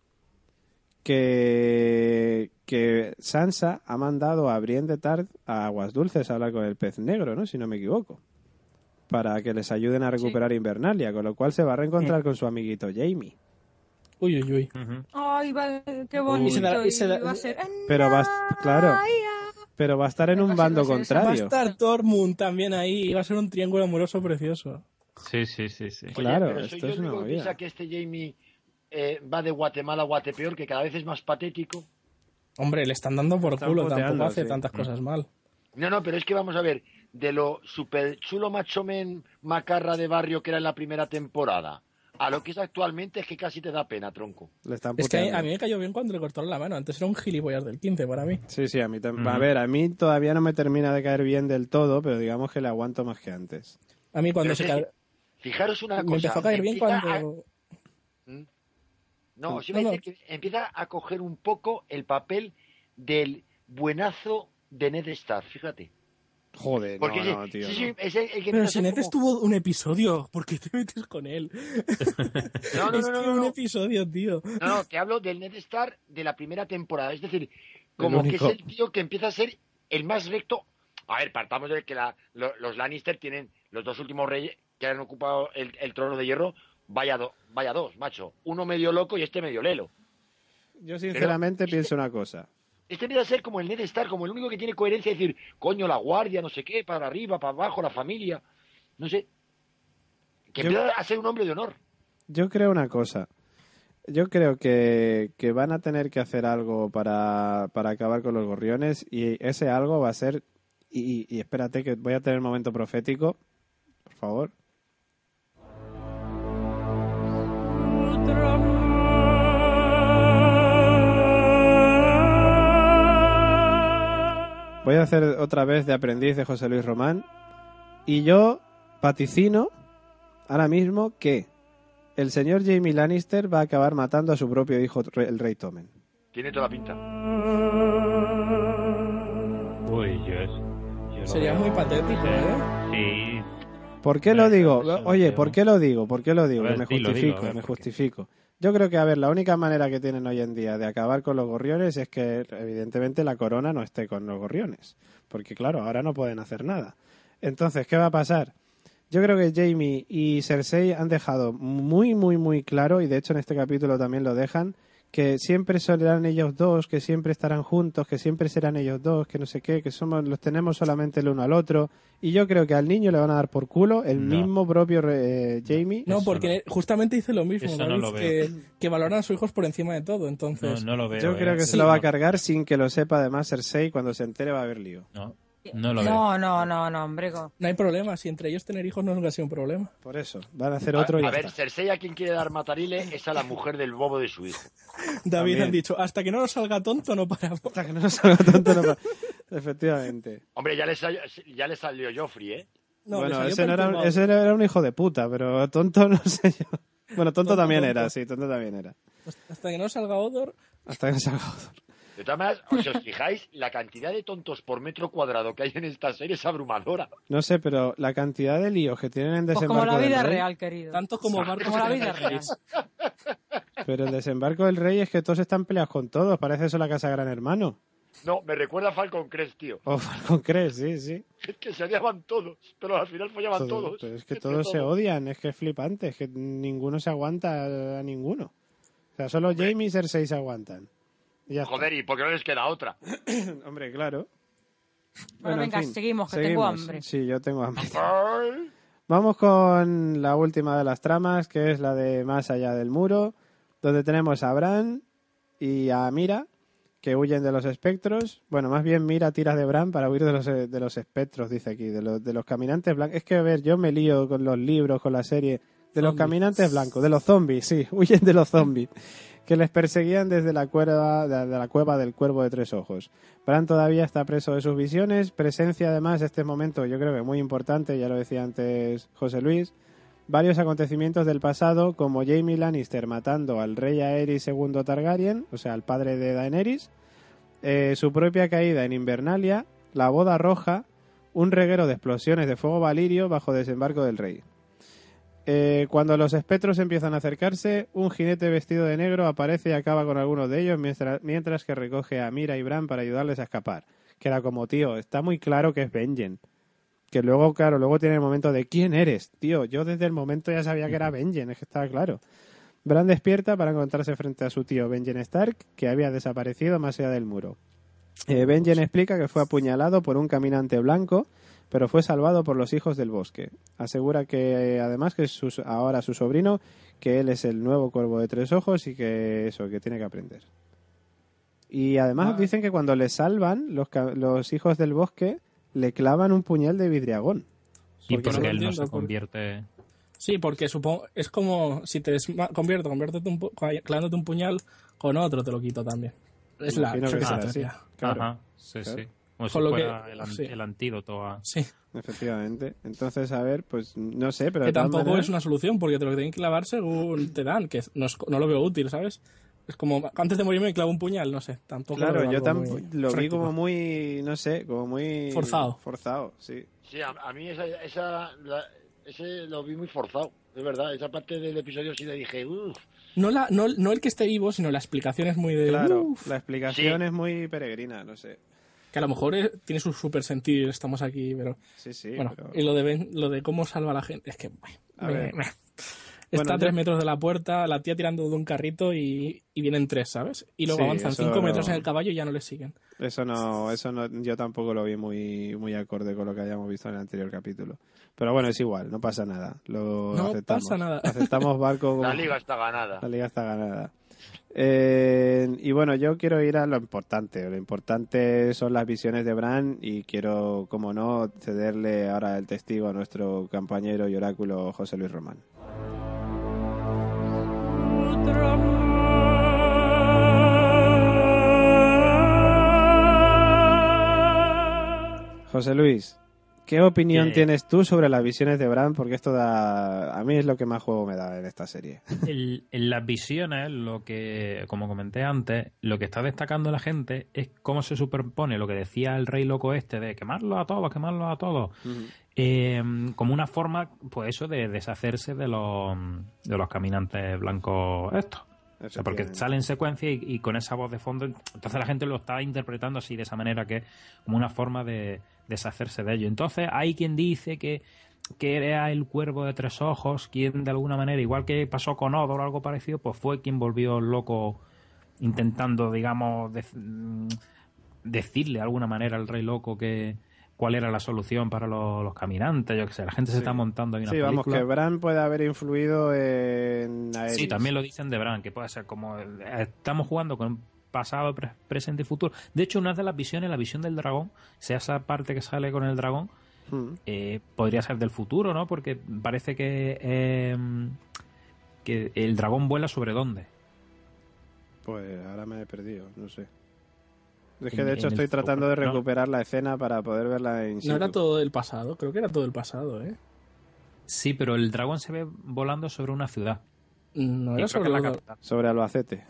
que, que Sansa ha mandado a Brienne de Tart a Aguas Dulces a hablar con el pez negro, ¿no? Si no me equivoco. Para que les ayuden a recuperar Invernalia, con lo cual se va a reencontrar con su amiguito Jamie.
Uy, uy, uy.
Ay, va, qué bonito.
Y se da- y se da-
y va a ser...
Pero va, a- claro, pero va a estar en un bando
Va a
contrario.
estar Tormund también ahí y va a ser un triángulo amoroso precioso.
Sí, sí, sí, sí.
Oye,
Claro,
pero
esto
soy yo
es
el
una
único que
movida.
piensa que este Jamie eh, va de Guatemala a Guatepeor, que cada vez es más patético.
Hombre, le están dando por
Están
culo,
puteando,
tampoco hace
sí.
tantas cosas mal.
No, no, pero es que vamos a ver, de lo super chulo macho men macarra de barrio que era en la primera temporada, a lo que es actualmente es que casi te da pena, tronco.
Le están
Es que
puteando.
a mí me cayó bien cuando le cortaron la mano. Antes era un gilipollas del quince para mí.
Sí, sí, a mí también.
Ujú.
A ver, a mí todavía no me termina de caer bien del todo, pero digamos que le aguanto más que antes.
A mí cuando
Pero
se
sí,
ca-
Fijaros una
me
cosa.
empezó a caer bien
empieza a-
cuando...
No, os iba a
No,
decir que empieza a coger un poco el papel del buenazo de Ned Stark, fíjate.
Joder,
Porque
no,
sí,
no, tío.
sí,
no.
sí, es el, el que
Pero
empieza a
si
ser
Ned
como-
estuvo un episodio, ¿por qué te metes con él?
No, no,
es
no, no,
que
no,
un
no.
episodio, tío.
No, no, te hablo del Ned Stark de la primera temporada. Es decir, como que es
único.
el tío que empieza a ser el más recto. A ver, partamos de que la- lo- los Lannister tienen los dos últimos reyes que han ocupado el, el trono de hierro. Vaya, do- vaya dos, macho. Uno medio loco y este medio lelo.
Yo sinceramente
Pero-
pienso una cosa.
Este empieza a ser como el Ned Stark, como el único que tiene coherencia, es decir, coño, la guardia, no sé qué, para arriba, para abajo, la familia. No sé. Que
Yo-
empieza a ser un hombre de honor.
Yo creo una cosa. Yo creo que, que van a tener que hacer algo para, para acabar con los gorriones y ese algo va a ser Y, y espérate que voy a tener un momento profético, por favor. Voy a hacer otra vez de aprendiz de José Luis Román. Y yo vaticino ahora mismo que el señor Jaime Lannister va a acabar matando a su propio hijo, el rey Tommen.
Tiene toda la pinta.
Uy, yo es... yo lo
Sería
veo.
muy patético, ¿eh?
Sí.
¿Por qué lo digo?
Eso lo
Oye,
veo.
¿por qué lo digo? ¿Por qué lo digo?
A ver,
Que me
dilo,
justifico,
dilo, a ver,
me
¿por qué?
justifico. Yo creo que, a ver, la única manera que tienen hoy en día de acabar con los gorriones es que, evidentemente, la corona no esté con los gorriones. Porque, claro, ahora no pueden hacer nada. Entonces, ¿qué va a pasar? Yo creo que Jaime y Cersei han dejado muy, muy, muy claro, y de hecho en este capítulo también lo dejan, que siempre serán ellos dos, que siempre estarán juntos, que siempre serán ellos dos, que no sé qué, que somos los tenemos solamente el uno al otro. Y yo creo que al niño le van a dar por culo el
No.
mismo propio eh, Jaime.
No,
Eso
porque justamente dice lo mismo,
Eso no
David,
lo veo.
que, que valoran a sus hijos por encima de todo,
No,
entonces...
no lo veo.
Yo creo
eh.
que
Sí,
se lo va a
no.
cargar sin que lo sepa además Cersei. Cuando se entere va a haber lío.
No, no lo veo.
No, no, no, no, hombre. co-
No hay problema, si entre ellos tener hijos no nunca ha sido un problema.
Por eso, van a hacer otro
a,
y
a
ya
ver,
está.
Cersei a quien quiere dar matarile es a la mujer del bobo de su hijo.
David
También.
han dicho, hasta que no nos salga tonto no paramos.
Hasta que no nos salga tonto, no pa- Efectivamente.
Hombre, ya le, sal- ya le salió Joffrey, ¿eh?
No, le
bueno,
salió
ese no, era,
perturbado.
ese era un hijo de puta, pero tonto no sé yo. Bueno, tonto,
Tonto,
también
tonto.
era, sí, tonto también era.
Hasta que no salga Odor,
Hasta que salga otro.
De todas maneras, si os fijáis, la cantidad de tontos por metro cuadrado que hay en esta serie es abrumadora.
No sé, pero la cantidad de líos que tienen en
Pues
desembarco
como la
del
vida
rey,
real, querido.
tanto como barcos
Como la vida
extranjeros.
pero el desembarco del rey es que todos están peleados con todos, parece eso la casa Gran Hermano.
No, me recuerda a Falcon Crest, tío.
O Falcon Crest, sí, sí.
Es que se odiaban todos, pero al final follaban
Todo-
todos.
pero es que
Entre
todos se
todos.
odian, es que es flipante, es que ninguno se aguanta a ninguno. O sea, solo Jaime y Cersei se aguantan. Y ya está.
Joder, ¿y por qué no les queda otra?
Hombre, claro.
Bueno,
en
venga, seguimos, que tengo hambre.
Sí, yo tengo hambre.
Ay.
Vamos con la última de las tramas, que es la de Más allá del muro, donde tenemos a Bran y a Mira, que huyen de los espectros. Bueno, más bien Mira tira de Bran para huir de los, de los espectros, dice aquí, de los, de los caminantes blancos. Es que, a ver, yo me lío con los libros, con la serie. De los
Zombies.
caminantes blancos, de los zombies, sí, huyen de los zombies, que les perseguían desde la cueva, de la cueva del Cuervo de Tres Ojos. Bran todavía está preso de sus visiones, presencia además este momento, yo creo que muy importante, ya lo decía antes José Luis, varios acontecimientos del pasado, como Jaime Lannister matando al rey Aerys segundo Targaryen, o sea, al padre de Daenerys, eh, su propia caída en Invernalia, la boda roja, un reguero de explosiones de fuego valirio bajo desembarco del rey. Eh, cuando los espectros empiezan a acercarse, un jinete vestido de negro aparece y acaba con algunos de ellos mientras, mientras que recoge a Mira y Bran para ayudarles a escapar. Que era como, tío, está muy claro que es Benjen. Que luego, claro, luego tiene el momento de ¿quién eres? Tío, yo desde el momento ya sabía que era Benjen, es que estaba claro. Bran despierta para encontrarse frente a su tío Benjen Stark, que había desaparecido más allá del muro. Eh, Benjen explica que fue apuñalado por un caminante blanco, pero fue salvado por los hijos del bosque. Asegura que, eh, además, que es su- ahora su sobrino, que él es el nuevo Cuervo de Tres Ojos y que eso, que tiene que aprender. Y además
Ah.
dicen que cuando le salvan, los, ca- los hijos del bosque le clavan un puñal de vidriagón.
Y
Porque
porque
no
él no
entiendo,
se
porque-
convierte...
Sí, porque supongo es como si te desma- convierto, conviértete un pu- clavándote un puñal con otro te lo quito también. Es la
Imagino que
es la
será así.
teoría.
Claro.
Ajá, sí,
Claro.
sí. Como si
Con lo
fuera
que-
el, an-
sí.
el antídoto a...
Sí,
Efectivamente. Entonces, a ver, pues no sé, pero
que
de todas
tampoco
maneras-
es una solución porque te lo tienen que clavar según te dan, que no, es- no lo veo útil, ¿sabes? Es como antes de morirme me clavo un puñal, no sé, tampoco lo
Claro,
veo
yo
algo
tampoco
muy
lo vi
práctico.
como muy, no sé, como muy...
Forzado.
Forzado, sí.
Sí, a, a mí esa, esa la- ese lo vi muy forzado, es verdad. Esa parte del episodio sí le dije, uff.
No, la, no, no el que esté vivo, sino la explicación es muy de...
Claro,
"Uf",
la explicación
Sí.
es muy peregrina, no sé.
que a lo mejor es- tiene su super sentido y estamos aquí, pero...
Sí, sí,
bueno,
pero...
y lo de, Ben- lo de cómo salva a la gente, es que... bueno,
A
me-
ver.
me-
Bueno,
Está a
yo-
tres metros de la puerta, la tía tirando de un carrito y, y vienen tres, ¿sabes? Y luego
Sí,
avanzan
eso
cinco
no-
metros en el caballo y ya no les siguen.
Eso no, eso no, yo tampoco lo vi muy, muy acorde con lo que hayamos visto en el anterior capítulo. Pero bueno, es igual, no pasa nada. Lo
No
aceptamos.
pasa nada.
Aceptamos barco. como-
La liga está ganada.
La liga está ganada. Eh, y bueno, yo quiero ir a lo importante. Lo importante son las visiones de Bran y quiero, como no, cederle ahora el testigo a nuestro compañero y oráculo José Luis Román. José Luis, ¿qué opinión
¿Qué?
tienes tú sobre las visiones de Bran? Porque esto da, a mí es lo que más juego me da en esta serie.
El- en las visiones, lo que, como comenté antes, lo que está destacando la gente es cómo se superpone lo que decía el rey loco este de quemarlo a todos, quemarlo a todos,
Ujú.
eh, como una forma, pues eso, de deshacerse de los, de los caminantes blancos estos. O sea, porque
Efectivamente.
sale en secuencia y, y con esa voz de fondo, entonces la gente lo está interpretando así, de esa manera, que es como una forma de deshacerse de ello. Entonces hay quien dice que, que era el cuervo de tres ojos, quien de alguna manera, igual que pasó con Odor o algo parecido, pues fue quien volvió loco intentando, digamos, dec- mm, decirle de alguna manera al rey loco que cuál era la solución para los, los caminantes, yo qué sé, la gente se
Sí.
está montando ahí una
Sí, vamos,
película.
que Bran puede haber influido en Aerys.
Sí, también lo dicen de Bran, que puede ser como... eh, Estamos jugando con pasado, pre- presente y futuro. De hecho, una de las visiones, la visión del dragón, sea esa parte que sale con el dragón,
Mm.
eh, podría ser del futuro, ¿no? Porque parece que, eh, que el dragón vuela sobre dónde.
Pues ahora me he perdido, no sé. Es
En-
que de hecho
en el
estoy tratando de
futuro, ¿no?
recuperar la escena para poder verla en
No
situ.
era todo el pasado, creo que era todo el pasado, ¿eh?
Sí, pero el dragón se ve volando sobre una ciudad.
No
Y
era
creo que
sobre
es la
lo-
capital.
Sobre Albacete.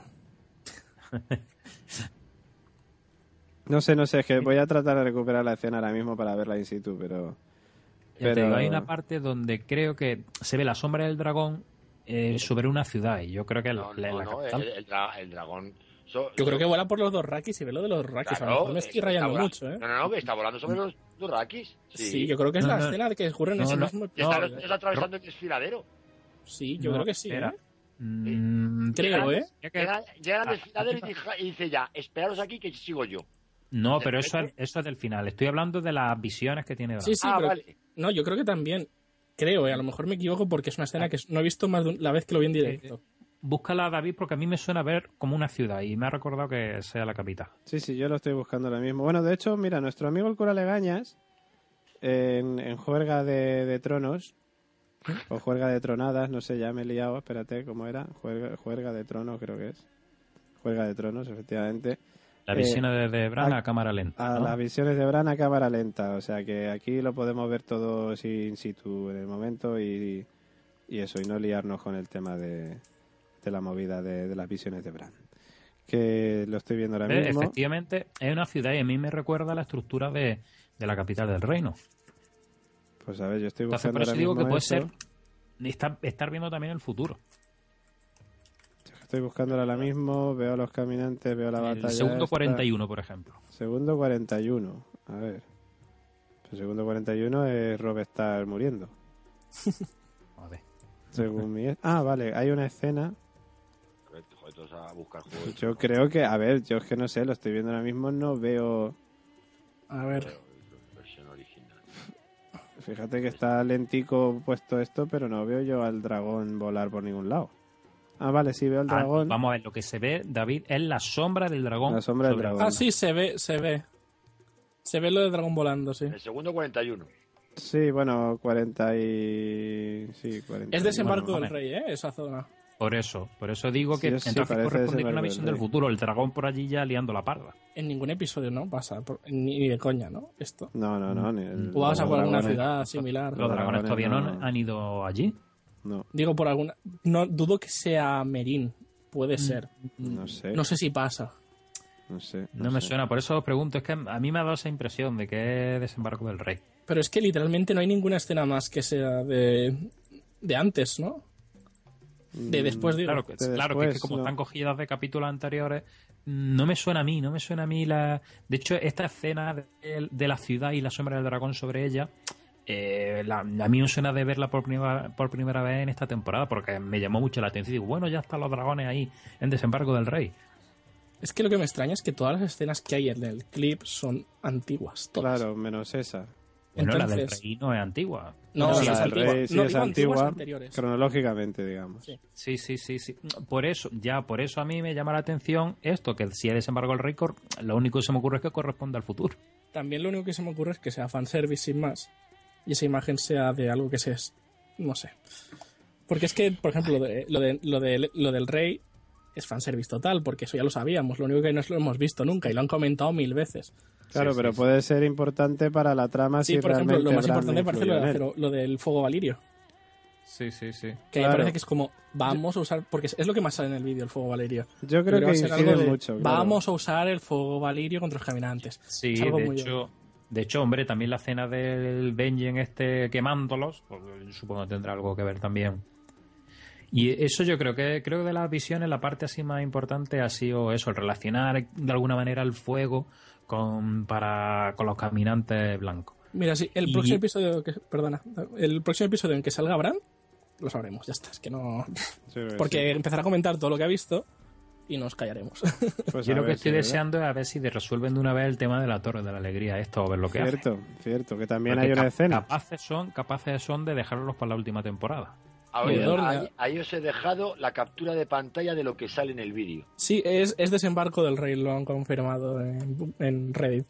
No sé, no sé, es que voy a tratar de recuperar la escena ahora mismo para verla in situ, pero...
Ya te
pero-
digo, hay una parte donde creo que se ve la sombra del dragón eh, sobre una ciudad y yo creo que
No,
la,
no,
la
no,
capital.
el, el dra- el dragón. so-
Yo creo
so-
que vuela por los dos rakis y ve lo de los rakis. a lo mejor me estoy
está
rayando
vola-
mucho, ¿eh?
No, no, no, que está volando sobre los dos rakis. Sí,
Sí, yo creo que es
No,
la
no.
escena de que ocurre en
No,
ese
no.
mismo
Y están
episodio.
los tres atravesando el desfiladero.
Sí, yo
No,
creo que sí,
espera.
¿eh?
Mm,
Creo, ¿eh?
ya que-
Llega, llega al
Ah,
desfiladero y
aquí-
dice, y dice ya, esperaros aquí que sigo yo.
No,
¿De
pero eso es,
repente?
eso es del final. Estoy hablando de las visiones que tiene Bran.
Sí, sí,
ah,
pero...
vale.
No, yo creo que también... Creo, ¿eh? A lo mejor me equivoco porque es una escena que no he visto más de un- la vez que lo vi en directo.
Búscala, David, porque a mí me suena ver como una ciudad y me ha recordado que sea la capital.
Sí, sí, yo lo estoy buscando ahora mismo. Bueno, de hecho, mira, nuestro amigo el cura Legañas, en, en Juerga de, de Tronos, o Juerga de Tronadas, no sé, ya me he liado, espérate, ¿cómo era? Juerga, Juerga de Tronos, creo que es. Juerga de Tronos, efectivamente.
La
Eh,
visión de, de Bran
a-
a, cámara lenta.
A
¿no?
las visiones de Bran a cámara lenta, o sea que aquí lo podemos ver todo así in situ en el momento y, y eso, y no liarnos con el tema de, de la movida de, de las visiones de Bran. Que lo estoy viendo ahora
Eh,
mismo.
Efectivamente, es una ciudad y a mí me recuerda la estructura de, de la capital del reino.
Pues a ver, yo estoy
Entonces,
buscando
por eso
ahora
digo que
mismo
puede
eso.
ser estar, estar viendo también el futuro.
Estoy buscando ahora mismo, veo a los caminantes, veo la batalla.
El segundo
esta.
cuarenta y uno, por ejemplo.
Segundo cuarenta y uno, a ver. El segundo cuarenta y uno es Robb Stark muriendo.
A ver.
Según mi... Ah, vale, hay una escena.
Joder, todos a buscar juegos.
Yo creo que, a ver, yo es que no sé, lo estoy viendo ahora mismo, no veo...
A ver,
Versión original.
Fíjate que está lentico puesto esto, pero no veo yo al dragón volar por ningún lado. Ah, vale, sí veo al
Ah,
dragón.
vamos a ver, lo que se ve, David, es la sombra del dragón.
La sombra del
sobre-
dragón.
ah, sí, se ve, se ve. Se ve lo del dragón volando, sí.
El segundo cuarenta y uno.
Sí, bueno, cuarenta y... Sí, cuarenta.
Es desembarco
Bueno,
del
vamos.
rey, ¿eh? Esa zona.
Por eso, por eso digo que
Sí, sí,
entonces
parece
corresponde
ese
a una
barco
visión
del
del
rey.
futuro, el dragón por allí ya liando la parda.
En ningún episodio, ¿no? Pasa, por- ni de coña, ¿no? Esto.
No, no, no. Ni el-
O vamos a
los
por alguna
dragones-
ciudad similar.
Los
Los
dragones
dragones
todavía no
no-
han ido allí.
No,
Digo, por alguna... No, dudo que sea Merín. Puede ser.
no sé.
No sé si pasa.
No sé.
No, me
sé.
suena, por eso os pregunto. Es que a mí me ha dado esa impresión de que es desembarco del rey.
Pero es que literalmente no hay ninguna escena más que sea de, de antes, ¿no? De después, digo.
Claro, que,
de
claro que, es que
después,
como
no.
están cogidas de capítulos anteriores, no me suena a mí, no me suena a mí la... De hecho, esta escena de, de la ciudad y la sombra del dragón sobre ella, eh, la- a mí me suena de verla por primera, por primera vez en esta temporada, porque me llamó mucho la atención. Digo, bueno, ya están los dragones ahí en desembarco del rey.
Es que lo que me extraña es que todas las escenas que hay en el clip son antiguas. Todas.
Claro, menos esa.
Bueno,
Entonces,
la del rey no es antigua.
No,
No,
sí,
la
es
del
antigua.
rey sí
No,
es
digo antiguas
antigua,
anteriores.
cronológicamente, digamos.
Sí.
Sí, sí, sí, sí. Por eso, ya, por eso a mí me llama la atención esto, que si es desembarco del rey, cor- lo único que se me ocurre es que corresponde al futuro.
También lo único que se me ocurre es que sea fanservice sin más. Y esa imagen sea de algo que se es... No sé. Porque es que, por ejemplo, lo, de, lo, de, lo, de, lo del rey es fanservice total, porque eso ya lo sabíamos. Lo único que no lo hemos visto nunca y lo han comentado mil veces.
Claro,
Sí,
pero
sí,
puede ser importante para la trama
Sí,
si
por ejemplo,
realmente
lo más
Bran
importante parece lo,
influyó
de
en él.
hacer- lo del fuego valirio.
Sí, sí, sí.
Que
Claro.
me parece que es como, vamos a usar, porque es lo que más sale en el vídeo, el fuego valirio.
Yo creo
Debería
que
ser
incide
algo de,
mucho. claro.
Vamos a usar el fuego valirio contra los caminantes.
Sí,
Es algo
de
muy
hecho, de hecho, hombre, también la escena del Benjen este quemándolos, pues, supongo que tendrá algo que ver también. Y eso yo creo que creo que de las visiones la parte así más importante ha sido eso, el relacionar de alguna manera el fuego con para con los caminantes blancos.
Mira, sí, el
Y-
próximo episodio, que, perdona, el próximo episodio en que salga Bran, lo sabremos, ya está, es que no...
Sí, sí.
Porque empezará a comentar todo lo que ha visto y nos callaremos.
Pues
Yo
a
lo que
ver
estoy
si es
deseando es a ver si de- resuelven de una vez el tema de la Torre de la Alegría, esto, o ver lo que
verdad.
hace.
Cierto, cierto, que también
Porque
hay una
cap-
escena.
Capaces son, capaces son de dejarlos para la última temporada.
Ahora,
Y Dorne-
ahí, ahí os he dejado la captura de pantalla de lo que sale en el vídeo.
Sí, es, es desembarco del rey, lo han confirmado en, en Reddit.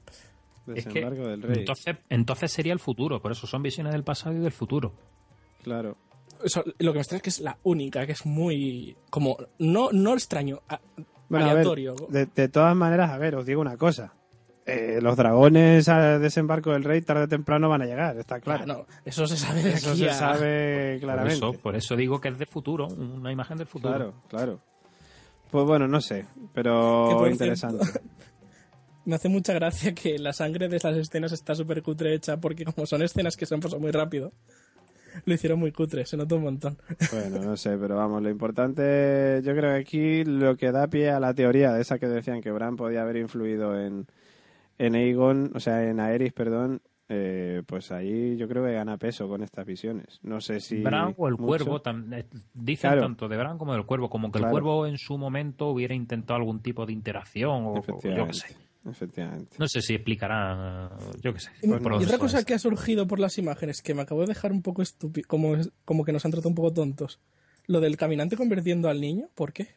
Es que
Desembarco del rey.
entonces, entonces sería el futuro, por eso son visiones del pasado y del futuro.
Claro.
Eso, lo que me extraña es que es la única, que es muy... como... no, no extraño, a-
Bueno, a ver,
aleatorio.
de, de todas maneras, a ver, os digo una cosa. Eh, los dragones al desembarco del rey tarde o temprano van a llegar, está claro.
Ah, no, eso se sabe de
Eso
aquí
se
a-
sabe
Por
claramente.
eso, por eso digo que es del futuro, una imagen del futuro.
Claro, claro. Pues bueno, no sé,
Que
pero
por
interesante.
cierto, me hace mucha gracia que la sangre de las escenas está súper cutre hecha, porque como son escenas que se han pasado muy rápido, lo hicieron muy cutre, se nota un montón.
Bueno, no sé, pero vamos, lo importante, yo creo que aquí lo que da pie a la teoría de esa que decían que Bran podía haber influido en, en Aegon, o sea, en Aerys, perdón, eh, pues ahí yo creo que gana peso con estas visiones. No sé si...
Bran o el
mucho.
cuervo, tam- eh, dicen
Claro.
tanto de Bran como del cuervo, como que el
Claro.
cuervo en su momento hubiera intentado algún tipo de interacción o, o yo qué
Efectivamente,
sé.
efectivamente.
No sé si explicarán, yo qué sé.
Y,
por
y
dónde
otra
puede
cosa
ser.
que ha surgido por las imágenes, que me acabo de dejar un poco estúpido, como, como que nos han tratado un poco tontos. Lo del caminante convirtiendo al niño, ¿por qué?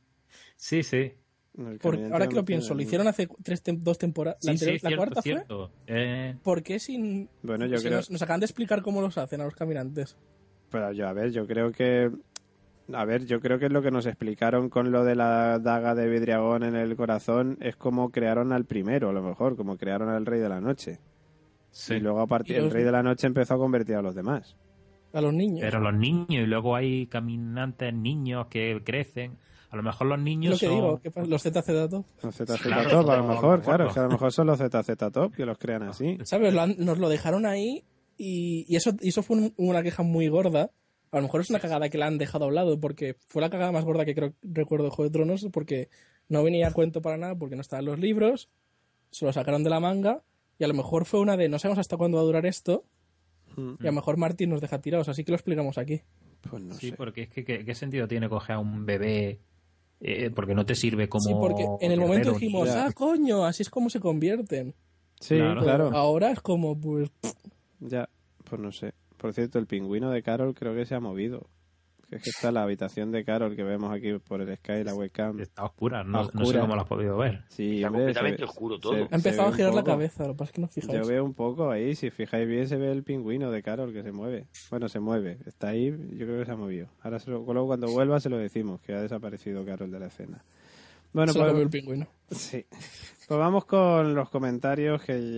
Sí, sí.
El
Por-
caminante
ahora que lo
no
pienso,
tiene-
lo hicieron hace tres tem- dos temporadas.
Sí,
la,
sí,
anterior- la
cierto,
cuarta fue.
cierto. Eh,
¿Por qué sin.?
Bueno, yo
si
creo...
nos, nos acaban de explicar cómo los hacen a los caminantes.
Pero yo, a ver, yo creo que... A ver, yo creo que es lo que nos explicaron con lo de la daga de Vidriagón en el corazón es como crearon al primero, a lo mejor, como crearon al Rey de la Noche.
sí.
Y luego a partir
Y los-
el Rey de la Noche empezó a convertir a los demás.
A los niños.
Pero los niños, y luego hay caminantes niños que crecen. A lo mejor los
Es
niños
lo que
son...
digo, ¿qué pasa? Los Z Z Top.
Los Z Z
Claro,
Top, a lo
no,
mejor,
no,
claro,
no.
es que a lo mejor son los Z Z Top que los crean así.
¿Sabes? Lo han- nos lo dejaron ahí y, y eso, y eso fue un- una queja muy gorda. A lo mejor es una cagada que la han dejado a un lado, porque fue la cagada más gorda que creo recuerdo de Juego de Tronos, porque no venía a cuento para nada, porque no estaban los libros, se lo sacaron de la manga, y a lo mejor fue una de no sabemos hasta cuándo va a durar esto, y a lo mejor Martín nos deja tirados, así que lo explicamos aquí.
Pues no
Sí,
sé.
porque es que ¿qué, qué sentido tiene coger a un bebé? Eh, porque no te sirve como...
Sí, porque en el momento
heredero,
dijimos,
ni-
ah, coño, así es como se convierten.
Sí,
Claro.
claro.
Ahora es como, pues,
Ya, pues no sé. Por cierto, el pingüino de Carol creo que se ha movido. Que es que está la habitación de Carol que vemos aquí por el Sky, la webcam.
Está oscura, no,
Oscura.
no sé cómo lo has podido ver.
Sí,
Está
hombre,
completamente
se ve-
oscuro todo.
se-
ha empezado
se
a
ve
girar
un
la
poco.
cabeza, lo que pasa es que no os fijáis.
Yo veo un poco ahí, si fijáis bien se ve el pingüino de Carol que se mueve. Bueno, se mueve, está ahí, yo creo que se ha movido. Ahora se lo- luego cuando vuelva se lo decimos, que ha desaparecido Carol de la escena. Bueno,
Se lo
pues,
comió el pingüino.
sí. Pues vamos con los comentarios que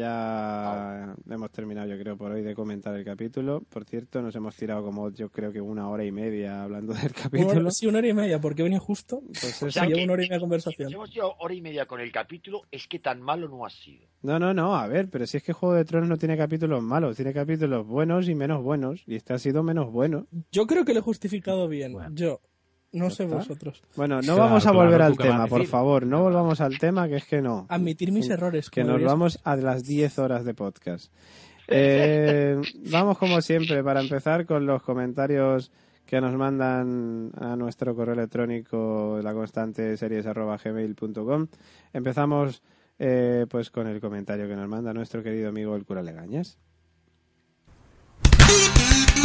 ya hemos terminado yo creo por hoy de comentar el capítulo. Por cierto, nos hemos tirado como yo creo que una hora y media hablando del
Una
capítulo.
hora- sí, una hora y media, porque he venido justo.
Pues
O
eso.
sea,
llevo
que-
una hora y media de
Si
conversación.
hemos llevado hora y media con el capítulo, es que tan malo no ha sido.
No, no, no, a ver, pero si es que Juego de Tronos no tiene capítulos malos, tiene capítulos buenos y menos buenos, y este ha sido menos bueno.
Yo creo que lo he justificado bien.
Bueno.
Yo. No sé
está.
vosotros.
Bueno, no
Claro,
vamos a
claro,
volver
¿tú
al
qué vas a
tema, por
decir?
favor, no volvamos al tema, que es que no.
Admitir mis errores.
Que
como
nos
deberías-
vamos a las diez horas de podcast. Eh, vamos como siempre, para empezar con los comentarios que nos mandan a nuestro correo electrónico, la constante series arroba gmail punto com. Empezamos eh, pues con el comentario que nos manda nuestro querido amigo el cura Legañas.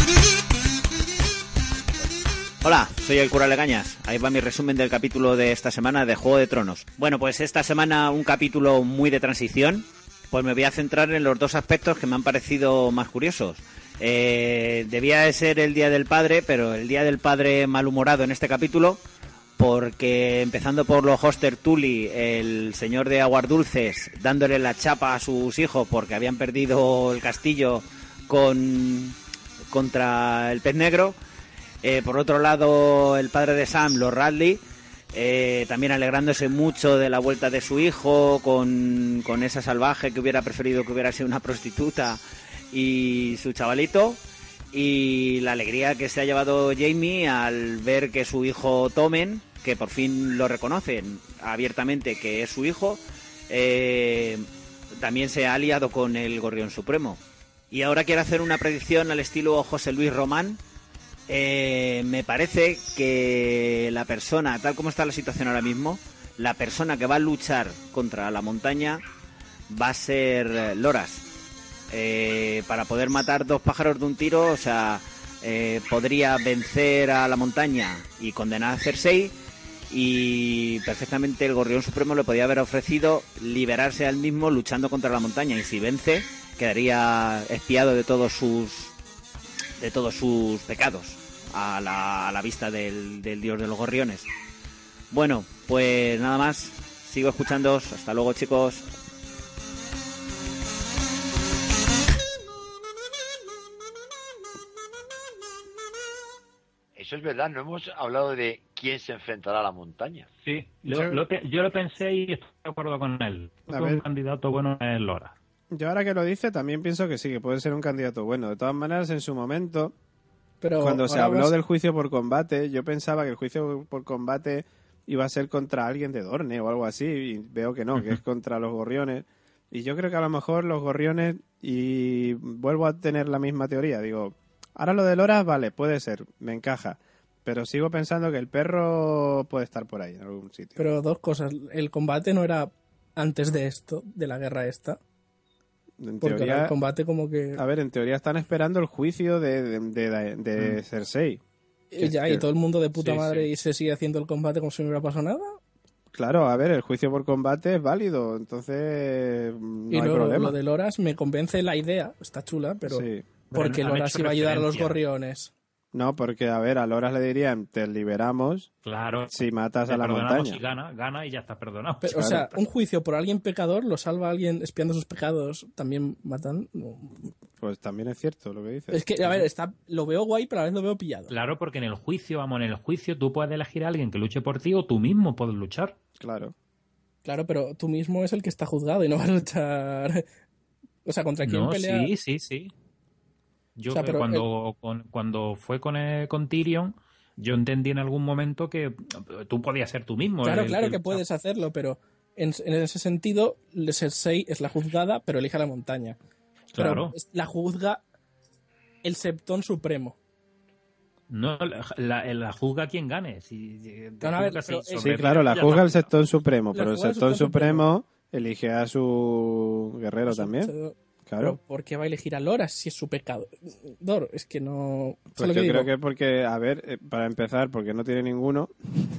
Hola, soy el cura Legañas. Ahí va mi resumen del capítulo de esta semana de Juego de Tronos. Bueno, pues esta semana un capítulo muy de transición. Pues me voy a centrar en los dos aspectos que me han parecido más curiosos. Eh, debía de ser el Día del Padre, pero el Día del Padre malhumorado en este capítulo, porque empezando por los Hoster Tully, el señor de Aguas Dulces, dándole la chapa a sus hijos porque habían perdido el castillo con contra el Pez Negro. Eh, por otro lado, el padre de Sam, Lord Radley, eh, también alegrándose mucho de la vuelta de su hijo con, con esa salvaje que hubiera preferido que hubiera sido una prostituta y su chavalito, y la alegría que se ha llevado Jaime al ver que su hijo Tommen, que por fin lo reconocen abiertamente que es su hijo, eh, también se ha aliado con el Gorrión Supremo. Y ahora quiero hacer una predicción al estilo José Luis Román. Eh, me parece que la persona, tal como está la situación ahora mismo, la persona que va a luchar contra la montaña va a ser Loras. Eh, para poder matar dos pájaros de un tiro, o sea, eh, podría vencer a la montaña y condenar a Cersei, y perfectamente el Gorrión Supremo le podía haber ofrecido liberarse al mismo luchando contra la montaña, y si vence quedaría expiado de todos sus de todos sus pecados a la, a la vista del, del dios de los gorriones. Bueno, pues nada más, sigo escuchándoos, hasta luego chicos.
Eso es verdad, no hemos hablado de quién se enfrentará a la montaña.
Sí, lo, lo, yo lo pensé y estoy de acuerdo con él. Un candidato bueno es Loras.
Yo ahora que lo dice también pienso que sí, que puede ser un candidato bueno. De todas maneras, en su momento, pero cuando se habló vas... del juicio por combate, yo pensaba que el juicio por combate iba a ser contra alguien de Dorne o algo así, y veo que no, uh-huh. que es contra los gorriones. Y yo creo que a lo mejor los gorriones, y vuelvo a tener la misma teoría, digo, ahora lo de Loras, vale, puede ser, me encaja. Pero sigo pensando que el perro puede estar por ahí, en algún sitio.
Pero dos cosas, el combate no era antes de esto, de la guerra esta.
En
Porque
teoría,
el combate como que...
A ver, en teoría están esperando el juicio de, de, de, de mm. Cersei.
Y ya, que... y todo el mundo de puta sí, madre sí. y se sigue haciendo el combate como si no hubiera pasado nada.
Claro, a ver, el juicio por combate es válido, entonces no
y
hay
lo,
problema.
lo de Loras me convence la idea, está chula, pero... Sí. Porque pero Loras iba a ayudar a los gorriones.
No, porque, a ver, a Loras le dirían, te liberamos
claro,
si matas a la montaña.
Y gana, gana y ya está perdonado.
Pero, claro. O sea, un juicio por alguien pecador lo salva a alguien espiando sus pecados, también matan. No.
Pues también es cierto lo que dices.
Es que, a ver, está, lo veo guay, pero a la vez lo veo pillado.
Claro, porque en el juicio, vamos, en el juicio tú puedes elegir a alguien que luche por ti o tú mismo puedes luchar.
Claro.
Claro, pero tú mismo es el que está juzgado y no vas a luchar. O sea, ¿contra quién
no,
pelea?
Sí, sí, sí. Yo,
o sea, pero
cuando, el... con, cuando fue con, eh, con Tyrion, yo entendí en algún momento que tú podías ser tú mismo.
Claro,
el,
claro
el...
que puedes hacerlo, pero en, en ese sentido, Cersei es la juzgada, pero elige la montaña.
Claro.
Pero la juzga el Septón Supremo.
No, la, la, la juzga quien gane. Si,
no, no, a ver,
pero, sí, sí, claro, la juzga el Septón Supremo, pero el Septón Supremo, Supremo elige a su guerrero su, también. Su, Claro.
¿Por qué va a elegir a Loras si es su pecado? Dor, es que no...
Pues yo que creo que porque, a ver, eh, para empezar, porque no tiene ninguno.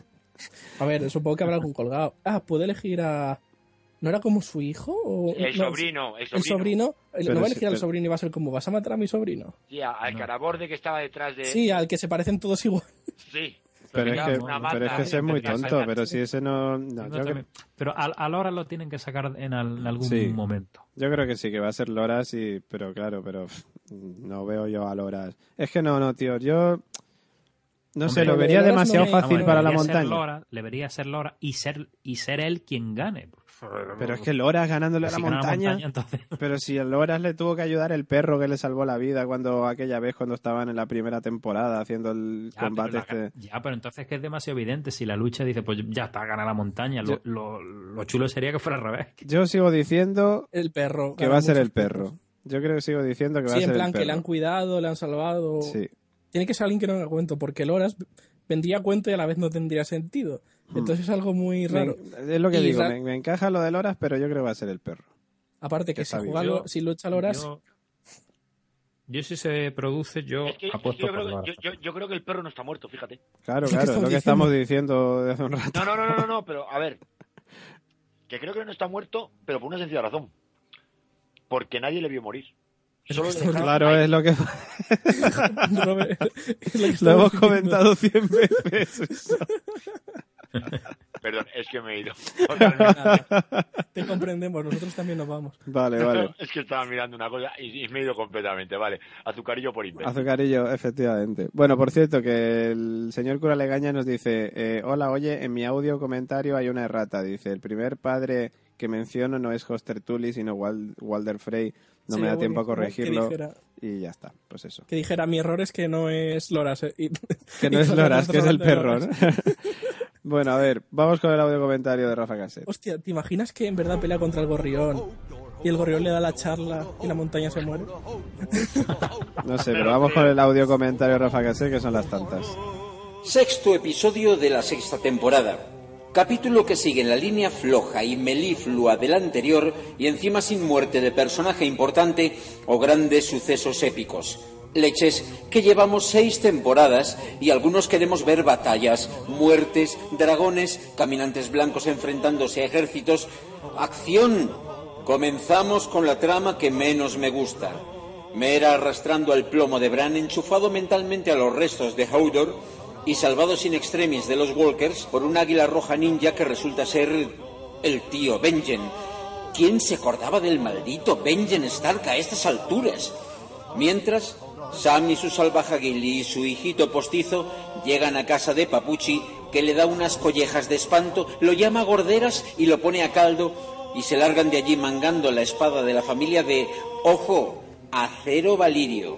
A ver, supongo que habrá algún colgado. Ah, ¿puede elegir a... ¿No era como su hijo? O...
El,
no,
sobrino, el sobrino.
El sobrino.
Pero
¿No va a elegir
sí,
al
pero...
sobrino y va a ser como, vas a matar a mi sobrino?
Sí, al no. caraborde que estaba detrás de...
Sí, al que se parecen todos igual.
Sí.
Pero es, que, pero es que ese es muy tonto, pero si ese no... no,
no
que...
Pero a, a Loras lo tienen que sacar en, al, en algún
sí,
momento.
Yo creo que sí, que va a ser Loras, y, pero claro, pero pff, no veo yo a Loras. Es que no, no, tío, yo... No Hombre, sé, lo vería demasiado no fácil no, para la montaña.
Loras, debería ser Loras y ser, y ser él quien gane.
Pero es que Loras ganándole a la,
si
montaña,
la montaña entonces...
pero si a Loras le tuvo que ayudar el perro que le salvó la vida cuando aquella vez cuando estaban en la primera temporada haciendo el
ya,
combate
pero la,
este.
Ya, pero entonces es que es demasiado evidente. Si la lucha dice, pues ya está, gana la montaña. Lo, yo, lo, lo chulo sería que fuera al revés.
Yo sigo diciendo
el perro
que va a ser el perro. Yo creo que sigo diciendo que
sí,
va a ser el perro.
Sí, en plan que le han cuidado, le han salvado.
Sí.
Tiene que ser alguien que no haga cuento, porque Loras vendría cuento y a la vez no tendría sentido. Entonces es algo muy raro.
Me, es lo que y digo,
ra-
me, me encaja lo de Loras, pero yo creo que va a ser el perro.
Aparte que, que si, juega lo, si lucha Loras... Yo...
Yo si se produce, yo
Es que, es que
apuesto
yo,
por
creo,
la
que- yo, yo- yo creo que el perro no está muerto, fíjate.
Claro,
Es lo que
claro, es lo que estamos diciendo de hace un rato.
No, no, no, no, no, no, pero a ver. Que creo que no está muerto, pero por una sencilla razón. Porque nadie le vio morir. Solo le dejaron
Claro,
ahí.
es lo que...
Robert, es lo que
Lo
estamos
hemos
diciendo.
comentado cien veces. eso.
Perdón, es que me he ido. Totalmente.
Te comprendemos, nosotros también nos vamos.
Vale, vale.
Es que estaba mirando una cosa y, y me he ido completamente. Vale, azucarillo por imbécil.
Azucarillo, efectivamente. Bueno, por cierto, que el señor cura Legaña nos dice, eh, hola, oye, en mi audio comentario hay una errata. Dice, el primer padre que menciono no es Hoster Tully, sino Wal- Walder Frey. No
Sería
me da tiempo a
buenísimo
corregirlo.
que dijera-
Y ya está, pues eso.
Que dijera, mi error es que no es Loras. eh, y-
Que no
y
es
todos
Loras,
nosotros
que es el
hablando de
perro, ¿no?
Loras.
Bueno, a ver, vamos con el audio comentario de Rafa Cassette.
Hostia, ¿te imaginas que en verdad pelea contra el gorrión? Y el gorrión le da la charla y la montaña se muere.
No sé, pero vamos con el audio comentario de Rafa Cassette, que son las tantas.
Sexto episodio de la sexta temporada. Capítulo que sigue en la línea floja y meliflua del anterior y encima sin muerte de personaje importante o grandes sucesos épicos. Leches, que llevamos seis temporadas y algunos queremos ver batallas, muertes, dragones, caminantes blancos enfrentándose a ejércitos. ¡Acción! Comenzamos con la trama que menos me gusta. Mera arrastrando al plomo de Bran, enchufado mentalmente a los restos de Hodor y salvado sin extremis de los Walkers por un águila roja ninja que resulta ser el tío Benjen. ¿Quién se acordaba del maldito Benjen Stark a estas alturas? Mientras, Sam y su salvaje Gilly y su hijito postizo llegan a casa de Papuchi, que le da unas collejas de espanto, lo llama gorderas y lo pone a caldo, y se largan de allí mangando la espada de la familia de, ojo, Acero Valirio.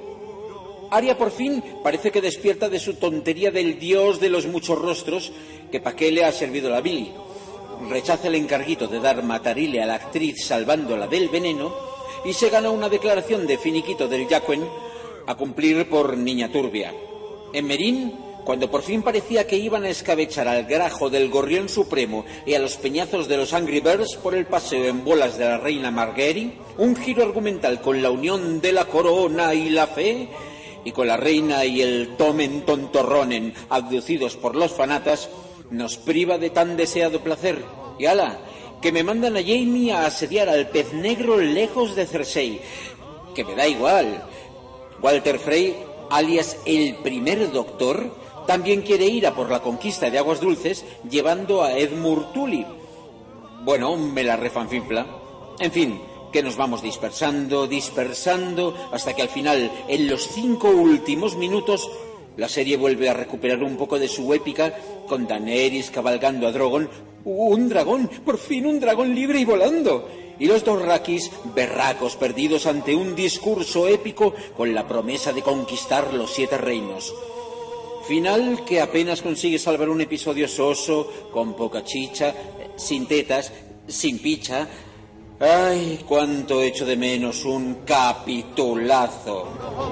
Arya por fin parece que despierta de su tontería del dios de los muchos rostros, que pa' qué le ha servido la Billy. Rechaza el encarguito de dar matarile a la actriz salvándola del veneno y se gana una declaración de finiquito del Jaquen a cumplir por niña turbia. En Meereen, cuando por fin parecía que iban a escabechar al grajo del gorrión supremo y a los peñazos de los Angry Birds por el paseo en bolas de la reina Marguerite, un giro argumental con la unión de la corona y la fe, y con la reina y el Tomen Tontorronen abducidos por los fanatas, nos priva de tan deseado placer. Y ala, que me mandan a Jaime a asediar al pez negro lejos de Cersei, que me da igual. Walder Frey, alias el primer doctor, también quiere ir a por la conquista de Aguas Dulces llevando a Edmure Tully. Bueno, me la refanfinfla. En fin, que nos vamos dispersando, dispersando, hasta que al final, en los cinco últimos minutos, la serie vuelve a recuperar un poco de su épica, con Daenerys cabalgando a Drogon. ¡Un dragón! ¡Por fin un dragón libre y volando! Y los Dothraki berracos perdidos ante un discurso épico con la promesa de conquistar los siete reinos. Final que apenas consigue salvar un episodio soso, con poca chicha, sin tetas, sin picha. ¡Ay, cuánto echo de menos un capitulazo!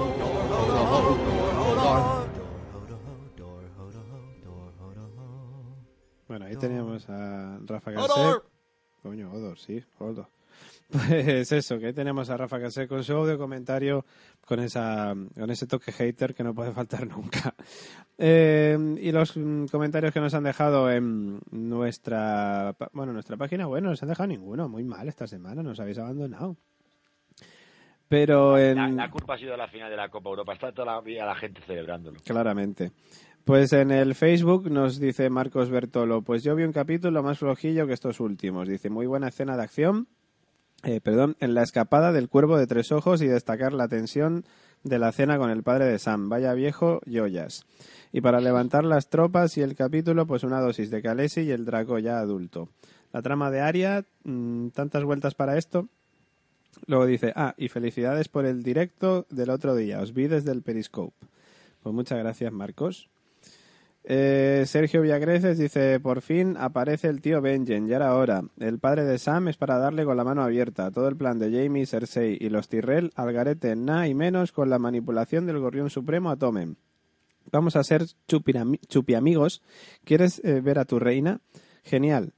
Bueno, ahí teníamos a Rafa Cassette. Coño, Odor, sí, Odor. Pues eso, que ahí tenemos a Rafa Cassette con su audio comentario, con esa con ese toque hater que no puede faltar nunca. Eh, y los mm, comentarios que nos han dejado en nuestra pa- bueno nuestra página, bueno, no nos han dejado ninguno, muy mal esta semana, nos habéis abandonado. Pero en...
La, la culpa ha sido la final de la Copa Europa. Está toda la vida la gente celebrándolo.
Claramente. Pues en el Facebook nos dice Marcos Bertolo, pues yo vi un capítulo más flojillo que estos últimos. Dice, muy buena escena de acción, eh, perdón, en la escapada del cuervo de tres ojos y destacar la tensión de la cena con el padre de Sam. Vaya viejo, joyas. Y para levantar las tropas y el capítulo, pues una dosis de Khaleesi y el Draco ya adulto. La trama de Arya, mmm, tantas vueltas para esto. Luego dice, ah, y felicidades por el directo del otro día. Os vi desde el Periscope. Pues muchas gracias, Marcos. Eh, Sergio Villagreces dice, por fin aparece el tío Benjen, ya era hora. El padre de Sam es para darle con la mano abierta. Todo el plan de Jaime, Cersei y los Tyrell al garete, nada y menos con la manipulación del gorrión supremo a Tommen. Vamos a ser chupiami- chupiamigos. ¿Quieres eh, ver a tu reina? Genial.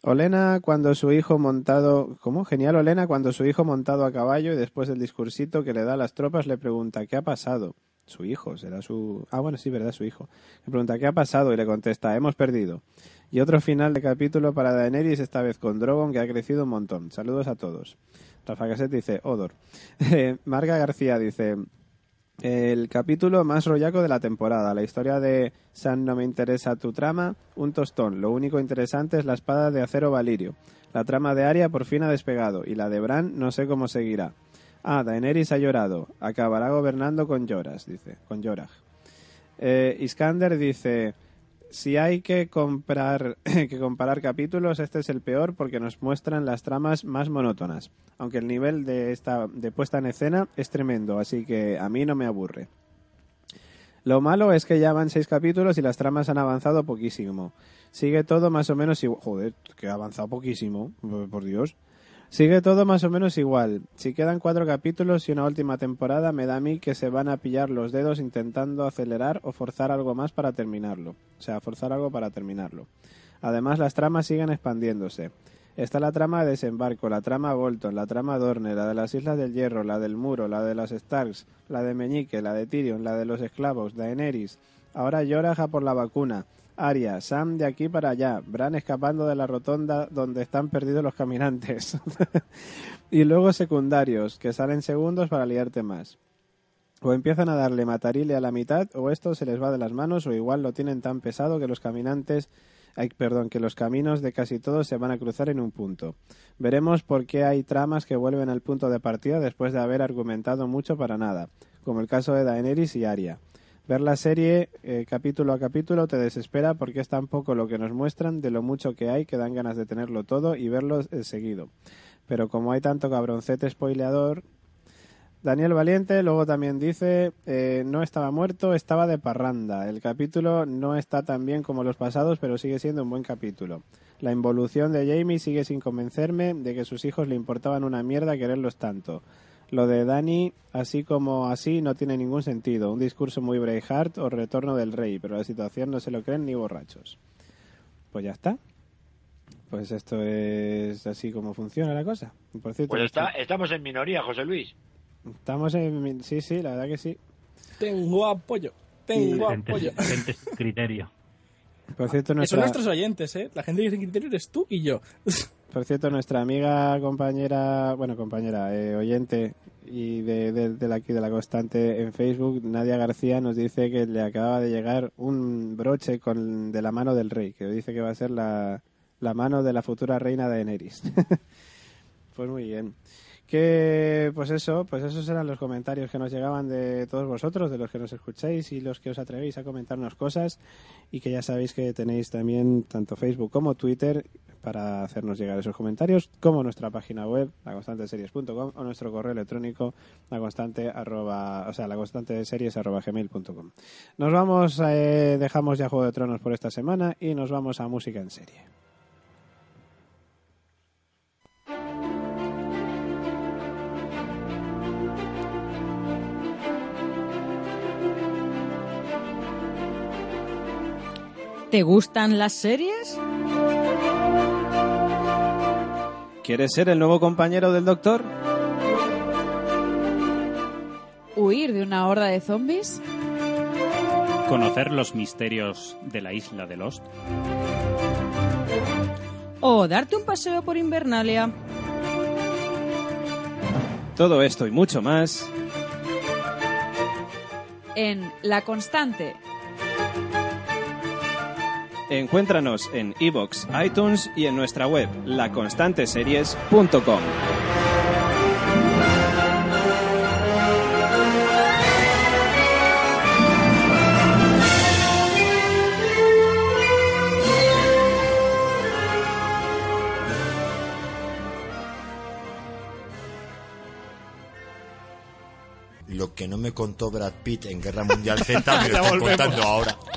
Olena cuando su hijo montado... ¿Cómo? Genial Olena cuando su hijo montado a caballo y después del discursito que le da a las tropas le pregunta ¿qué ha pasado? Su hijo, será su... Ah, bueno, sí, verdad, su hijo. Le pregunta ¿qué ha pasado? Y le contesta hemos perdido. Y otro final de capítulo para Daenerys, esta vez con Drogon, que ha crecido un montón. Saludos a todos. Rafa Caset dice Odor. Marga García dice... El capítulo más rollaco de la temporada. La historia de Sam no me interesa tu trama, un tostón. Lo único interesante es la espada de acero Valirio. La trama de Arya por fin ha despegado y la de Bran no sé cómo seguirá. Ah, Daenerys ha llorado. Acabará gobernando con Lloras, dice, con Jorah. Eh, Iskander dice, si hay que comprar que comparar capítulos, este es el peor porque nos muestran las tramas más monótonas. Aunque el nivel de esta de puesta en escena es tremendo, así que a mí no me aburre. Lo malo es que ya van seis capítulos y las tramas han avanzado poquísimo. Sigue todo más o menos igual. Joder, que ha avanzado poquísimo, por Dios. Sigue todo más o menos igual. Si quedan cuatro capítulos y una última temporada, me da a mí que se van a pillar los dedos intentando acelerar o forzar algo más para terminarlo. O sea, forzar algo para terminarlo. Además, las tramas siguen expandiéndose. Está la trama de desembarco, la trama Bolton, la trama Dorne, la de las Islas del Hierro, la del Muro, la de las Starks, la de Meñique, la de Tyrion, la de los esclavos, Daenerys. Ahora Jorah por la vacuna. Arya, Sam de aquí para allá, Bran escapando de la rotonda donde están perdidos los caminantes. Y luego secundarios, que salen segundos para liarte más. O empiezan a darle matarile a la mitad, o esto se les va de las manos, o igual lo tienen tan pesado que los caminantes... Ay, perdón, que los caminos de casi todos se van a cruzar en un punto. Veremos por qué hay tramas que vuelven al punto de partida después de haber argumentado mucho para nada, como el caso de Daenerys y Arya. Ver la serie eh, capítulo a capítulo te desespera porque es tan poco lo que nos muestran de lo mucho que hay que dan ganas de tenerlo todo y verlo eh, seguido. Pero como hay tanto cabroncete spoileador... Daniel Valiente luego también dice, eh, no estaba muerto, estaba de parranda. El capítulo no está tan bien como los pasados, pero sigue siendo un buen capítulo. La involución de Jaime sigue sin convencerme de que sus hijos le importaban una mierda quererlos tanto. Lo de Dany, así como así, no tiene ningún sentido. Un discurso muy Braveheart o Retorno del Rey, pero la situación no se lo creen ni borrachos. Pues ya está. Pues esto es así como funciona la cosa. Por cierto,
pues está, estamos en minoría, José Luis.
Estamos en... Sí, sí, la verdad que sí.
Tengo apoyo, tengo
gente,
apoyo.
Gente sin criterio.
Por cierto, nuestra...
Son nuestros oyentes, ¿eh? La gente que sin criterio eres tú y yo.
Por cierto, nuestra amiga, compañera, bueno, compañera, eh, oyente y de, de, de la, aquí de La Constante en Facebook, Nadia García, nos dice que le acababa de llegar un broche con de la mano del rey, que dice que va a ser la, la mano de la futura reina de Daenerys. Pues muy bien. Que pues eso, pues esos eran los comentarios que nos llegaban de todos vosotros, de los que nos escucháis y los que os atrevéis a comentarnos cosas, y que ya sabéis que tenéis también tanto Facebook como Twitter para hacernos llegar esos comentarios, como nuestra página web, la constante series punto com, o nuestro correo electrónico, la constante arroba, o sea, la constante series arroba gmail punto com. Nos vamos, eh, dejamos ya Juego de Tronos por esta semana y nos vamos a música en serie.
¿Te gustan las series?
¿Quieres ser el nuevo compañero del Doctor?
¿Huir de una horda de zombies?
¿Conocer los misterios de la isla de Lost?
¿O darte un paseo por Invernalia?
Todo esto y mucho más
En La Constante.
Encuéntranos en iVoox, iTunes y en nuestra web, la constante series punto com.
Lo que no me contó Brad Pitt en Guerra Mundial Z me lo está contando ahora.